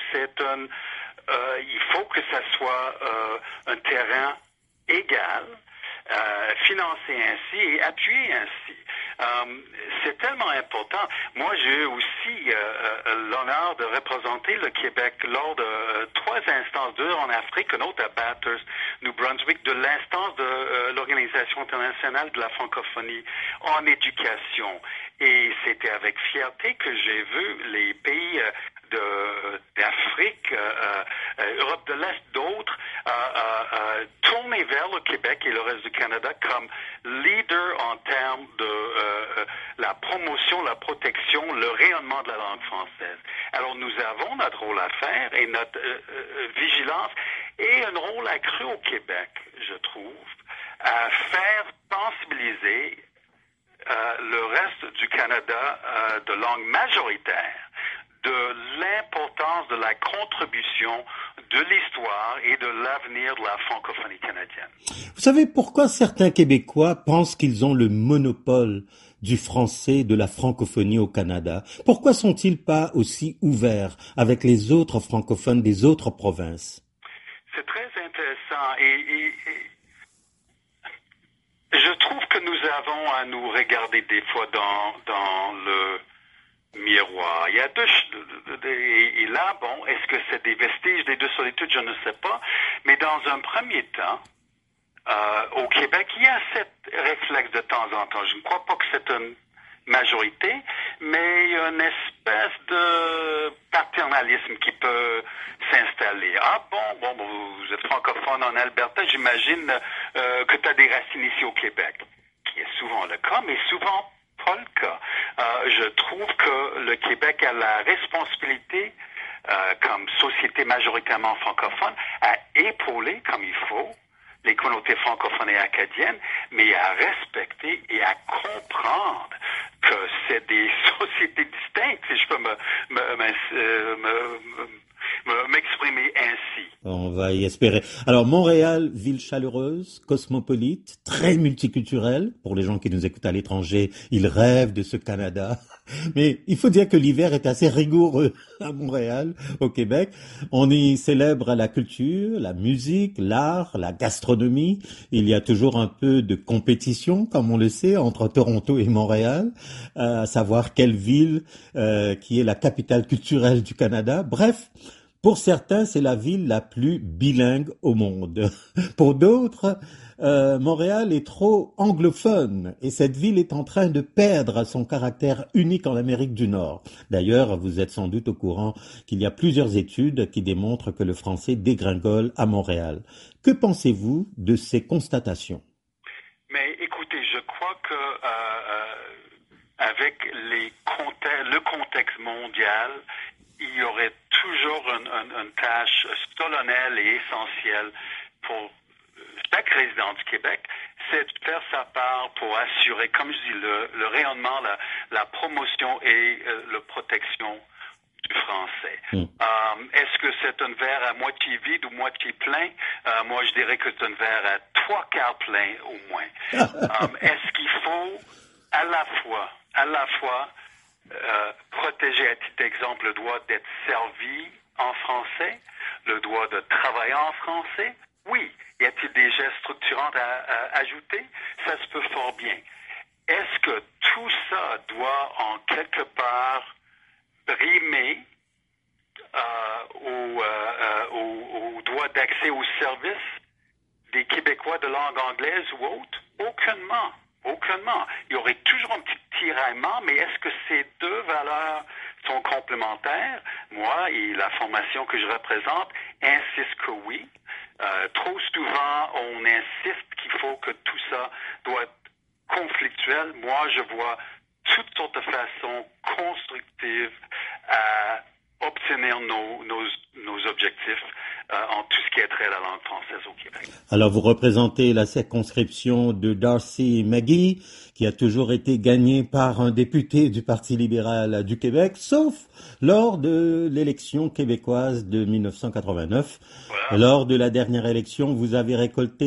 Il faut que ça soit un terrain égal, financé ainsi et appuyé ainsi. C'est tellement important. Moi, j'ai eu aussi l'honneur de représenter le Québec lors de 3 instances, 2 en Afrique, une autre à Bathurst, New Brunswick, de l'instance de l'Organisation internationale de la francophonie en éducation. Et c'était avec fierté que j'ai vu les pays d'Afrique, Europe de l'Est, d'autres, tourner vers le Québec et le reste du Canada comme leader en termes de la promotion, la protection, le rayonnement de la langue française. Alors nous avons notre rôle à faire et notre vigilance et un rôle accru au Québec, je trouve, à faire sensibiliser le reste du Canada de langue majoritaire de l'importance de la contribution de l'histoire et de l'avenir de la francophonie canadienne. Vous savez pourquoi certains Québécois pensent qu'ils ont le monopole du français, de la francophonie au Canada? Pourquoi sont-ils pas aussi ouverts avec les autres francophones des autres provinces? C'est très intéressant et je trouve que nous avons à nous regarder des fois dans le miroir. Il y a et là, bon, est-ce que c'est des vestiges des 2 solitudes? Je ne sais pas. Mais dans un premier temps, au Québec, il y a cette réflexe de temps en temps. Je ne crois pas que c'est une majorité, mais il y a une espèce de paternalisme qui peut s'installer. Ah bon, vous êtes francophone en Alberta, j'imagine que tu as des racines ici au Québec, qui est souvent le cas, mais souvent pas le cas. Je trouve que le Québec a la responsabilité, comme société majoritairement francophone, à épauler comme il faut les communautés francophones et acadiennes, mais à respecter et à comprendre que c'est des sociétés distinctes, si je peux m'exprimer ainsi. On va y espérer. Alors, Montréal, ville chaleureuse, cosmopolite, très multiculturelle. Pour les gens qui nous écoutent à l'étranger, ils rêvent de ce Canada. Mais il faut dire que l'hiver est assez rigoureux à Montréal, au Québec. On y célèbre la culture, la musique, l'art, la gastronomie. Il y a toujours un peu de compétition, comme on le sait, entre Toronto et Montréal, à savoir quelle ville qui est la capitale culturelle du Canada. Bref, Pour certains, c'est la ville la plus bilingue au monde. Pour d'autres, Montréal est trop anglophone et cette ville est en train de perdre son caractère unique en Amérique du Nord. D'ailleurs, vous êtes sans doute au courant qu'il y a plusieurs études qui démontrent que le français dégringole à Montréal. Que pensez-vous de ces constatations? Mais écoutez, je crois que avec le contexte mondial, il y aurait toujours une tâche solennelle et essentielle pour chaque résident du Québec, c'est de faire sa part pour assurer, comme je dis, le rayonnement, la promotion et la protection du français. Est-ce que c'est un verre à moitié vide ou moitié plein? Moi, je dirais que c'est un verre à 3/4 plein au moins. Est-ce qu'il faut à la fois protéger, à titre d'exemple, le droit d'être servi en français, le droit de travailler en français? Oui. Y a-t-il des gestes structurants à ajouter? Ça se peut fort bien. Est-ce que tout ça doit en quelque part brimer au droit d'accès aux services des Québécois de langue anglaise ou autre? Aucunement. Il y aurait toujours un petit tiraillement, mais est-ce que ces deux valeurs sont complémentaires? Moi et la formation que je représente insiste que oui. Trop souvent, on insiste qu'il faut que tout ça doit être conflictuel. Moi, je vois toutes sortes de façons constructives à obtenir nos objectifs en tout ce qui est trait à la langue française au Québec. Alors, vous représentez la circonscription de Darcy-McGee, qui a toujours été gagnée par un député du Parti libéral du Québec, sauf lors de l'élection québécoise de 1989. Voilà. Lors de la dernière élection, vous avez récolté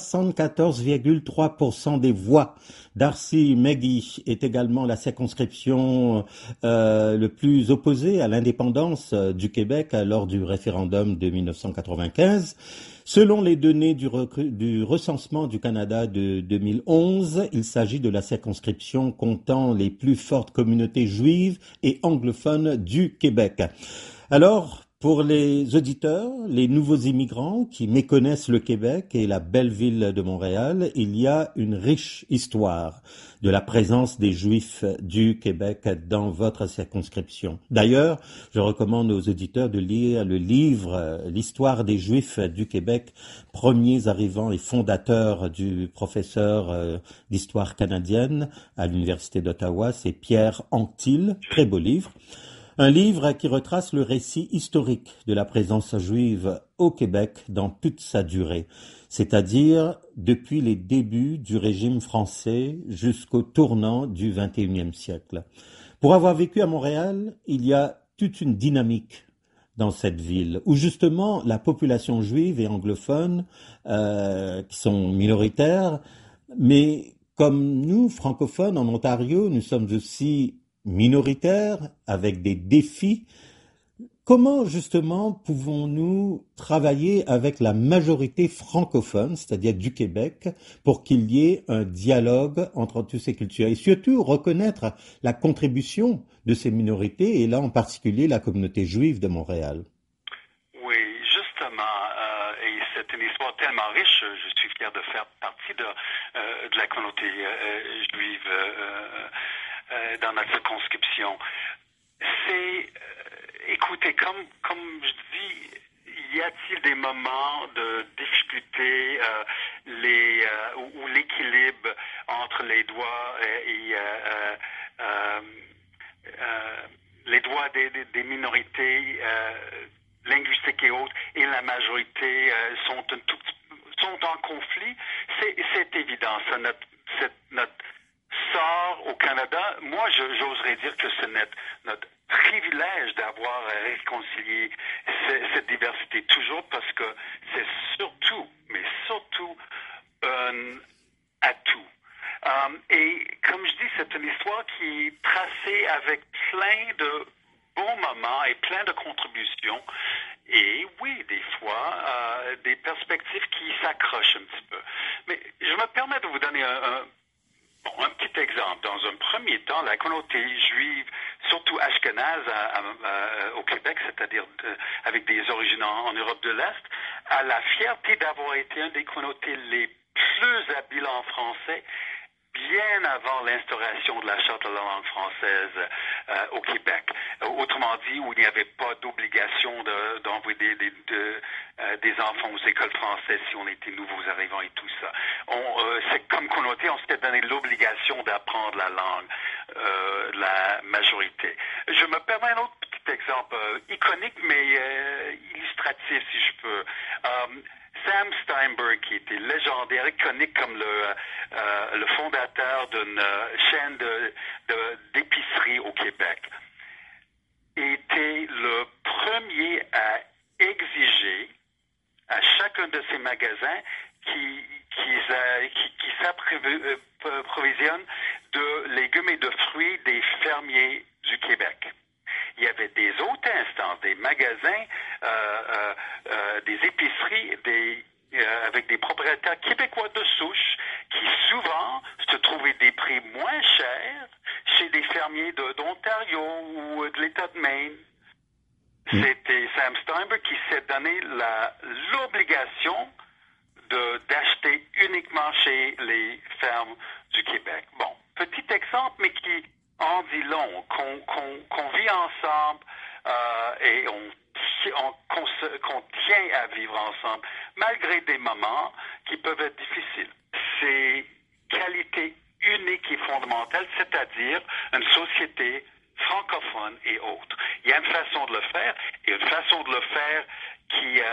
74,3% des voix. Darcy-McGee est également la circonscription le plus opposée à l'indépendance du Québec lors du référendum de 1995. Selon les données du recensement du Canada de 2011, il s'agit de la circonscription comptant les plus fortes communautés juives et anglophones du Québec. Alors, pour les auditeurs, les nouveaux immigrants qui méconnaissent le Québec et la belle ville de Montréal, il y a une riche histoire de la présence des Juifs du Québec dans votre circonscription. D'ailleurs, je recommande aux auditeurs de lire le livre « L'histoire des Juifs du Québec, premiers arrivants et fondateurs » du professeur d'histoire canadienne à l'Université d'Ottawa. C'est Pierre Anctil, très beau livre. Un livre qui retrace le récit historique de la présence juive au Québec dans toute sa durée, c'est-à-dire depuis les débuts du régime français jusqu'au tournant du XXIe siècle. Pour avoir vécu à Montréal, il y a toute une dynamique dans cette ville, où justement la population juive et anglophone, qui sont minoritaires, mais comme nous, francophones en Ontario, nous sommes aussi minoritaires, avec des défis. Comment justement pouvons-nous travailler avec la majorité francophone, c'est-à-dire du Québec, pour qu'il y ait un dialogue entre toutes ces cultures et surtout reconnaître la contribution de ces minorités et là en particulier la communauté juive de Montréal? Oui, justement, et c'est une histoire tellement riche, je suis fier de faire partie de la communauté juive dans notre circonscription. C'est, écoutez, comme je dis, y a-t-il des moments de difficulté où l'équilibre entre les droits et les droits des minorités linguistiques et autres et la majorité sont en conflit? C'est évident. Ça, notre sort au Canada, moi j'oserais dire que c'est notre privilège d'avoir réconcilié cette diversité toujours parce que c'est surtout un atout. Et comme je dis, c'est une histoire qui est tracée avec plein de bons moments et plein de contributions. Et oui, des fois, des perspectives qui s'accrochent un petit peu. Mais je me permets de vous donner un petit exemple. Dans un premier temps, la communauté juive surtout ashkénazes au Québec, c'est-à-dire avec des origines en Europe de l'Est, a la fierté d'avoir été un des communautés les plus habiles en français, bien avant l'instauration de la Charte de la langue française au Québec. Autrement dit, où il n'y avait pas d'obligation d'envoyer des enfants aux écoles françaises si on était nouveaux arrivants et tout ça. C'est comme communauté, on s'était donné l'obligation d'apprendre la langue, la majorité. Je me permets un autre petit exemple iconique, mais illustratif, si je peux. Sam Steinberg, qui était légendaire, iconique comme le fondateur d'une chaîne d'épicerie au Québec, était le premier à exiger à chacun de ses magasins qui s'approvisionnent de légumes et de fruits des fermiers du Québec. Il y avait des autres instances, des magasins, des épiceries, avec des propriétaires québécois de souche qui souvent se trouvaient des prix moins chers chez des fermiers d'Ontario ou de l'État de Maine. C'était Sam Steinberg qui s'est donné l'obligation d'acheter uniquement chez les fermes du Québec. Bon, petit exemple, mais qui en dit long, qu'on vit ensemble et qu'on tient à vivre ensemble, malgré des moments qui peuvent être difficiles. C'est qualité unique et fondamentale, c'est-à-dire une société francophone et autres. Il y a une façon de le faire, et une façon de le faire qui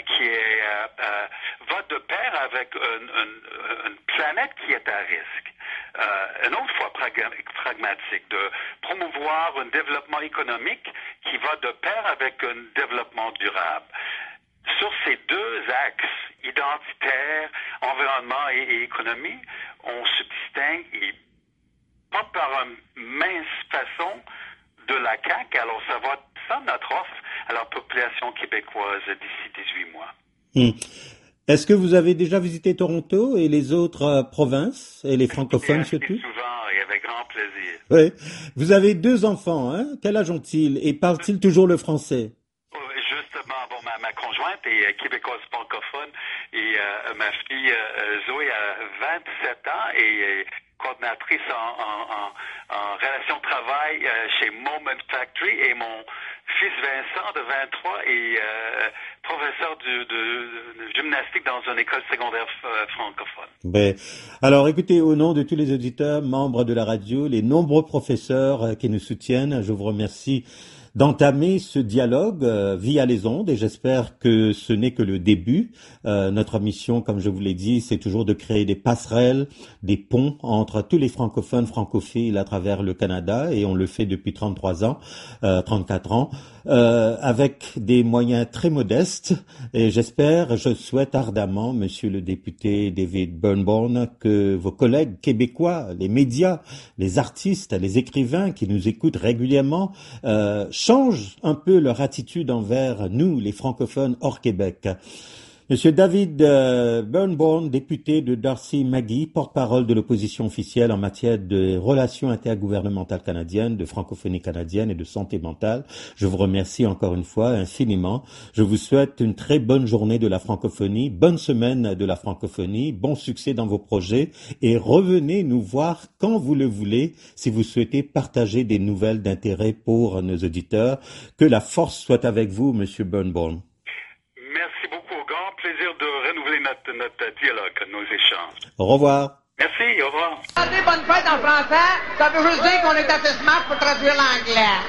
va de pair avec une planète qui est à risque. Une autre fois pragmatique, de promouvoir un développement économique qui va de pair avec un développement durable. Sur ces deux axes, identitaire, environnement et économie, on se distingue, et pas par une mince façon, de la CAQ. Alors ça va ça notre offre à la population québécoise d'ici 18 mois. Est-ce que vous avez déjà visité Toronto et les autres provinces, et les francophones surtout? Souvent, et avec grand plaisir. Oui. Vous avez 2 enfants, hein? Quel âge ont-ils? Et parlent-ils toujours le français? Justement, bon, ma conjointe est québécoise francophone et ma fille Zoé a 27 ans et est coordinatrice en relations de travail chez Moment Factory, et mon fils Vincent de 23 est professeur de gymnastique dans une école secondaire francophone. Ben, alors écoutez, au nom de tous les auditeurs, membres de la radio, les nombreux professeurs qui nous soutiennent, je vous remercie d'entamer ce dialogue via les ondes, et j'espère que ce n'est que le début. Notre mission, comme je vous l'ai dit, c'est toujours de créer des passerelles, des ponts entre tous les francophones, francophiles à travers le Canada, et on le fait depuis 34 ans, avec des moyens très modestes. Et je souhaite ardemment, monsieur le député David Burnborn, que vos collègues québécois, les médias, les artistes, les écrivains qui nous écoutent régulièrement, changent un peu leur attitude envers nous, les francophones hors Québec. Monsieur David Burnborn, député de Darcy-Maggie, porte-parole de l'opposition officielle en matière de relations intergouvernementales canadiennes, de francophonie canadienne et de santé mentale, je vous remercie encore une fois infiniment. Je vous souhaite une très bonne journée de la francophonie, bonne semaine de la francophonie, bon succès dans vos projets, et revenez nous voir quand vous le voulez si vous souhaitez partager des nouvelles d'intérêt pour nos auditeurs. Que la force soit avec vous, monsieur Burnborn. Merci beaucoup. Plaisir de renouveler notre dialogue, nos échanges. Au revoir. Merci, au revoir. Bonne fête en français, ça veut juste dire qu'on est assez smart pour traduire l'anglais.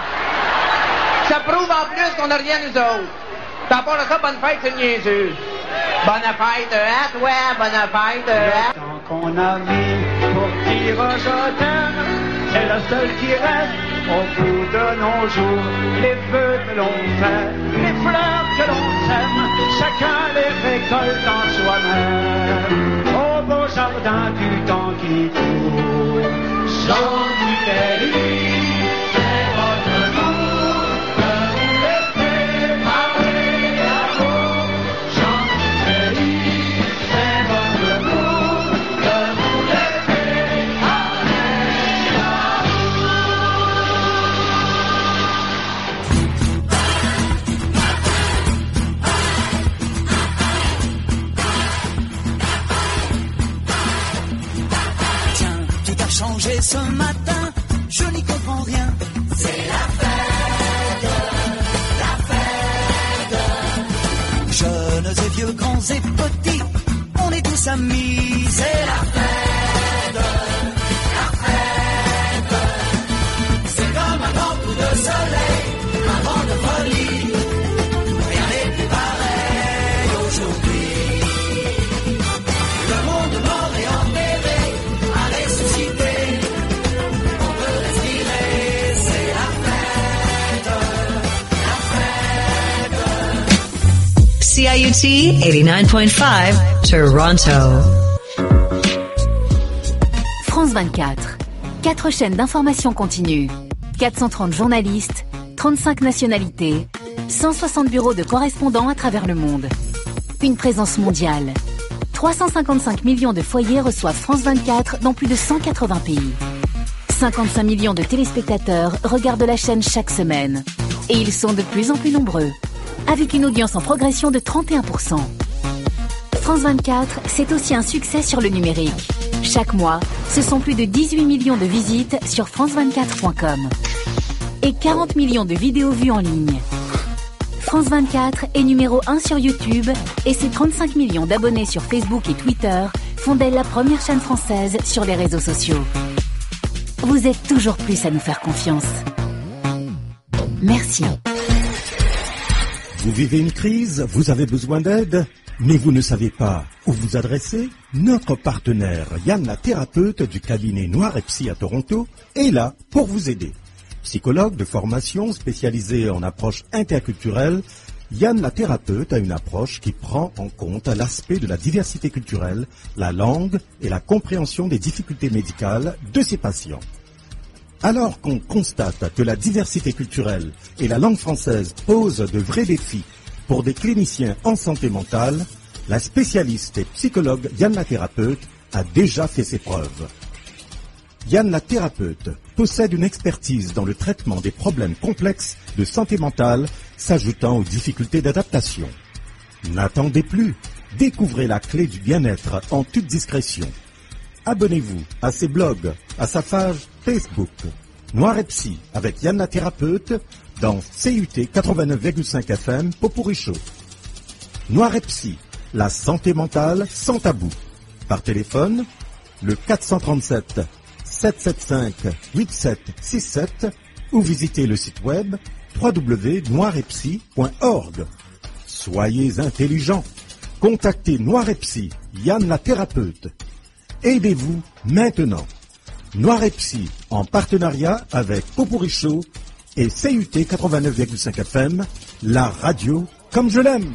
Ça prouve en plus qu'on n'a rien nous autres. T'as pas de ça, bonne fête, c'est niaiseux. Bonne fête à toi, bonne fête à... Tant qu'on a mis pour dire je t'aime, c'est le seul qui reste au bout de nos jours. Les feux que l'on fait, les fleurs que l'on sème, chacun les récolte en soi-même. Au beau jardin du temps qui court, chant du pays, c'est votre amour que vous laissez parler d'amour. Chant du pays, c'est votre amour que vous laissez parler d'amour. réveillé ce matin, je n'y comprends rien. C'est la fête, jeunes et vieux, grands et petits, on est tous amis. C'est la fête, c'est comme un grand coup de soleil, un vent de folie. Rien n'est plus pareil aujourd'hui. Le monde mort et enterré a ressuscité. On peut respirer, c'est la fête, CIUT 89.5 Toronto. France 24. 4 chaînes d'information continue. 430 journalistes, 35 nationalités, 160 bureaux de correspondants à travers le monde. Une présence mondiale. 355 millions de foyers reçoivent France 24 dans plus de 180 pays. 55 millions de téléspectateurs regardent la chaîne chaque semaine. Et ils sont de plus en plus nombreux, avec une audience en progression de 31%. France 24, c'est aussi un succès sur le numérique. Chaque mois, ce sont plus de 18 millions de visites sur france24.com et 40 millions de vidéos vues en ligne. France 24 est numéro 1 sur YouTube et ses 35 millions d'abonnés sur Facebook et Twitter font d'elle la première chaîne française sur les réseaux sociaux. Vous êtes toujours plus à nous faire confiance. Merci. Vous vivez une crise, vous avez besoin d'aide, mais vous ne savez pas où vous adresser? Notre partenaire Yann la thérapeute du cabinet Noir et Psy à Toronto est là pour vous aider. Psychologue de formation spécialisé en approche interculturelle, Yann la thérapeute a une approche qui prend en compte l'aspect de la diversité culturelle, la langue et la compréhension des difficultés médicales de ses patients. Alors qu'on constate que la diversité culturelle et la langue française posent de vrais défis pour des cliniciens en santé mentale, la spécialiste et psychologue Yann la thérapeute a déjà fait ses preuves. Yann la thérapeute possède une expertise dans le traitement des problèmes complexes de santé mentale s'ajoutant aux difficultés d'adaptation. N'attendez plus, découvrez la clé du bien-être en toute discrétion. Abonnez-vous à ses blogs, à sa page Facebook. Noir et Psy avec Yann la thérapeute dans CUT 89,5 FM Poporichaud. Noir et Psy, la santé mentale sans tabou. Par téléphone, le 437 775 8767 ou visitez le site web www.noiretpsy.org. Soyez intelligents. Contactez Noir et Psy, Yann la thérapeute. Aidez-vous maintenant. Noir et Psy, en partenariat avec Poporichaud et CUT 89,5 FM, la radio comme je l'aime.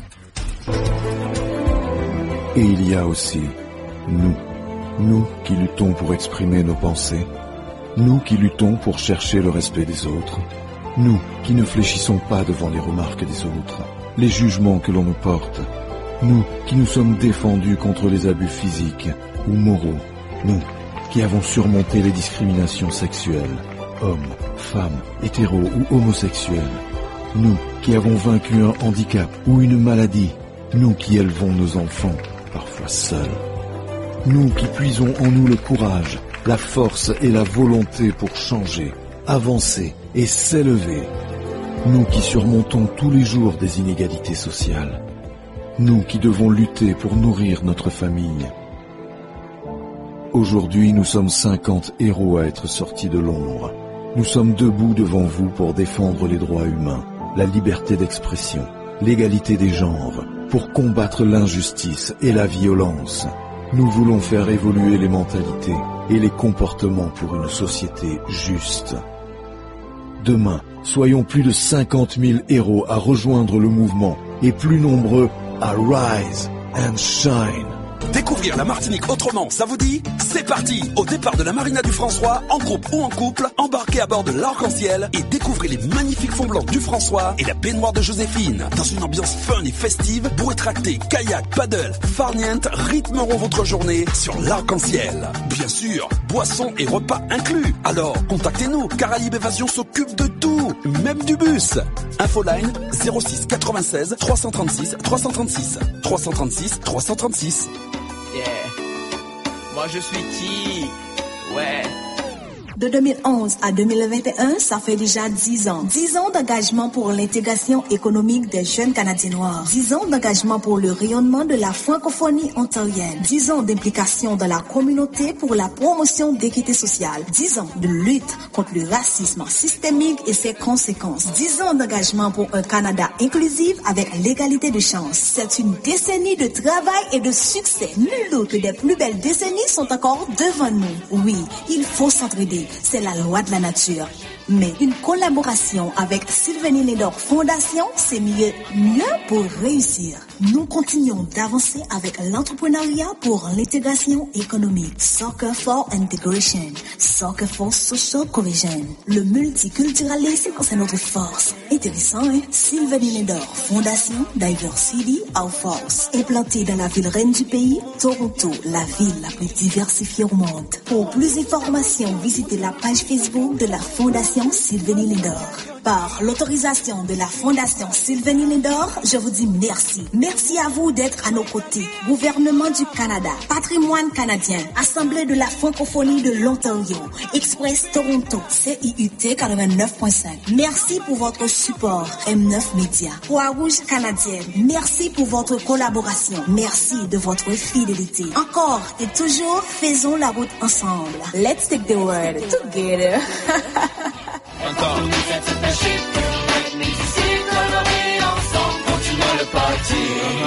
Et il y a aussi nous qui luttons pour exprimer nos pensées, nous qui luttons pour chercher le respect des autres, nous qui ne fléchissons pas devant les remarques des autres, les jugements que l'on nous porte, nous qui nous sommes défendus contre les abus physiques ou moraux, nous qui avons surmonté les discriminations sexuelles, hommes, femmes, hétéros ou homosexuels, nous qui avons vaincu un handicap ou une maladie, nous qui élevons nos enfants, parfois seuls, nous qui puisons en nous le courage, la force et la volonté pour changer, avancer et s'élever, nous qui surmontons tous les jours des inégalités sociales, nous qui devons lutter pour nourrir notre famille. Aujourd'hui, nous sommes 50 héros à être sortis de l'ombre. Nous sommes debout devant vous pour défendre les droits humains, la liberté d'expression, l'égalité des genres, pour combattre l'injustice et la violence. Nous voulons faire évoluer les mentalités et les comportements pour une société juste. Demain, soyons plus de 50 000 héros à rejoindre le mouvement et plus nombreux à rise and shine. Découvrir la Martinique autrement, ça vous dit? C'est parti! Au départ de la Marina du François, en groupe ou en couple, embarquez à bord de l'Arc-en-Ciel et découvrez les magnifiques fonds blancs du François et la baignoire de Joséphine. Dans une ambiance fun et festive, bouée tractée, kayak, paddle, farniente rythmeront votre journée sur l'Arc-en-Ciel. Bien sûr, boissons et repas inclus. Alors, contactez-nous, Caraïbes Évasion s'occupe de tout, même du bus. Infoline 06 96 336 336 336 336. Yeah. Moi je suis qui? Ouais. De 2011 à 2021, ça fait déjà 10 ans. 10 ans d'engagement pour l'intégration économique des jeunes Canadiens noirs. 10 ans d'engagement pour le rayonnement de la francophonie ontarienne. 10 ans d'implication dans la communauté pour la promotion d'équité sociale. 10 ans de lutte contre le racisme systémique et ses conséquences. 10 ans d'engagement pour un Canada inclusif avec l'égalité de chance. C'est une décennie de travail et de succès. Nul doute que des plus belles décennies sont encore devant nous. Oui, il faut s'entraider. C'est la loi de la nature. Mais une collaboration avec Sylvanie Lindor Fondation, c'est mieux pour réussir. Nous continuons d'avancer avec l'entrepreneuriat pour l'intégration économique. Soccer for Integration. Soccer for Social Cohesion. Le multiculturalisme, c'est notre force. Intéressant, hein? Sylvanie Lindor Fondation Diversity of Force. Implantée dans la ville reine du pays, Toronto, la ville la plus diversifiée au monde. Pour plus d'informations, visitez la page Facebook de la Fondation Sylvanie Lindor. Par l'autorisation de la Fondation Sylvanie Lindor, je vous dis merci. Merci à vous d'être à nos côtés. Gouvernement du Canada, Patrimoine canadien, Assemblée de la francophonie de l'Ontario, Express Toronto, CIUT 89.5. Merci pour votre support, M9 Média. Croix-Rouge canadienne, merci pour votre collaboration. Merci de votre fidélité. Encore et toujours, faisons la route ensemble. Let's take the world together. Encore. Ensemble, continuons le party.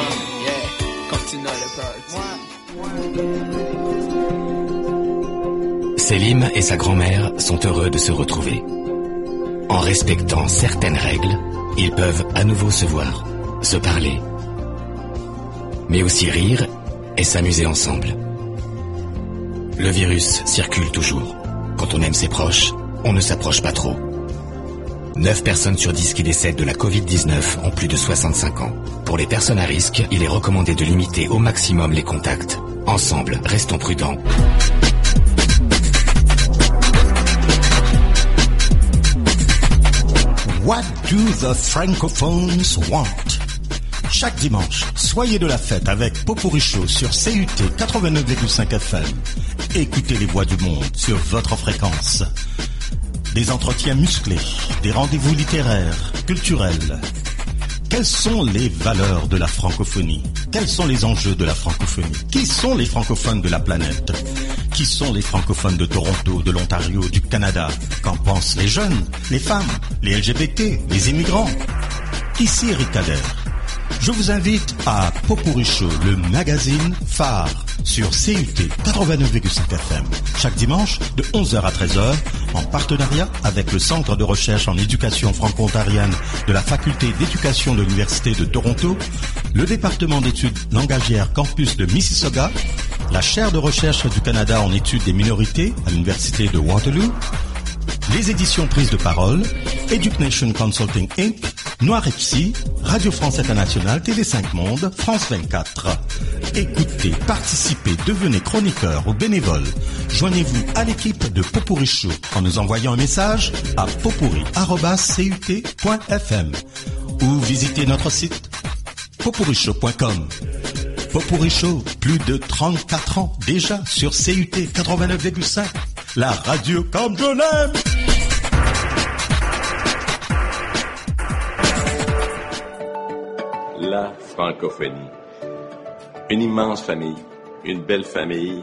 Continuons le party. Selim et sa grand-mère sont heureux de se retrouver. En respectant certaines règles, ils peuvent à nouveau se voir, se parler, mais aussi rire et s'amuser ensemble. Le virus circule toujours. Quand on aime ses proches, on ne s'approche pas trop. 9 personnes sur 10 qui décèdent de la Covid-19 ont plus de 65 ans. Pour les personnes à risque, il est recommandé de limiter au maximum les contacts. Ensemble, restons prudents. What do the francophones want? Chaque dimanche, soyez de la fête avec Popurrí Show sur CUT 89,5 FM. Écoutez les voix du monde sur votre fréquence. Des entretiens musclés, des rendez-vous littéraires, culturels. Quelles sont les valeurs de la francophonie? Quels sont les enjeux de la francophonie? Qui sont les francophones de la planète? Qui sont les francophones de Toronto, de l'Ontario, du Canada? Qu'en pensent les jeunes, les femmes, les LGBT, les immigrants? Ici Eric Kader. Je vous invite à Popurrí Show, le magazine phare sur CUT 89,5 FM. Chaque dimanche de 11h à 13h en partenariat avec le Centre de recherche en éducation franco-ontarienne de la Faculté d'éducation de l'Université de Toronto, le département d'études langagières campus de Mississauga, la chaire de recherche du Canada en études des minorités à l'Université de Waterloo, les éditions Prise de Parole, Education Consulting Inc., Noir et Psy, Radio France Internationale, TV5 Monde, France 24. Écoutez, participez, devenez chroniqueur ou bénévole. Joignez-vous à l'équipe de Popurrí Show en nous envoyant un message à popurrí@cut.fm ou visitez notre site popurryshow.com. Popurrí Show, plus de 34 ans déjà sur CUT 89,5. La radio comme je l'aime. La francophonie. Une immense famille, une belle famille.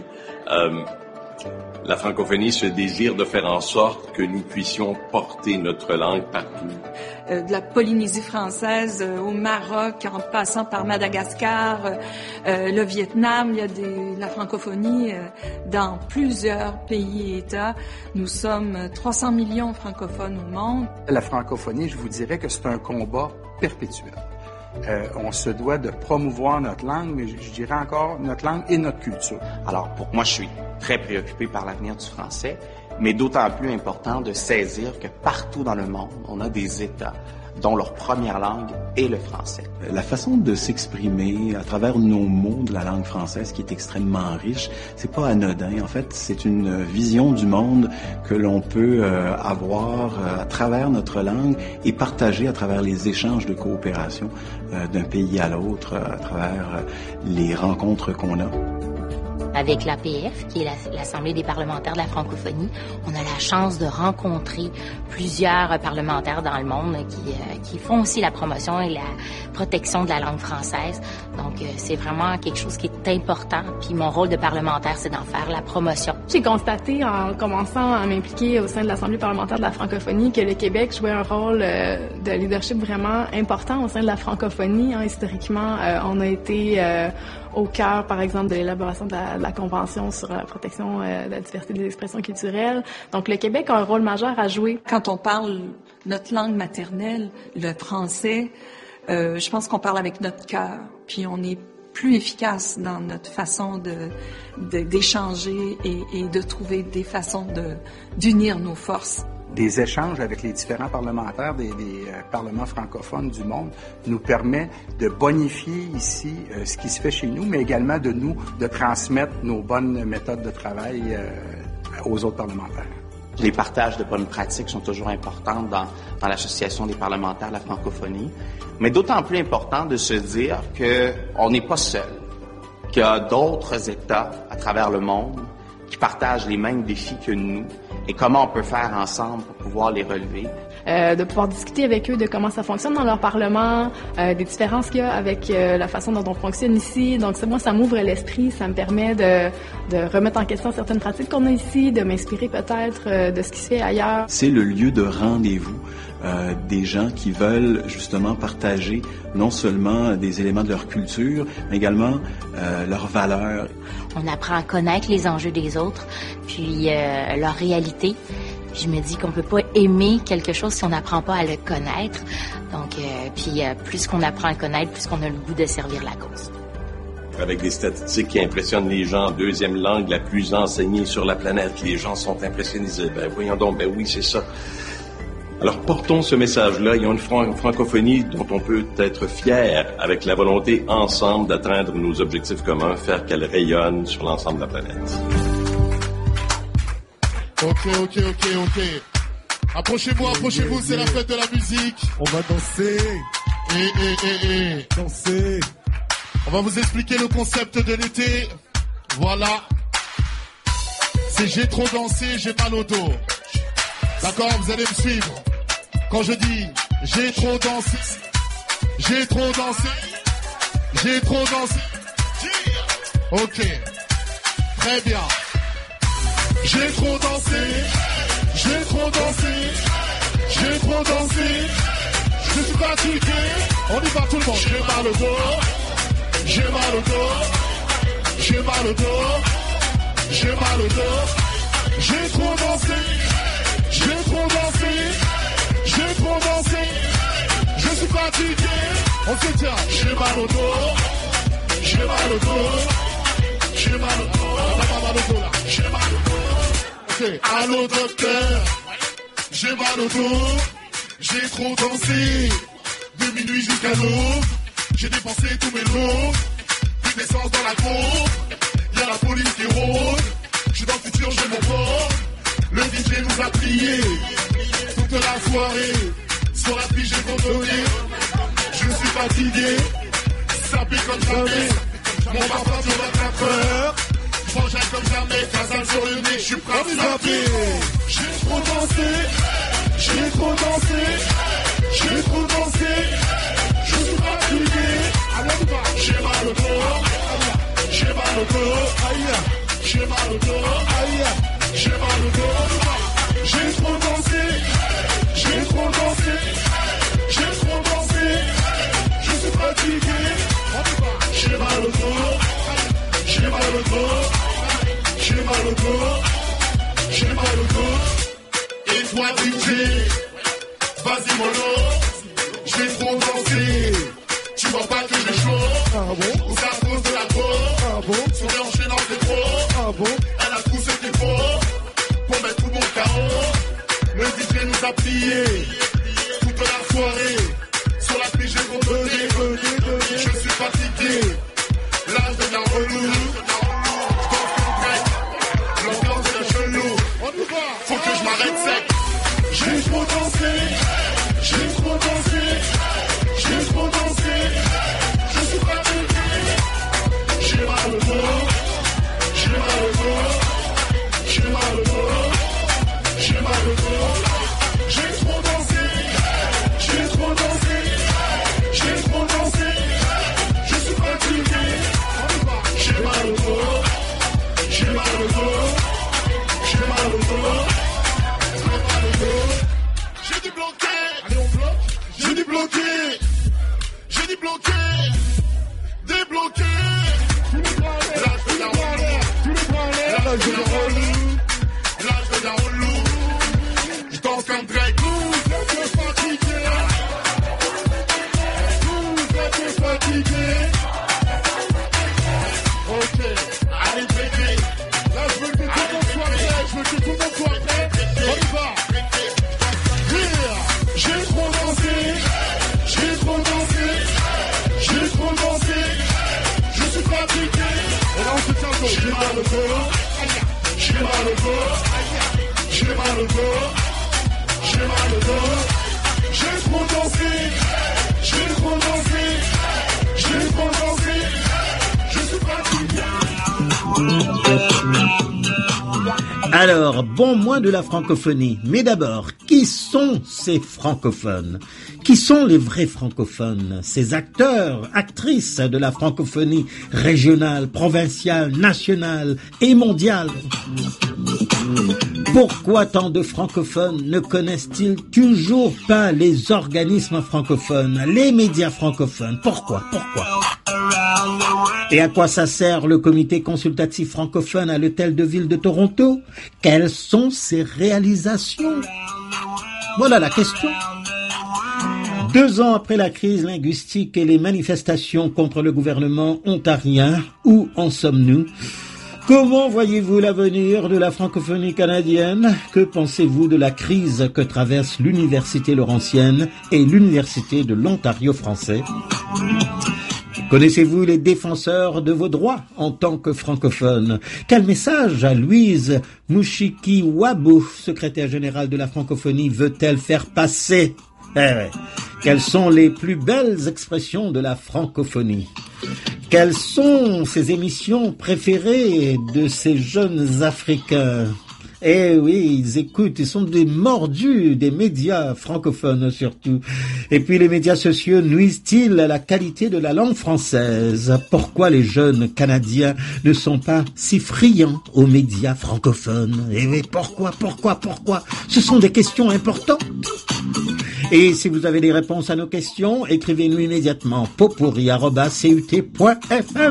La francophonie se désire de faire en sorte que nous puissions porter notre langue partout. De la Polynésie française au Maroc, en passant par Madagascar, le Vietnam, il y a la francophonie dans plusieurs pays et États. Nous sommes 300 millions de francophones au monde. La francophonie, je vous dirais que c'est un combat perpétuel. On se doit de promouvoir notre langue, mais je dirais encore notre langue et notre culture. Alors, pour moi, je suis très préoccupé par l'avenir du français, mais d'autant plus important de saisir que partout dans le monde, on a des États dont leur première langue est le français. La façon de s'exprimer à travers nos mots de la langue française qui est extrêmement riche, c'est pas anodin. En fait, c'est une vision du monde que l'on peut avoir à travers notre langue et partager à travers les échanges de coopération d'un pays à l'autre, à travers les rencontres qu'on a. Avec l'APF, qui est l'Assemblée des parlementaires de la francophonie, on a la chance de rencontrer plusieurs parlementaires dans le monde qui font aussi la promotion et la protection de la langue française. Donc, c'est vraiment quelque chose qui est important. Puis mon rôle de parlementaire, c'est d'en faire la promotion. J'ai constaté en commençant à m'impliquer au sein de l'Assemblée parlementaire de la francophonie que le Québec jouait un rôle de leadership vraiment important au sein de la francophonie. Historiquement, on a été au cœur, par exemple, de l'élaboration de la Convention sur la protection de la diversité des expressions culturelles. Donc, le Québec a un rôle majeur à jouer. Quand on parle notre langue maternelle, le français, je pense qu'on parle avec notre cœur, puis on est plus efficace dans notre façon d'échanger et de trouver des façons d'unir nos forces. Des échanges avec les différents parlementaires des parlements francophones du monde nous permet de bonifier ici ce qui se fait chez nous, mais également de transmettre nos bonnes méthodes de travail aux autres parlementaires. Les partages de bonnes pratiques sont toujours importants dans l'Association des parlementaires de la francophonie, mais d'autant plus important de se dire qu'on n'est pas seul, qu'il y a d'autres États à travers le monde qui partagent les mêmes défis que nous et comment on peut faire ensemble pour pouvoir les relever. De pouvoir discuter avec eux de comment ça fonctionne dans leur parlement, des différences qu'il y a avec la façon dont on fonctionne ici. Donc moi, ça m'ouvre l'esprit, ça me permet de remettre en question certaines pratiques qu'on a ici, de m'inspirer peut-être de ce qui se fait ailleurs. C'est le lieu de rendez-vous des gens qui veulent justement partager non seulement des éléments de leur culture, mais également leurs valeurs. On apprend à connaître les enjeux des autres, puis leur réalité. Puis je me dis qu'on peut pas aimer quelque chose si on n'apprend pas à le connaître. Donc, plus qu'on apprend à le connaître, plus qu'on a le goût de servir la cause. Avec des statistiques qui impressionnent les gens, deuxième langue la plus enseignée sur la planète, les gens sont impressionnés. Ben voyons donc, ben oui, c'est ça. Alors portons ce message-là. Il y a une francophonie dont on peut être fier avec la volonté ensemble d'atteindre nos objectifs communs, faire qu'elle rayonne sur l'ensemble de la planète. Ok. Approchez-vous, c'est la fête de la musique. On va danser. Danser. On va vous expliquer le concept de l'été. Voilà. C'est j'ai trop dansé, j'ai mal au dos. D'accord, vous allez me suivre. Quand je dis j'ai trop dansé, ok, très bien. J'ai trop dansé, je suis fatigué. On y va tout le monde. J'ai mal au dos, j'ai mal au dos, j'ai mal au dos. J'ai trop dansé, je suis fatigué. On se tient. J'ai mal au dos, on a pas mal au dos là. J'ai mal au dos. Ok, allô docteur, j'ai mal au dos, j'ai trop dansé, de minuit jusqu'à l'aube, j'ai dépensé tous mes lots, une essence dans la cour, y'a la police qui rôde, je suis dans le futur, j'ai mon corps, le DJ nous a plié, toute la soirée, sur la pige j'ai contrôlé, je suis fatigué, sapé comme jamais, mon papa sur 24 heures, j'enjaille comme jamais, casal sur le nez, je suis prêt à frapper. J'ai trop dansé, je suis fatigué, j'ai mal au dos, j'ai mal au dos, j'ai mal au dos, j'ai trop dansé, je suis fatigué, j'ai mal au dos, j'ai mal au dos, et toi DJ, vas-y mollo, j'ai trop dansé, tu vois pas que j'ai chaud, ou c'est à cause de la peau, sur les enchaînants c'est trop, elle a tout ce qu'il faut, pour mettre tout le monde KO, le DJ nous a plié, toute la soirée, sur la pige j'ai contrôlé, je suis fatigué, là je deviens relou. Faut que je m'arrête sec. J'ai trop dansé, je suis fatigué. J'ai mal au dos, Alors, bon mois de la francophonie. Mais d'abord, qui sont ces francophones? Qui sont les vrais francophones? Ces acteurs, actrices de la francophonie régionale, provinciale, nationale et mondiale? Pourquoi tant de francophones ne connaissent-ils toujours pas les organismes francophones, les médias francophones? Pourquoi? Et à quoi ça sert le comité consultatif francophone à l'hôtel de ville de Toronto? Quelles sont ses réalisations? Voilà la question. 2 ans après la crise linguistique et les manifestations contre le gouvernement ontarien, où en sommes-nous? Comment voyez-vous l'avenir de la francophonie canadienne? Que pensez-vous de la crise que traverse l'Université Laurentienne et l'Université de l'Ontario français? Connaissez-vous les défenseurs de vos droits en tant que francophone? Quel message à Louise Mushikiwabo, secrétaire générale de la francophonie, veut-elle faire passer? Quelles sont les plus belles expressions de la francophonie? Quelles sont ces émissions préférées de ces jeunes Africains? Eh oui, ils écoutent, ils sont des mordus des médias francophones surtout. Et puis les médias sociaux nuisent-ils à la qualité de la langue française? Pourquoi les jeunes Canadiens ne sont pas si friands aux médias francophones? Eh oui, pourquoi? Ce sont des questions importantes. Et si vous avez des réponses à nos questions, écrivez-nous immédiatement potpourri@cut.fm.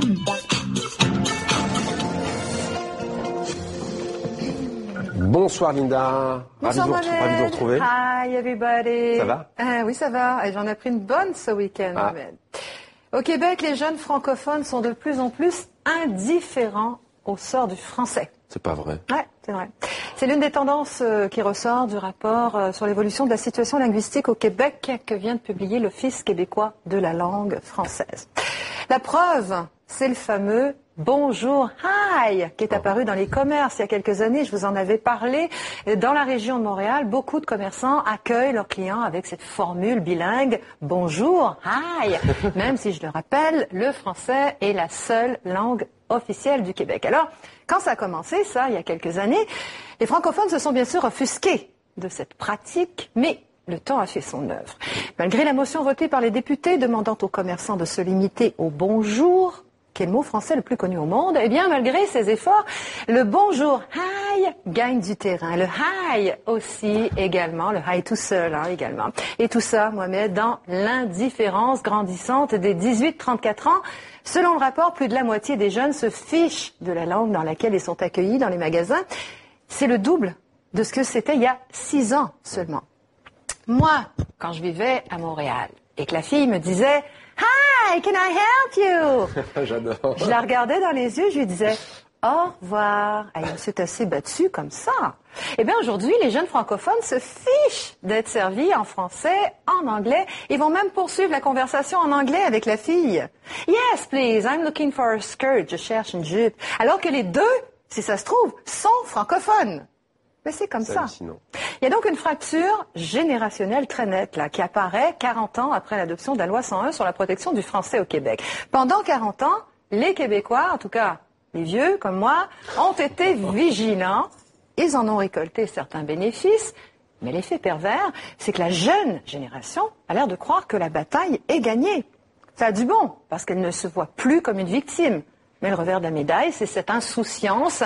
Bonsoir Linda, Bonsoir ravi de vous retrouver. Hi everybody. Ça va? Oui, ça va. Et j'en ai pris une bonne ce week-end, Mohamed. Au Québec, les jeunes francophones sont de plus en plus indifférents au sort du français. C'est pas vrai. Ouais, c'est vrai. C'est l'une des tendances qui ressort du rapport sur l'évolution de la situation linguistique au Québec que vient de publier l'Office québécois de la langue française. La preuve, c'est le fameux Bonjour, hi, qui est apparu dans les commerces il y a quelques années. Je vous en avais parlé. Dans la région de Montréal, beaucoup de commerçants accueillent leurs clients avec cette formule bilingue Bonjour, hi. Même si je le rappelle, le français est la seule langue officielle du Québec. Alors, quand ça a commencé, ça, il y a quelques années, les francophones se sont bien sûr offusqués de cette pratique, mais le temps a fait son œuvre. Malgré la motion votée par les députés demandant aux commerçants de se limiter au bonjour, qui est le mot français le plus connu au monde, eh bien, malgré ces efforts, le bonjour, hi, gagne du terrain. Le hi aussi également, le hi tout seul également. Et tout ça, Mohamed, dans l'indifférence grandissante des 18-34 ans. Selon le rapport, plus de la moitié des jeunes se fichent de la langue dans laquelle ils sont accueillis dans les magasins. C'est le double de ce que c'était il y a 6 ans seulement. Moi, quand je vivais à Montréal et que la fille me disait « Hi, can I help you ?» J'adore. Je la regardais dans les yeux, je lui disais « Au revoir ». Elle s'est assez battue comme ça. Eh bien, aujourd'hui, les jeunes francophones se fichent d'être servis en français, en anglais. Ils vont même poursuivre la conversation en anglais avec la fille. « Yes, please, I'm looking for a skirt. » Je cherche une jupe. Alors que les deux, si ça se trouve, sont francophones. Mais c'est comme ça. Il y a donc une fracture générationnelle très nette là, qui apparaît 40 ans après l'adoption de la loi 101 sur la protection du français au Québec. Pendant 40 ans, les Québécois, en tout cas les vieux comme moi, ont été vigilants. Ils en ont récolté certains bénéfices. Mais l'effet pervers, c'est que la jeune génération a l'air de croire que la bataille est gagnée. Ça a du bon, parce qu'elle ne se voit plus comme une victime. Mais le revers de la médaille, c'est cette insouciance,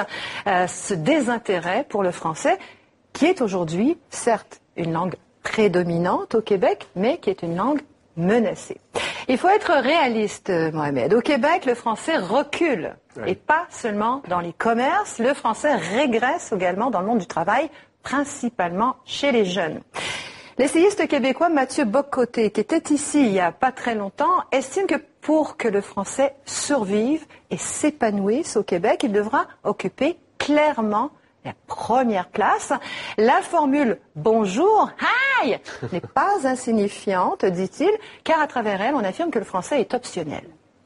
ce désintérêt pour le français, qui est aujourd'hui, certes, une langue prédominante au Québec, mais qui est une langue menacée. Il faut être réaliste, Mohamed. Au Québec, le français recule, et pas seulement dans les commerces. Le français régresse également dans le monde du travail, principalement chez les jeunes. L'essayiste québécois Mathieu Bock-Côté, qui était ici il n'y a pas très longtemps, estime que pour que le français survive et s'épanouisse au Québec, il devra occuper clairement la première place. La formule « bonjour, hi » n'est pas insignifiante, dit-il, car à travers elle, on affirme que le français est optionnel.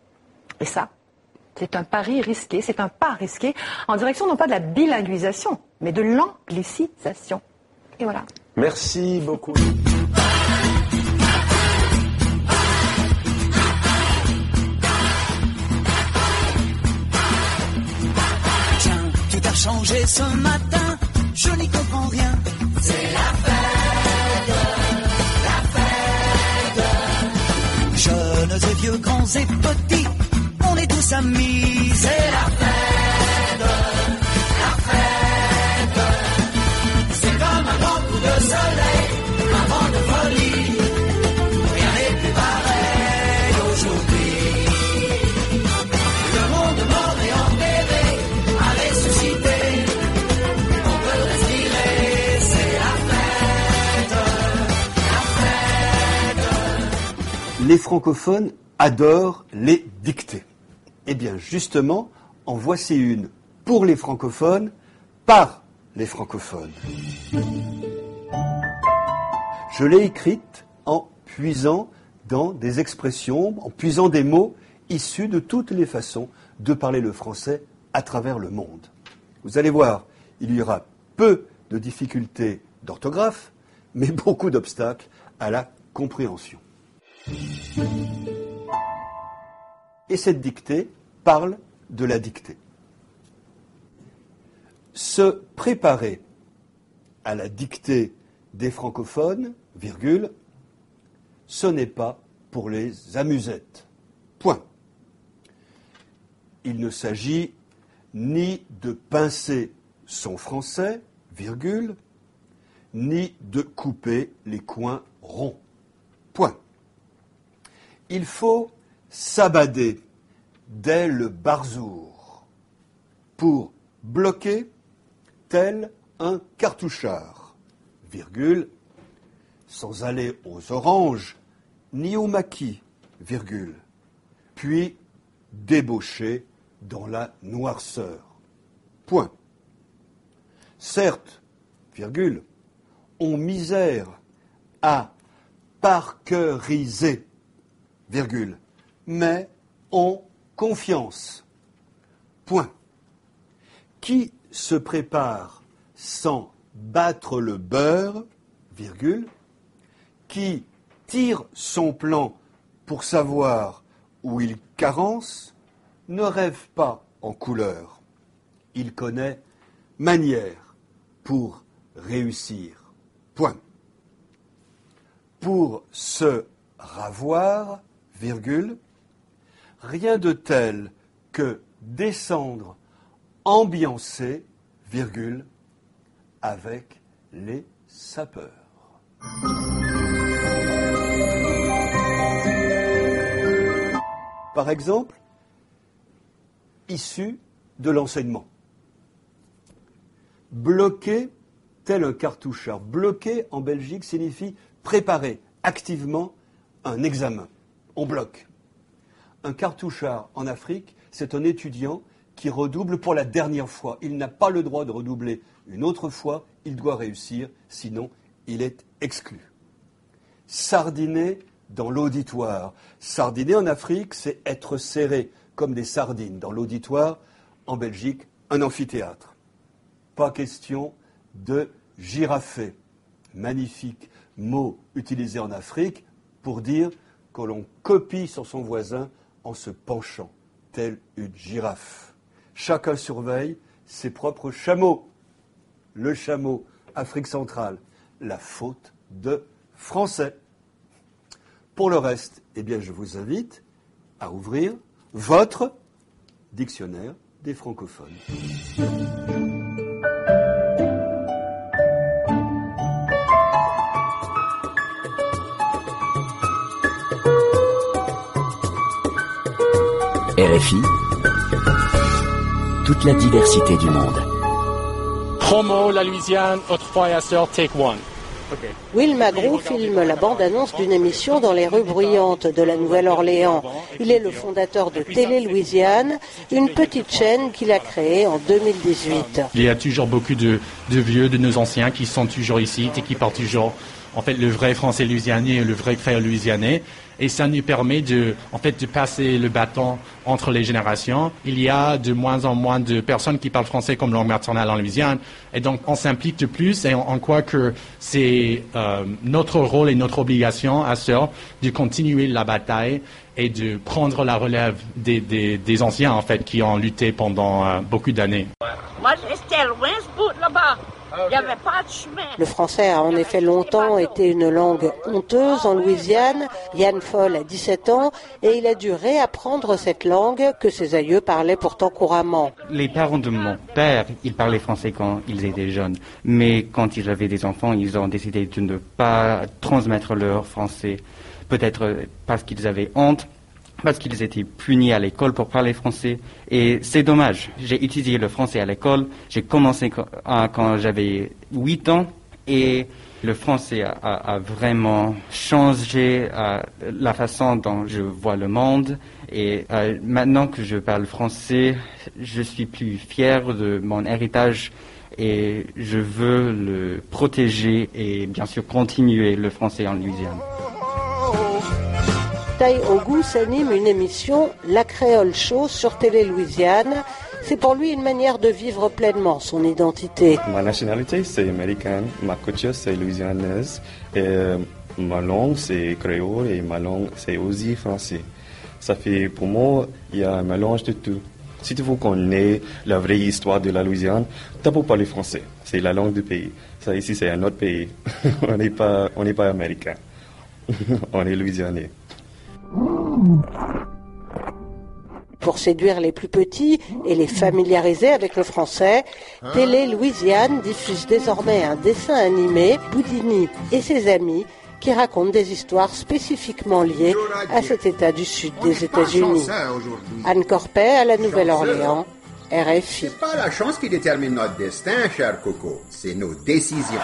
Et ça, c'est un pari risqué, c'est un pas risqué en direction non pas de la bilinguisation, mais de l'anglicisation. Et voilà. Merci beaucoup. changé ce matin, je n'y comprends rien. C'est la fête, jeunes et vieux, grands et petits, on est tous amis. C'est la fête, c'est comme un grand coup de soleil, un vent de folie, rien n'est plus pareil aujourd'hui. Le monde mort et enterré a ressuscité, on peut respirer, c'est la fête. Les francophones adorent les dictées. Eh bien, justement, en voici une pour les francophones, par les francophones. Je l'ai écrite en puisant dans des expressions, en puisant des mots issus de toutes les façons de parler le français à travers le monde. Vous allez voir, il y aura peu de difficultés d'orthographe, mais beaucoup d'obstacles à la compréhension. Et cette dictée parle de la dictée. Se préparer à la dictée des francophones, virgule, ce n'est pas pour les amusettes. Point. Il ne s'agit ni de pincer son français, virgule, ni de couper les coins ronds. Point. Il faut s'abader dès le barzour pour bloquer tel un cartouchard, virgule, sans aller aux oranges ni au maquis, virgule, puis débaucher dans la noirceur. Point. Certes, virgule, on misère à parkeuriser, virgule, mais on confiance. Point. Qui se prépare sans battre le beurre, virgule, qui tire son plan pour savoir où il carence, ne rêve pas en couleur. Il connaît manière pour réussir. Point. Pour se ravoir, virgule, rien de tel que descendre ambiancé, virgule, avec les sapeurs. Par exemple, issu de l'enseignement. Bloquer tel un cartoucheur. Bloquer en Belgique signifie préparer activement un examen. On bloque. Un cartouchard en Afrique, c'est un étudiant qui redouble pour la dernière fois. Il n'a pas le droit de redoubler une autre fois, il doit réussir, sinon il est exclu. Sardiner dans l'auditoire. Sardiner en Afrique, c'est être serré comme des sardines. Dans l'auditoire, en Belgique, un amphithéâtre. Pas question de giraffer. Magnifique mot utilisé en Afrique pour dire que l'on copie sur son voisin en se penchant, telle une girafe. Chacun surveille ses propres chameaux. Le chameau, Afrique centrale, la faute de français. Pour le reste, eh bien, je vous invite à ouvrir votre dictionnaire des francophones. RFI, toute la diversité du monde. Promo, la Louisiane, autre frère et sœur, take one. Okay. Will Magro filme la bande-annonce d'une émission dans les rues bruyantes de la Nouvelle-Orléans. Il est le fondateur de Télé Louisiane, une petite chaîne qu'il a créée en 2018. Il y a toujours beaucoup de vieux, de nos anciens qui sont toujours ici et qui parlent toujours en fait le vrai français louisianais et le vrai créole louisianais. Et ça nous permet de passer le bâton entre les générations. Il y a de moins en moins de personnes qui parlent français comme langue maternelle en Louisiane. Et donc, on s'implique de plus et on croit que c'est notre rôle et notre obligation à sœur de continuer la bataille et de prendre la relève des anciens, en fait, qui ont lutté pendant beaucoup d'années. Moi, je restais loin ce bout là-bas. Il n'y avait pas de chemin. Le français a en effet longtemps été une langue honteuse en Louisiane. Yann Foll a 17 ans et il a dû réapprendre cette langue que ses aïeux parlaient pourtant couramment. Les parents de mon père, ils parlaient français quand ils étaient jeunes. Mais quand ils avaient des enfants, ils ont décidé de ne pas transmettre leur français. Peut-être parce qu'ils avaient honte, parce qu'ils étaient punis à l'école pour parler français. Et c'est dommage. J'ai étudié le français à l'école. J'ai commencé quand j'avais 8 ans. Et le français a vraiment changé la façon dont je vois le monde. Et maintenant que je parle français, je suis plus fier de mon héritage. Et je veux le protéger et bien sûr continuer le français en Louisiane. Tai Ogu s'anime une émission, La Créole Show, sur Télé Louisiane. C'est pour lui une manière de vivre pleinement son identité. Ma nationalité, c'est américaine. Ma culture, c'est louisianaise. Et ma langue, c'est créole. Et ma langue, c'est aussi français. Ça fait, pour moi, il y a un mélange de tout. Si tu veux connaître la vraie histoire de la Louisiane, tu peux parler français. C'est la langue du pays. Ça, ici, c'est un autre pays. On n'est pas américain. On est louisianais. Pour séduire les plus petits et les familiariser avec le français, Télé Louisiane diffuse désormais un dessin animé, Boudini et ses amis, qui raconte des histoires spécifiquement liées à cet État du sud des États-Unis. Anne Corpet à la Nouvelle-Orléans, RFI. C'est pas la chance qui détermine notre destin, cher Coco, c'est nos décisions.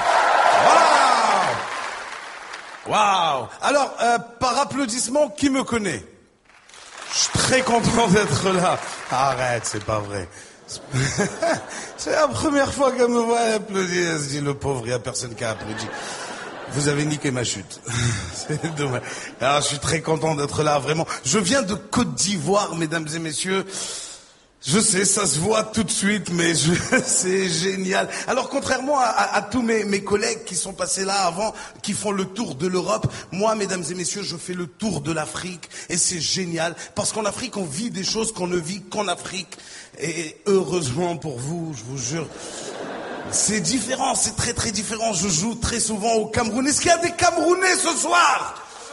Waouh! Alors, par applaudissement, qui me connaît? Je suis très content d'être là. Arrête, c'est pas vrai. C'est la première fois qu'elle me voit applaudir. Elle se dit, le pauvre, il n'y a personne qui a applaudi. Vous avez niqué ma chute. C'est dommage. Alors, je suis très content d'être là, vraiment. Je viens de Côte d'Ivoire, mesdames et messieurs. Je sais, ça se voit tout de suite, mais c'est génial. Alors, contrairement à tous mes collègues qui sont passés là avant, qui font le tour de l'Europe, moi, mesdames et messieurs, je fais le tour de l'Afrique. Et c'est génial, parce qu'en Afrique, on vit des choses qu'on ne vit qu'en Afrique. Et heureusement pour vous, je vous jure, c'est différent, c'est très très différent. Je joue très souvent au Cameroun. Est-ce qu'il y a des Camerounais ce soir ?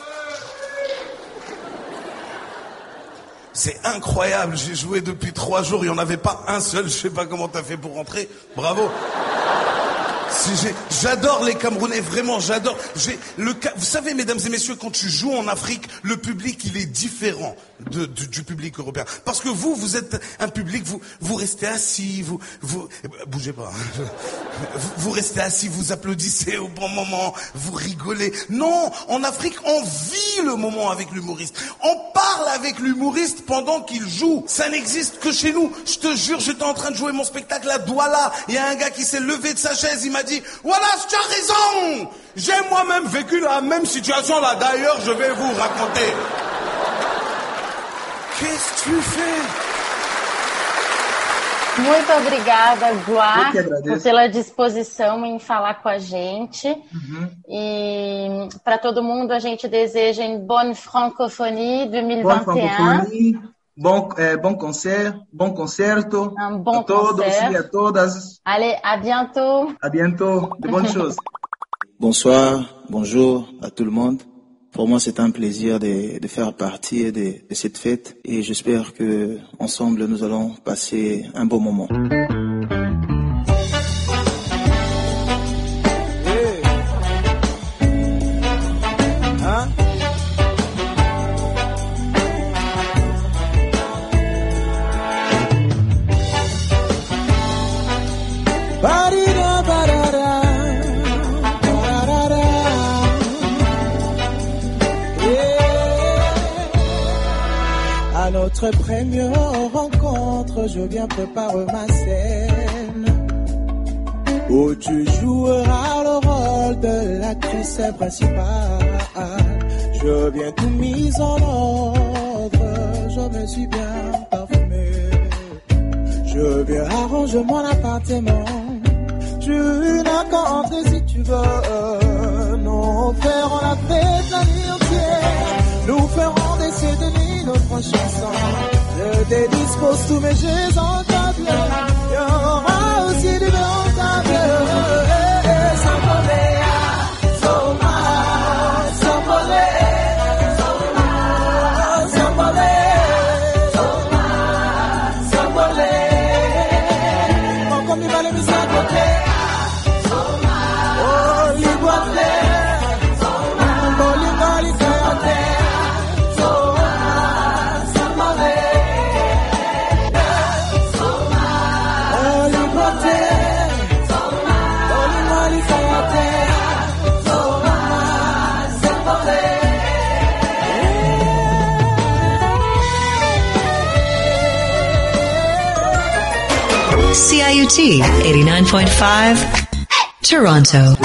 C'est incroyable, j'ai joué depuis 3 jours, il n'y en avait pas un seul, je sais pas comment t'as fait pour rentrer, bravo. J'adore les Camerounais, vraiment, j'adore. Vous savez, mesdames et messieurs, quand tu joues en Afrique, le public, il est différent du public européen. Parce que vous êtes un public, vous restez assis, bougez pas. Vous restez assis, vous applaudissez au bon moment, vous rigolez. Non, en Afrique, on vit le moment avec l'humoriste. On parle avec l'humoriste pendant qu'il joue. Ça n'existe que chez nous. Je te jure, j'étais en train de jouer mon spectacle à Douala. Il y a un gars qui s'est levé de sa chaise, il m'a dit, voilà, tu as raison. J'ai moi-même vécu la même situation là. D'ailleurs, je vais vous raconter. Qu'est-ce que tu fais? Muito obrigada, Gloire, pela disposição em falar com a gente. E para todo mundo, a gente deseja une bonne francophonie 2021. Bonne francophonie, bon concert, bon concerto. Un bon a todos concert. et à todas. Allez, à bientôt. À bientôt. De bonnes choses. Bonsoir, bonjour à tout le monde. Pour moi, c'est un plaisir de faire partie de cette fête et j'espère que ensemble nous allons passer un beau moment. À notre première rencontre, je viens préparer ma scène où tu joueras le rôle rôle de l'actrice principale. Je viens tout mis en ordre, je me suis bien parfumé. Je viens arranger mon appartement. Je n'ai qu'à entrer si tu veux. Nous ferons la fête la nuit entière. Nous ferons des cieux de nuit notre chanson. Je te dispose tous mes jeux en table. Il y aura aussi du blanc en table. S'envoler, s'envoler, s'envoler, s'envoler. Comme il va les mises à côté. Oh, libre à faire. Oh, libre à les faire à terre. CIUT 89.5 Toronto.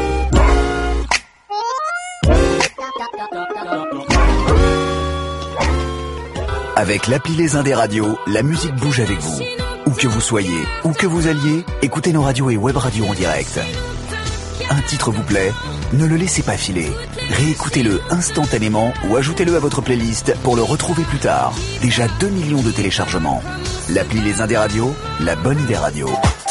Avec l'appli Les Indés Radio, la musique bouge avec vous. Où que vous soyez, où que vous alliez, écoutez nos radios et web radios en direct. Un titre vous plaît? Ne le laissez pas filer. Réécoutez-le instantanément ou ajoutez-le à votre playlist pour le retrouver plus tard. Déjà 2 millions de téléchargements. L'appli Les Indés Radio, la bonne idée radio.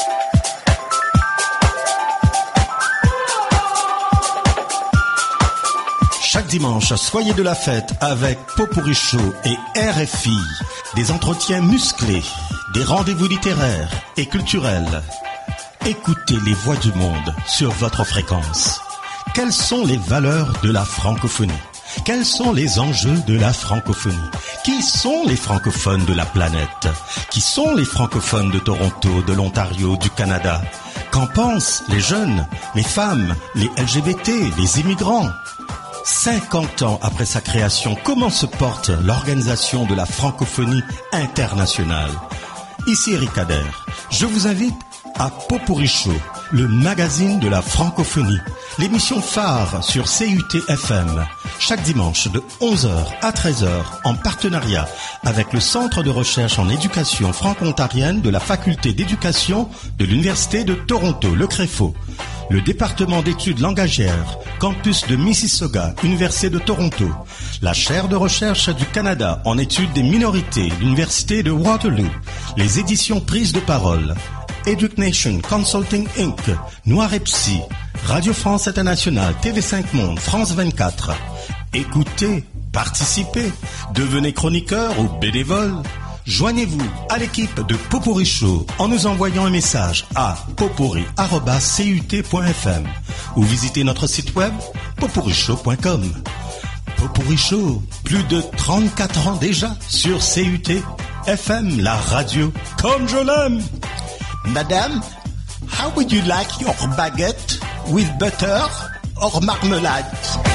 Chaque dimanche, soyez de la fête avec Popurrí Show et RFI. Des entretiens musclés, des rendez-vous littéraires et culturels. Écoutez les voix du monde sur votre fréquence. Quelles sont les valeurs de la francophonie? Quels sont les enjeux de la francophonie? Qui sont les francophones de la planète? Qui sont les francophones de Toronto, de l'Ontario, du Canada? Qu'en pensent les jeunes, les femmes, les LGBT, les immigrants? 50 ans après sa création, comment se porte l'organisation de la francophonie internationale? Ici Eric Kader, je vous invite à Popurrí Show, le magazine de la francophonie, l'émission phare sur CUT-FM, chaque dimanche de 11h à 13h en partenariat avec le Centre de recherche en éducation franco-ontarienne de la Faculté d'éducation de l'Université de Toronto, le CREFO, le département d'études langagières, campus de Mississauga, Université de Toronto, la chaire de recherche du Canada en études des minorités, l'Université de Waterloo, les éditions Prise de parole, Education Consulting Inc., Noir et Psy, Radio France Internationale, TV5 Monde, France 24. Écoutez, participez, devenez chroniqueur ou bénévole. Joignez-vous à l'équipe de Popurrí Show en nous envoyant un message à popurrí@cut.fm ou visitez notre site web popurryshow.com. Popurrí Show, plus de 34 ans déjà sur CUT FM, la radio comme je l'aime. Madame, how would you like your baguette? With butter or marmelade?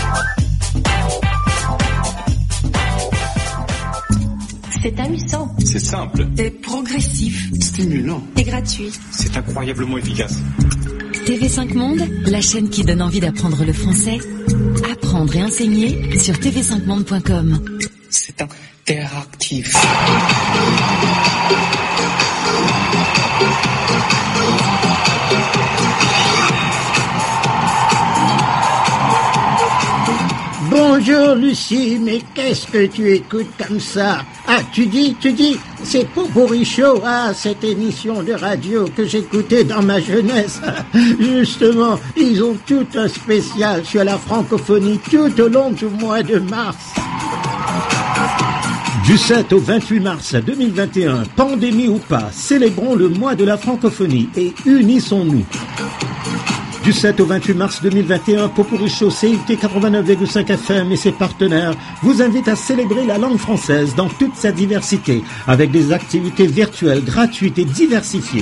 C'est amusant. C'est simple. C'est progressif. Stimulant. C'est gratuit. C'est incroyablement efficace. TV5 Monde, la chaîne qui donne envie d'apprendre le français. Apprendre et enseigner sur tv5monde.com. C'est interactif. Bonjour Lucie, mais qu'est-ce que tu écoutes comme ça? Ah, tu dis, c'est Popurrí Show, cette émission de radio que j'écoutais dans ma jeunesse. Justement, ils ont tout un spécial sur la francophonie tout au long du mois de mars. Du 7 au 28 mars 2021, pandémie ou pas, célébrons le mois de la francophonie et unissons-nous. Du 7 au 28 mars 2021, Popurrí Show CUT 89,5 FM et ses partenaires vous invitent à célébrer la langue française dans toute sa diversité, avec des activités virtuelles, gratuites et diversifiées.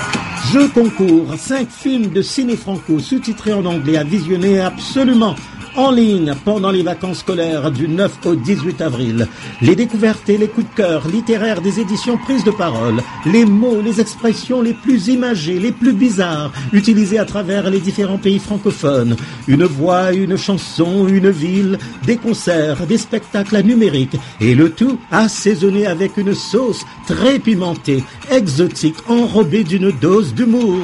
Jeux concours, 5 films de ciné franco sous-titrés en anglais à visionner absolument en ligne pendant les vacances scolaires du 9 au 18 avril. Les découvertes et les coups de cœur littéraires des éditions Prises de Parole, les mots, les expressions les plus imagées, les plus bizarres, utilisés à travers les différents pays francophones. Une voix, une chanson, une ville, des concerts, des spectacles numériques, et le tout assaisonné avec une sauce très pimentée, exotique, enrobée d'une dose d'humour.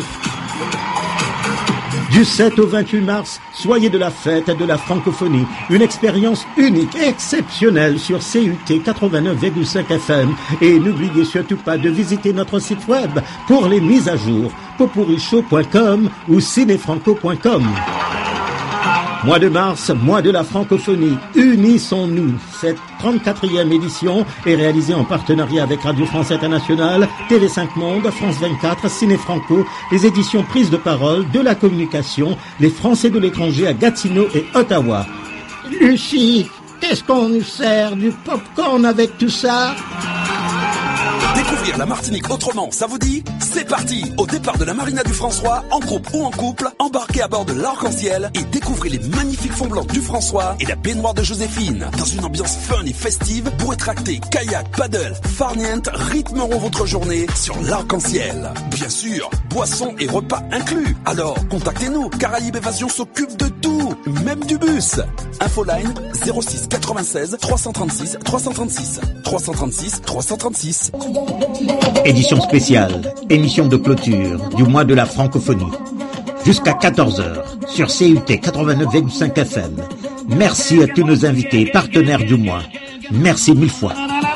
Du 7 au 28 mars, soyez de la fête de la francophonie. Une expérience unique, exceptionnelle sur CUT 89,5 FM. Et n'oubliez surtout pas de visiter notre site web pour les mises à jour, popurrichaud.com ou cinéfranco.com. Mois de mars, mois de la francophonie. Unissons-nous. Cette 34e édition est réalisée en partenariat avec Radio France Internationale, TV5 Monde, France 24, Ciné Franco, les éditions Prises de Parole, de la communication, les Français de l'étranger à Gatineau et Ottawa. Lucie, qu'est-ce qu'on nous sert? Du popcorn avec tout ça? Découvrir la Martinique autrement, ça vous dit? C'est parti! Au départ de la Marina du François, en groupe ou en couple, embarquez à bord de l'Arc-en-Ciel et découvrez les magnifiques fonds blancs du François et la baignoire de Joséphine. Dans une ambiance fun et festive, bourré tracté, kayak, paddle, farniente rythmeront votre journée sur l'Arc-en-Ciel. Bien sûr, boissons et repas inclus. Alors, contactez-nous, Caraïbes Évasion s'occupe de tout, même du bus. Infoline 06 96 336 336 336 336. Édition spéciale, émission de clôture du mois de la francophonie. Jusqu'à 14h sur CUT 89,5 FM. Merci à tous nos invités, partenaires du mois. Merci mille fois.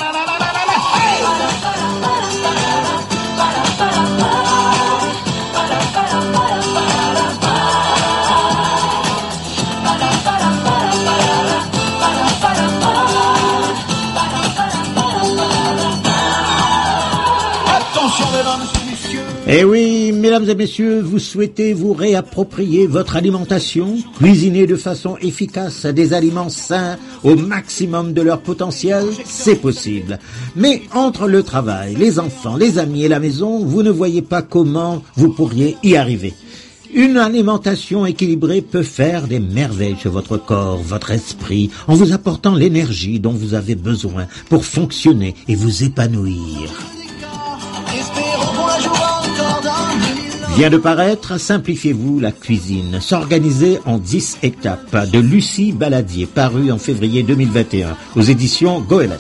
Eh oui, mesdames et messieurs, vous souhaitez vous réapproprier votre alimentation, cuisiner de façon efficace des aliments sains au maximum de leur potentiel? C'est possible. Mais entre le travail, les enfants, les amis et la maison, vous ne voyez pas comment vous pourriez y arriver. Une alimentation équilibrée peut faire des merveilles chez votre corps, votre esprit, en vous apportant l'énergie dont vous avez besoin pour fonctionner et vous épanouir. Vient de paraître Simplifiez-vous la cuisine, s'organiser en 10 étapes de Lucie Baladier, paru en février 2021 aux éditions Goélette.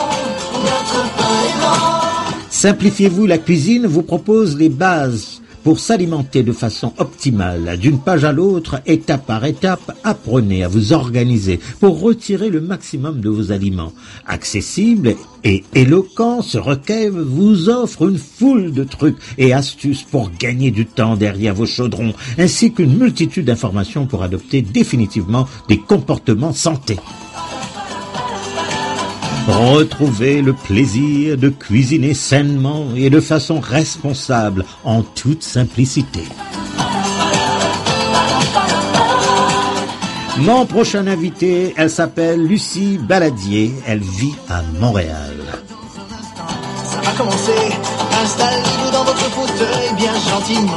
Simplifiez-vous la cuisine vous propose les bases pour s'alimenter de façon optimale. D'une page à l'autre, étape par étape, apprenez à vous organiser pour retirer le maximum de vos aliments. Accessible et éloquent, ce recueil vous offre une foule de trucs et astuces pour gagner du temps derrière vos chaudrons, ainsi qu'une multitude d'informations pour adopter définitivement des comportements santé. Retrouvez le plaisir de cuisiner sainement et de façon responsable, en toute simplicité. Mon prochain invité, elle s'appelle Lucie Baladier, elle vit à Montréal. Ça va commencer, installez-vous dans votre fauteuil bien gentiment.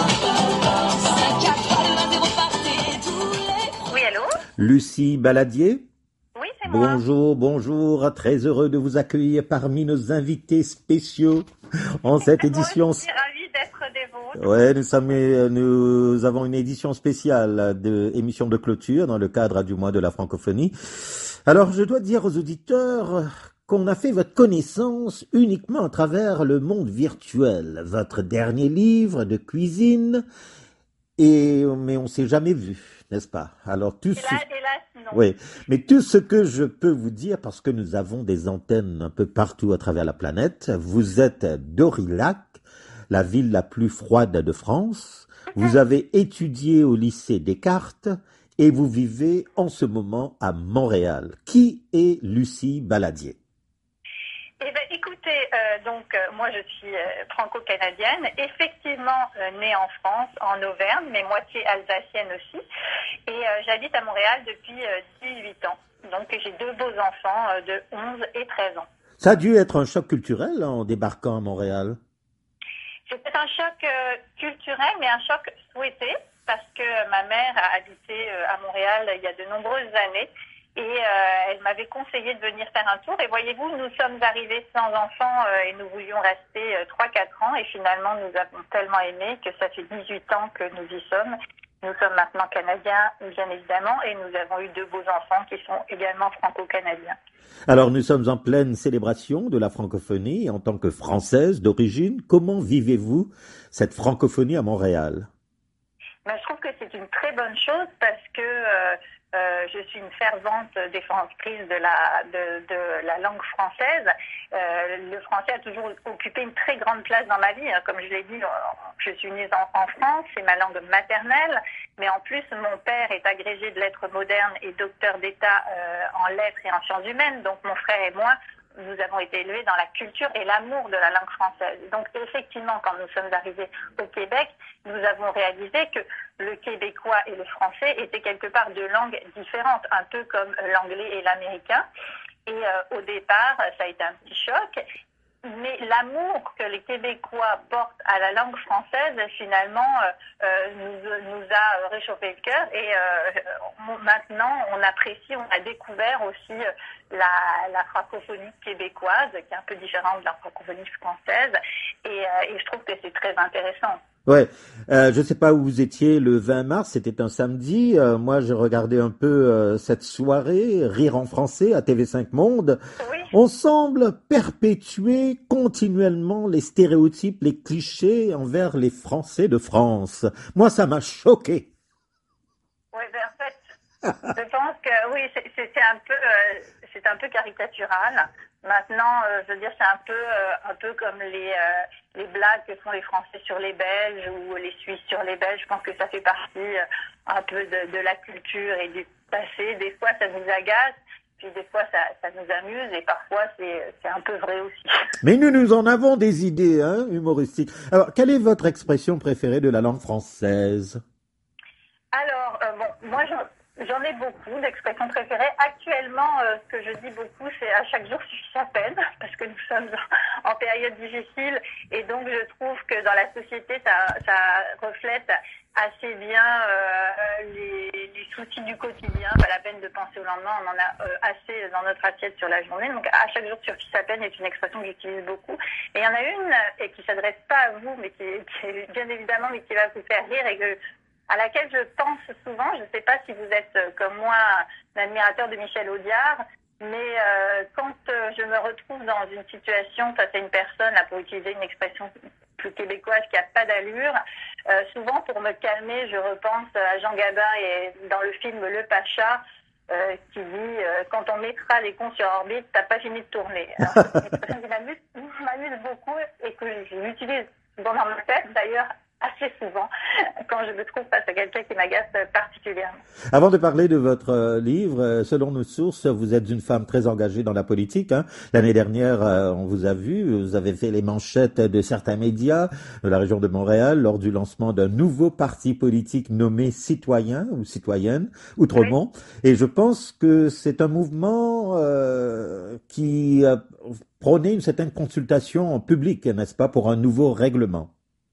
Oui, allô? Lucie Baladier? Oui, c'est moi. Bonjour, très heureux de vous accueillir parmi nos invités spéciaux en cette édition. Je suis ravie d'être des vôtres. Ouais, nous avons une édition spéciale de émission de clôture dans le cadre du mois de la francophonie. Alors, je dois dire aux auditeurs qu'on a fait votre connaissance uniquement à travers le monde virtuel. Votre dernier livre de cuisine, mais on s'est jamais vu, n'est-ce pas? Alors, hélas, non. Oui, mais tout ce que je peux vous dire, parce que nous avons des antennes un peu partout à travers la planète, vous êtes d'Aurillac, la ville la plus froide de France. Vous avez étudié au lycée Descartes et vous vivez en ce moment à Montréal. Qui est Lucie Baladier? Eh ben, écoutez, moi je suis franco-canadienne, effectivement née en France, en Auvergne, mais moitié alsacienne aussi, et j'habite à Montréal depuis 18 ans. Donc j'ai deux beaux enfants de 11 et 13 ans. Ça a dû être un choc culturel en débarquant à Montréal. C'était un choc culturel, mais un choc souhaité, parce que ma ma mère a habité à Montréal il y a de nombreuses années. Et elle m'avait conseillé de venir faire un tour. Et voyez-vous, nous sommes arrivés sans enfants et nous voulions rester 3-4 ans. Et finalement, nous avons tellement aimé que ça fait 18 ans que nous y sommes. Nous sommes maintenant canadiens, bien évidemment, et nous avons eu 2 beaux enfants qui sont également franco-canadiens. Alors, nous sommes en pleine célébration de la francophonie. En tant que Française d'origine, comment vivez-vous cette francophonie à Montréal? Je trouve que c'est une très bonne chose parce que je suis une fervente défensrice de la langue française. Le français a toujours occupé une très grande place dans ma vie. Comme je l'ai dit, je suis née en France, c'est ma langue maternelle, mais en plus mon père est agrégé de lettres modernes et docteur d'État en lettres et en sciences humaines. Donc mon frère et moi, nous avons été élevés dans la culture et l'amour de la langue française. Donc effectivement, quand nous sommes arrivés au Québec, nous avons réalisé que le québécois et le français étaient quelque part 2 langues différentes, un peu comme l'anglais et l'américain. Et au départ, ça a été un petit choc. Mais l'amour que les Québécois portent à la langue française, finalement, nous a réchauffé le cœur. Et maintenant, on apprécie, on a découvert aussi la francophonie québécoise, qui est un peu différente de la francophonie française. Et je trouve que c'est très intéressant. Ouais, je sais pas où vous étiez le 20 mars, c'était un samedi. Moi, j'ai regardé un peu cette soirée, Rire en français à TV5 Monde. Oui. On semble perpétuer continuellement les stéréotypes, les clichés envers les Français de France. Moi, ça m'a choqué. Oui, ben en fait, je pense que oui, c'est un peu caricatural. Maintenant, je veux dire, c'est un peu comme les blagues que font les Français sur les Belges ou les Suisses sur les Belges. Je pense que ça fait partie un peu de la culture et du passé. Des fois, ça nous agace, puis des fois, ça nous amuse, et parfois, c'est un peu vrai aussi. Mais nous en avons des idées, hein, humoristiques. Alors, quelle est votre expression préférée de la langue française? Alors, moi, j'en ai beaucoup d'expressions préférées. Actuellement, ce que je dis beaucoup, c'est à chaque jour suffit sa peine, parce que nous sommes en période difficile, et donc je trouve que dans la société, ça reflète assez bien les soucis du quotidien. Pas la peine de penser au lendemain, on en a assez dans notre assiette sur la journée. Donc à chaque jour suffit sa peine est une expression que j'utilise beaucoup. Et il y en a une et qui s'adresse pas à vous, mais qui est bien évidemment, mais qui va vous faire rire et à laquelle je pense souvent. Je ne sais pas si vous êtes comme moi un admirateur de Michel Audiard, mais quand je me retrouve dans une situation face à une personne, là, pour utiliser une expression plus québécoise qui n'a pas d'allure, souvent pour me calmer, je repense à Jean Gabin et dans le film Le Pacha, qui dit quand on mettra les cons sur orbite, t'as pas fini de tourner. Alors, c'est une expression qui m'amuse beaucoup et que j'utilise dans ma tête d'ailleurs assez souvent quand je me trouve face à quelqu'un qui m'agace particulièrement. Avant de parler de votre livre, selon nos sources, vous êtes une femme très engagée dans la politique. Hein. L'année dernière, on vous a vu, vous avez fait les manchettes de certains médias de la région de Montréal lors du lancement d'un nouveau parti politique nommé Citoyen ou Citoyenne, Outremont. Oui. Et je pense que c'est un mouvement qui prônait une certaine consultation publique, n'est-ce pas, pour un nouveau règlement.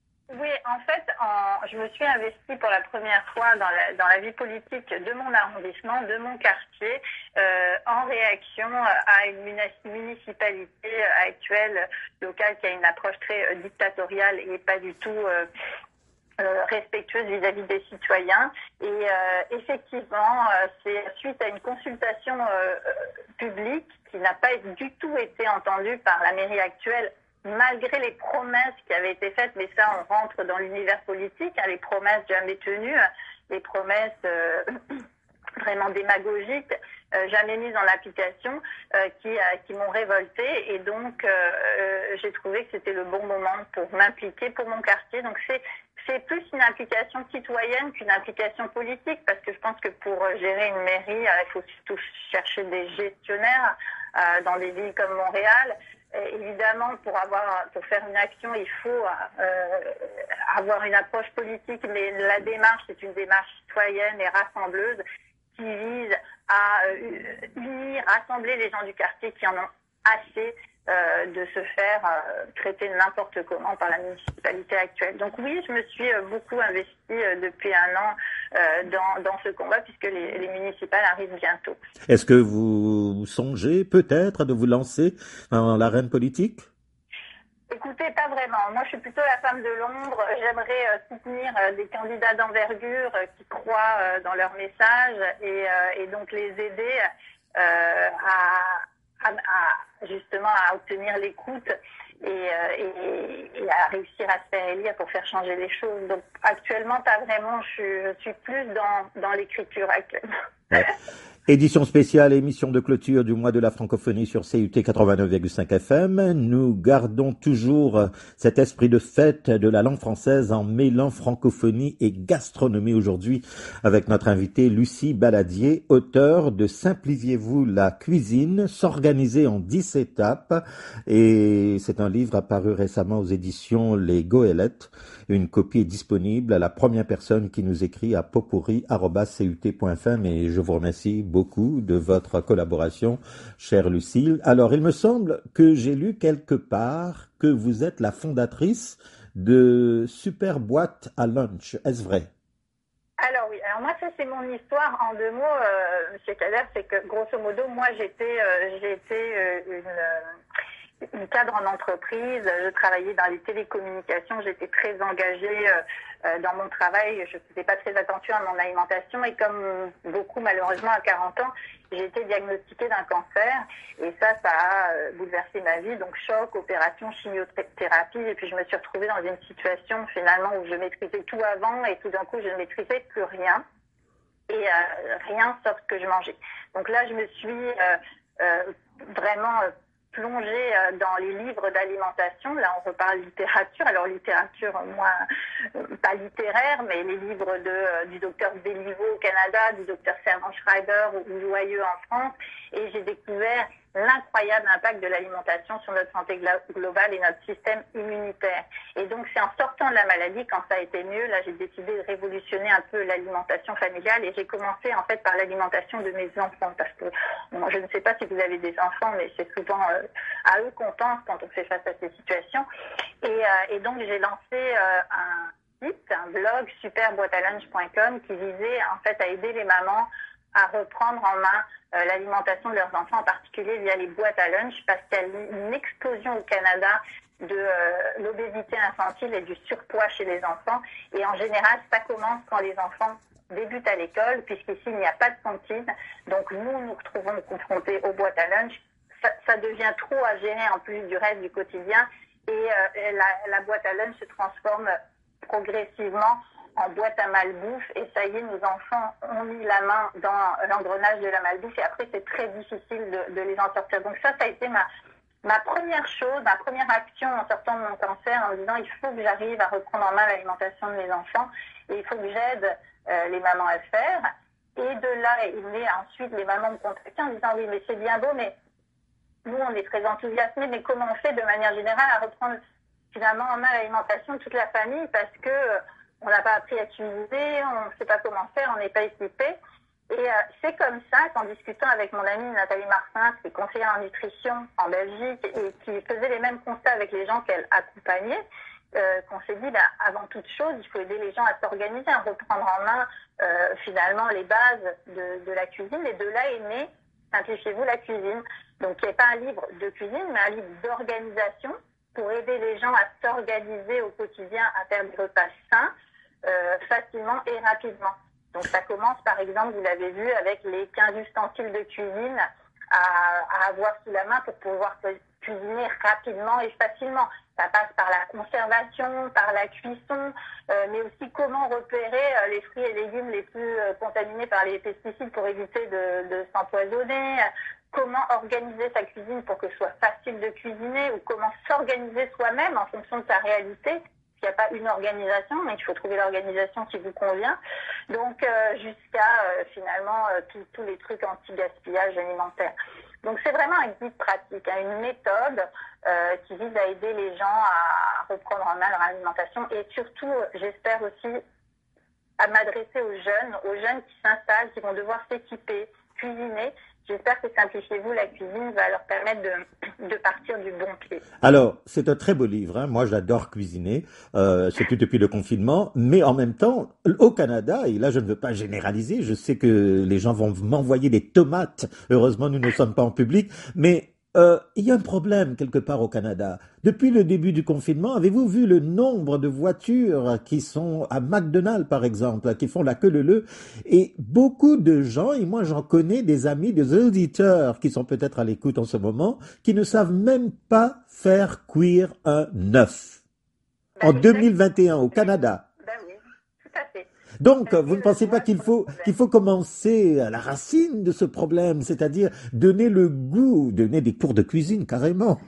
Je me suis investie pour la première fois dans la vie politique de mon arrondissement, de mon quartier, en réaction à une municipalité actuelle, locale, qui a une approche très dictatoriale et pas du tout respectueuse vis-à-vis des citoyens. Et effectivement, c'est suite à une consultation publique qui n'a pas du tout été entendue par la mairie actuelle, malgré les promesses qui avaient été faites, mais ça, on rentre dans l'univers politique, hein, les promesses jamais tenues, les promesses vraiment démagogiques, jamais mises en application, qui m'ont révoltée. Et donc, j'ai trouvé que c'était le bon moment pour m'impliquer pour mon quartier. Donc, c'est plus une implication citoyenne qu'une implication politique, parce que je pense que pour gérer une mairie, il faut surtout chercher des gestionnaires dans des villes comme Montréal. Évidemment, pour faire une action, il faut avoir une approche politique, mais la démarche, c'est une démarche citoyenne et rassembleuse qui vise à unir, rassembler les gens du quartier qui en ont assez de se faire traiter n'importe comment par la municipalité actuelle. Donc oui, je me suis beaucoup investie depuis un an dans ce combat, puisque les municipales arrivent bientôt. Est-ce que vous songez peut-être de vous lancer dans l'arène politique? Écoutez, pas vraiment. Moi, je suis plutôt la femme de l'ombre. J'aimerais soutenir des candidats d'envergure qui croient dans leur message et donc les aider justement à obtenir l'écoute et à réussir à se faire élire pour faire changer les choses. Donc actuellement, pas vraiment. Je suis plus dans l'écriture actuellement. Ouais. Édition spéciale, émission de clôture du mois de la francophonie sur CUT 89,5 FM. Nous gardons toujours cet esprit de fête de la langue française en mêlant francophonie et gastronomie aujourd'hui avec notre invitée Lucie Baladier, auteure de Simplifiez-vous la cuisine, s'organiser en 10 étapes. Et c'est un livre apparu récemment aux éditions Les Goélettes. Une copie est disponible à la première personne qui nous écrit à potpourri@cut.fm et je vous remercie beaucoup de votre collaboration, chère Lucille. Alors, il me semble que j'ai lu quelque part que vous êtes la fondatrice de Super Boîte à Lunch. Est-ce vrai? Alors oui, alors moi ça c'est mon histoire en 2 mots, Monsieur Kader, c'est que grosso modo moi j'étais une cadre en entreprise, je travaillais dans les télécommunications, j'étais très engagée dans mon travail, je faisais pas très attention à mon alimentation et comme beaucoup malheureusement à 40 ans, j'ai été diagnostiquée d'un cancer et ça a bouleversé ma vie, donc choc, opération, chimiothérapie et puis je me suis retrouvée dans une situation finalement où je maîtrisais tout avant et tout d'un coup je ne maîtrisais plus rien et rien sauf ce que je mangeais. Donc là je me suis vraiment plongée dans les livres d'alimentation. Là, on reparle littérature. Alors, littérature, moi, pas littéraire, mais les livres du docteur Béliveau au Canada, du docteur Servan Schreiber ou Joyeux en France. Et j'ai découvert l'incroyable impact de l'alimentation sur notre santé globale et notre système immunitaire. Et donc, c'est en sortant de la maladie, quand ça a été mieux, là, j'ai décidé de révolutionner un peu l'alimentation familiale et j'ai commencé, en fait, par l'alimentation de mes enfants parce que, bon, je ne sais pas si vous avez des enfants, mais c'est souvent à eux qu'on pense quand on fait face à ces situations. Et donc, j'ai lancé un blog, superboîtealunch.com, qui visait, en fait, à aider les mamans à reprendre en main l'alimentation de leurs enfants, en particulier via les boîtes à lunch, parce qu'il y a une explosion au Canada de l'obésité infantile et du surpoids chez les enfants. Et en général, ça commence quand les enfants débutent à l'école, puisqu'ici, il n'y a pas de cantine. Donc, nous retrouvons confrontés aux boîtes à lunch. Ça devient trop à gérer en plus du reste du quotidien. Et la boîte à lunch se transforme progressivement en boîte à malbouffe et ça y est, nos enfants ont mis la main dans l'engrenage de la malbouffe et après c'est très difficile de les en sortir. Donc ça a été ma première chose, ma première action en sortant de mon cancer en me disant il faut que j'arrive à reprendre en main l'alimentation de mes enfants et il faut que j'aide les mamans à le faire. Et de là, il est ensuite les mamans me contactent en disant oui mais c'est bien beau mais nous on est très enthousiasmés mais comment on fait de manière générale à reprendre finalement en main l'alimentation de toute la famille parce que on n'a pas appris à cuisiner, on ne sait pas comment faire, on n'est pas équipé. Et c'est comme ça qu'en discutant avec mon amie Nathalie Martin, qui est conseillère en nutrition en Belgique et qui faisait les mêmes constats avec les gens qu'elle accompagnait, qu'on s'est dit, avant toute chose, il faut aider les gens à s'organiser, à reprendre en main finalement les bases de la cuisine. Et de là est né Simplifiez-vous la cuisine. Donc, il n'y a pas un livre de cuisine, mais un livre d'organisation pour aider les gens à s'organiser au quotidien, à faire des repas sains, facilement et rapidement. Donc ça commence par exemple, vous l'avez vu, avec les 15 ustensiles de cuisine à avoir sous la main pour pouvoir cuisiner rapidement et facilement. Ça passe par la conservation, par la cuisson, mais aussi comment repérer les fruits et légumes les plus contaminés par les pesticides pour éviter de s'empoisonner, comment organiser sa cuisine pour que ce soit facile de cuisiner ou comment s'organiser soi-même en fonction de sa réalité. Il n'y a pas une organisation, mais il faut trouver l'organisation qui vous convient. Donc, jusqu'à finalement tous les trucs anti-gaspillage alimentaire. Donc, c'est vraiment un guide pratique, une méthode qui vise à aider les gens à reprendre en main leur alimentation. Et surtout, j'espère aussi à m'adresser aux jeunes qui s'installent, qui vont devoir s'équiper, cuisiner, j'espère que Simplifiez-vous la cuisine va leur permettre de partir du bon pied. Alors, c'est un très beau livre. Hein. Moi, j'adore cuisiner, surtout depuis le confinement. Mais en même temps, au Canada, et là, je ne veux pas généraliser, je sais que les gens vont m'envoyer des tomates. Heureusement, nous ne sommes pas en public. Mais il y a un problème quelque part au Canada. Depuis le début du confinement, avez-vous vu le nombre de voitures qui sont à McDonald's, par exemple, qui font la queue leu-leu? Et beaucoup de gens, et moi j'en connais des amis, des auditeurs qui sont peut-être à l'écoute en ce moment, qui ne savent même pas faire cuire un œuf. En 2021, au Canada. Ben oui, tout à fait. Donc, vous ne pensez pas qu'il faut commencer à la racine de ce problème, c'est-à-dire donner le goût, donner des cours de cuisine carrément.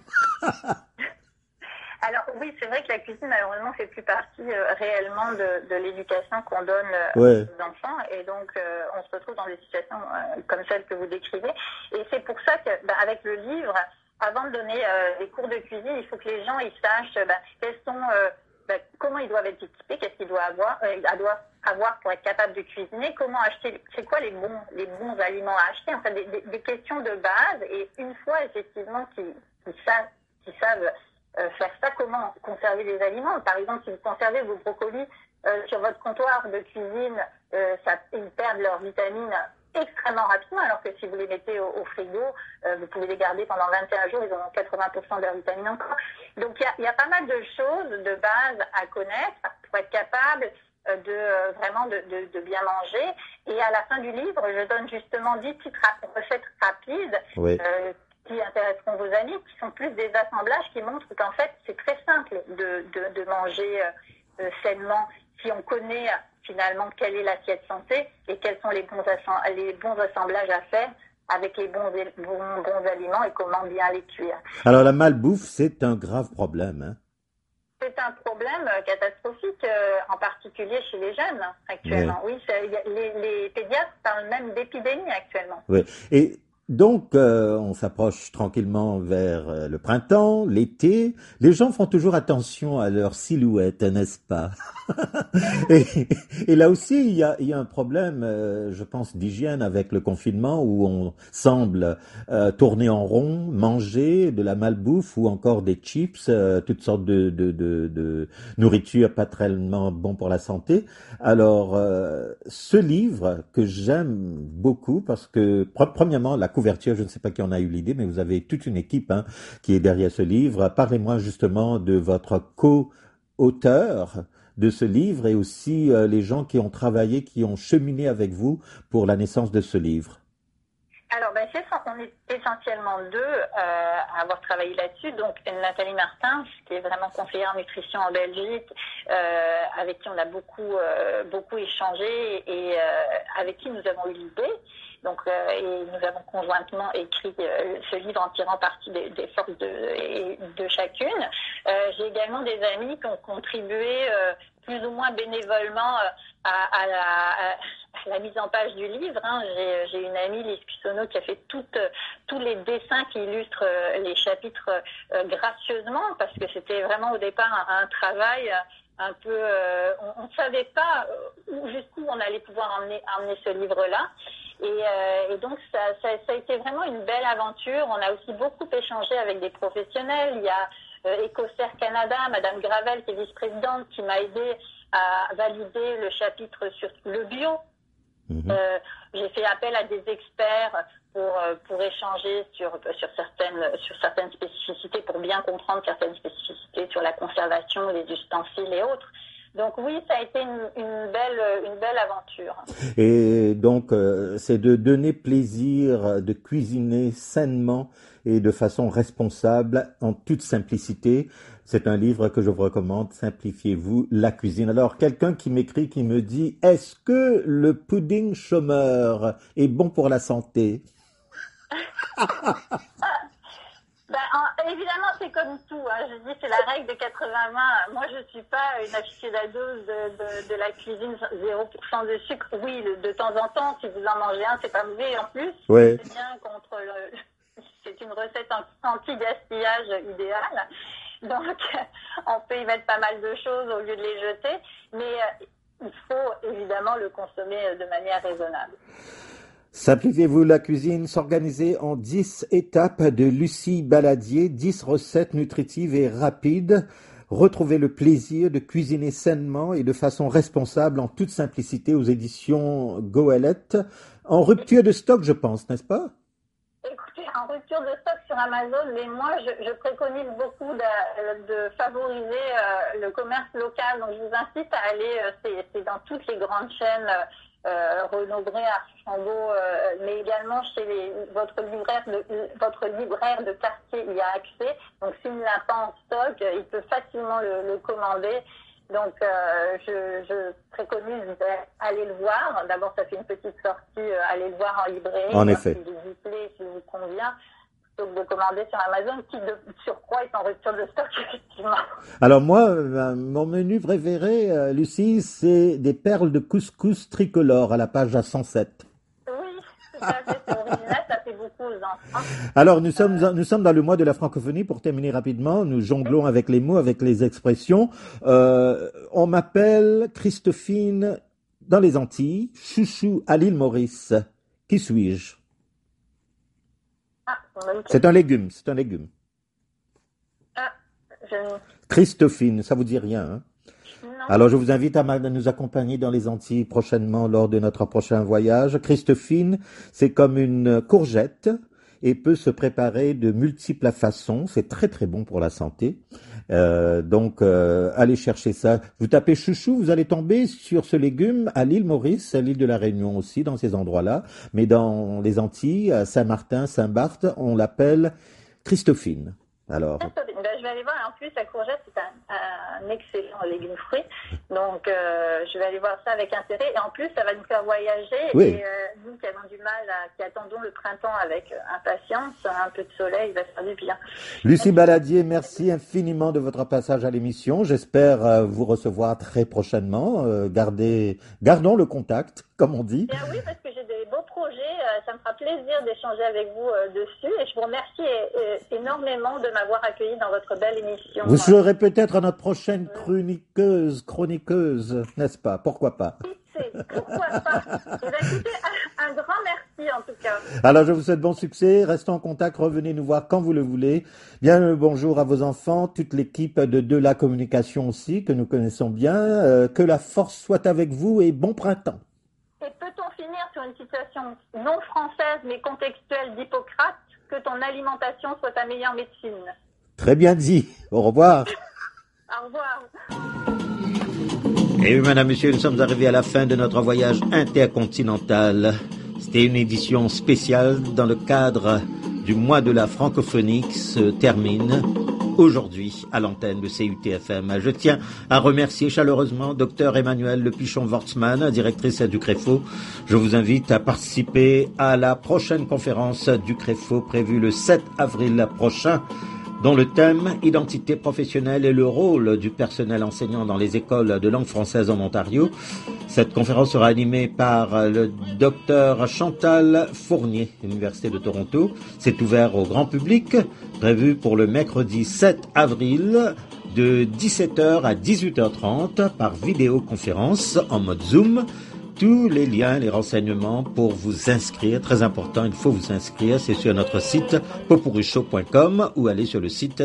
Alors oui, c'est vrai que la cuisine malheureusement fait plus partie réellement de l'éducation qu'on donne Ouais. aux enfants, et donc on se retrouve dans des situations comme celles que vous décrivez. Et c'est pour ça que avec le livre, avant de donner des cours de cuisine, il faut que les gens ils sachent quels sont comment ils doivent être équipés, qu'est-ce qu'ils doivent avoir pour être capable de cuisiner, comment acheter, c'est quoi les bons aliments à acheter, en fait des questions de base. Et une fois effectivement qu'ils savent faire ça, comment conserver les aliments. Par exemple, si vous conservez vos brocolis sur votre comptoir de cuisine, ils perdent leurs vitamines extrêmement rapidement, alors que si vous les mettez au frigo, vous pouvez les garder pendant 21 jours, ils auront 80% de leurs vitamines encore. Donc il y a pas mal de choses de base à connaître pour être capable de bien manger. Et à la fin du livre, je donne justement 10 petites recettes rapides Oui. Qui intéresseront vos amis, qui sont plus des assemblages qui montrent qu'en fait c'est très simple de manger sainement si on connaît finalement quelle est l'assiette santé et quels sont les bons assemblages à faire avec les bons aliments et comment bien les cuire. Alors la malbouffe, c'est un grave problème. Hein. C'est un problème catastrophique, en particulier chez les jeunes actuellement. Oui, les pédiatres parlent même d'épidémie actuellement. Oui. Et donc, on s'approche tranquillement vers le printemps, l'été. Les gens font toujours attention à leur silhouette, n'est-ce pas? et là aussi, il y a un problème, je pense, d'hygiène avec le confinement où on semble tourner en rond, manger de la malbouffe ou encore des chips, toutes sortes de nourriture pas tellement bon pour la santé. Alors, ce livre que j'aime beaucoup parce que, premièrement, la couverture, je ne sais pas qui en a eu l'idée, mais vous avez toute une équipe qui est derrière ce livre. Parlez-moi justement de votre co-auteur de ce livre et aussi les gens qui ont travaillé, qui ont cheminé avec vous pour la naissance de ce livre. Alors, on est essentiellement deux à avoir travaillé là-dessus. Donc, Nathalie Martin, qui est vraiment conseillère en nutrition en Belgique, avec qui on a beaucoup échangé et avec qui nous avons eu l'idée. Donc, et nous avons conjointement écrit ce livre en tirant parti des forces de chacune. J'ai également des amis qui ont contribué plus ou moins bénévolement à la mise en page du livre. J'ai une amie, Lise Cussonneau, qui a fait tous les dessins qui illustrent les chapitres gracieusement, parce que c'était vraiment au départ un travail un peu... on ne savait pas jusqu'où on allait pouvoir emmener ce livre-là. Et donc, ça a été vraiment une belle aventure. On a aussi beaucoup échangé avec des professionnels. Il y a Écossaire Canada, Madame Gravel, qui est vice-présidente, qui m'a aidé à valider le chapitre sur le bio. J'ai fait appel à des experts pour échanger sur certaines spécificités, pour bien comprendre certaines spécificités sur la conservation, les ustensiles et autres. Donc oui, ça a été une belle aventure. Et donc, c'est de donner plaisir, de cuisiner sainement et de façon responsable, en toute simplicité. C'est un livre que je vous recommande, Simplifiez-vous la cuisine. Alors, quelqu'un qui m'écrit, qui me dit, est-ce que le pudding chômeur est bon pour la santé? Évidemment, c'est comme tout. Je dis, c'est la règle de 80-20. Moi, je suis pas une aficionadeuse de la cuisine 0% de sucre. Oui, de temps en temps, si vous en mangez un, c'est pas mauvais. En plus, ouais. C'est bien c'est une recette anti-gaspillage idéale. Donc, on peut y mettre pas mal de choses au lieu de les jeter. Mais il faut évidemment le consommer de manière raisonnable. Simplifiez-vous la cuisine, s'organiser en 10 étapes de Lucie Baladier, 10 recettes nutritives et rapides. Retrouvez le plaisir de cuisiner sainement et de façon responsable en toute simplicité aux éditions Goélette. En rupture de stock, je pense, n'est-ce pas? Écoutez, en rupture de stock sur Amazon, mais moi, je préconise beaucoup de favoriser le commerce local. Donc, je vous incite à aller, c'est dans toutes les grandes chaînes, Renaud Bré, Archambault, mais également chez votre libraire de quartier y a accès. Donc, s'il n'a pas en stock, il peut facilement le commander. Donc, je préconise d'aller le voir. D'abord, ça fait une petite sortie, aller le voir en librairie. En effet. S'il vous plaît, s'il vous convient, plutôt que de commander sur Amazon, qui de surcroît est en rupture de stock, effectivement. Alors moi, mon menu préféré, Lucie, c'est des perles de couscous tricolores à la page 107. Oui, tout à fait, c'est original, ça fait beaucoup aux enfants. Alors nous sommes dans le mois de la francophonie. Pour terminer rapidement, nous jonglons avec les mots, avec les expressions. On m'appelle Christophine dans les Antilles, chouchou à l'île Maurice. Qui suis-je? C'est un légume, Christophine, ça vous dit rien, hein? Non. Alors je vous invite à nous accompagner dans les Antilles prochainement lors de notre prochain voyage. Christophine, c'est comme une courgette et peut se préparer de multiples façons. C'est très très bon pour la santé. Donc allez chercher ça. Vous tapez chouchou, vous allez tomber sur ce légume à l'île Maurice, à l'île de la Réunion aussi, dans ces endroits-là. Mais dans les Antilles, à Saint-Martin, Saint-Barth, on l'appelle Christophine. Alors. Je vais aller voir. En plus, la courgette, c'est un excellent légume fruit. Donc, je vais aller voir ça avec intérêt. Et en plus, ça va nous faire voyager. Oui. Et nous qui avons du mal, qui attendons le printemps avec impatience, un peu de soleil va faire du bien. Lucie Baladier, merci infiniment de votre passage à l'émission. J'espère vous recevoir très prochainement. Gardons le contact, comme on dit. Bien oui, parce que j'ai des beaux projets. Ça me fera plaisir d'échanger avec vous dessus. Et je vous remercie énormément de m'avoir accueilli dans votre belle émission. Vous serez peut-être notre prochaine chroniqueuse, n'est-ce pas? Pourquoi pas? Pourquoi pas? Écoutez, un grand merci en tout cas. Alors je vous souhaite bon succès, restons en contact, revenez nous voir quand vous le voulez. Bien le bonjour à vos enfants, toute l'équipe de la communication aussi, que nous connaissons bien. Que la force soit avec vous et bon printemps. Et peut-on finir sur une situation non française mais contextuelle d'Hippocrate, que ton alimentation soit ta meilleure médecine? Très bien dit. Au revoir. Au revoir. Et oui, madame, monsieur, nous sommes arrivés à la fin de notre voyage intercontinental. C'était une édition spéciale dans le cadre du mois de la francophonie qui se termine aujourd'hui à l'antenne de CUTFM. Je tiens à remercier chaleureusement Dr Emmanuel Le Pichon-Wortsman, directrice du CREFO. Je vous invite à participer à la prochaine conférence du CREFO prévue le 7 avril prochain, dont le thème « Identité professionnelle et le rôle du personnel enseignant dans les écoles de langue française en Ontario ». Cette conférence sera animée par le docteur Chantal Fournier, Université de Toronto. C'est ouvert au grand public, prévu pour le mercredi 7 avril de 17h à 18h30 par vidéoconférence en mode Zoom. Tous les liens, les renseignements pour vous inscrire, très important, il faut vous inscrire, c'est sur notre site popurichaud.com ou aller sur le site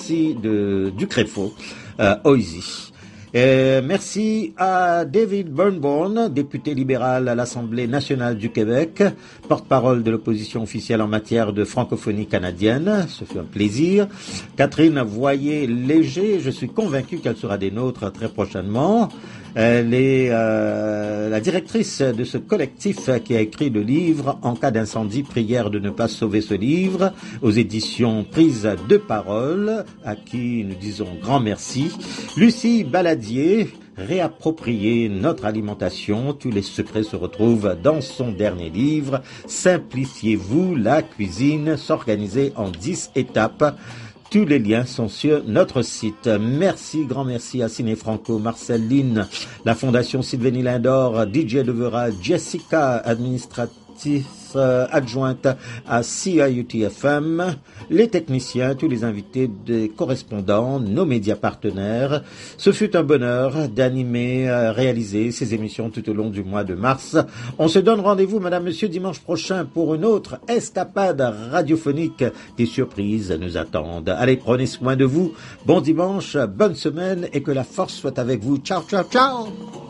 du CREFO, OISI. Merci à David Burnborn, député libéral à l'Assemblée nationale du Québec, porte-parole de l'opposition officielle en matière de francophonie canadienne. Ce fut un plaisir. Catherine Voyer-Léger, je suis convaincu qu'elle sera des nôtres très prochainement. Elle est la directrice de ce collectif qui a écrit le livre « En cas d'incendie, prière de ne pas sauver ce livre » aux éditions Prise de Parole, à qui nous disons grand merci. Lucie Baladier, réapproprier notre alimentation. Tous les secrets se retrouvent dans son dernier livre. Simplifiez-vous la cuisine, s'organiser en 10 étapes. Tous les liens sont sur notre site. Merci, grand merci à Ciné Franco, Marceline, la Fondation Sylvénie Lindor, DJ Devera, Jessica, administratrice rédactrice adjointe à CIUT-FM, les techniciens, tous les invités des correspondants, nos médias partenaires. Ce fut un bonheur d'animer, réaliser ces émissions tout au long du mois de mars. On se donne rendez-vous, madame, monsieur, dimanche prochain pour une autre escapade radiophonique. Des surprises nous attendent. Allez, prenez soin de vous. Bon dimanche, bonne semaine et que la force soit avec vous. Ciao, ciao, ciao.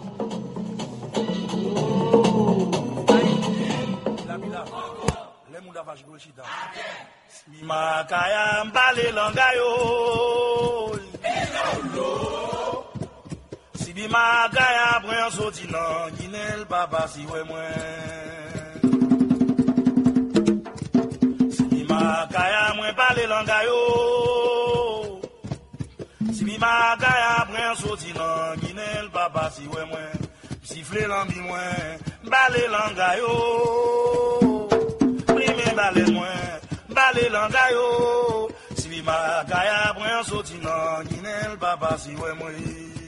Makaya mbale langayo Sibi makaya bren soti nan Ginel papa si we mwen Sibi makaya mwen pale langayo Sibi makaya bren soti nan Ginel papa si we mwen Sifle lambi mwen Bale langayo Prime bale mwen Bale langayo, si ma kaya bren soti nan Ginel papa si we moi.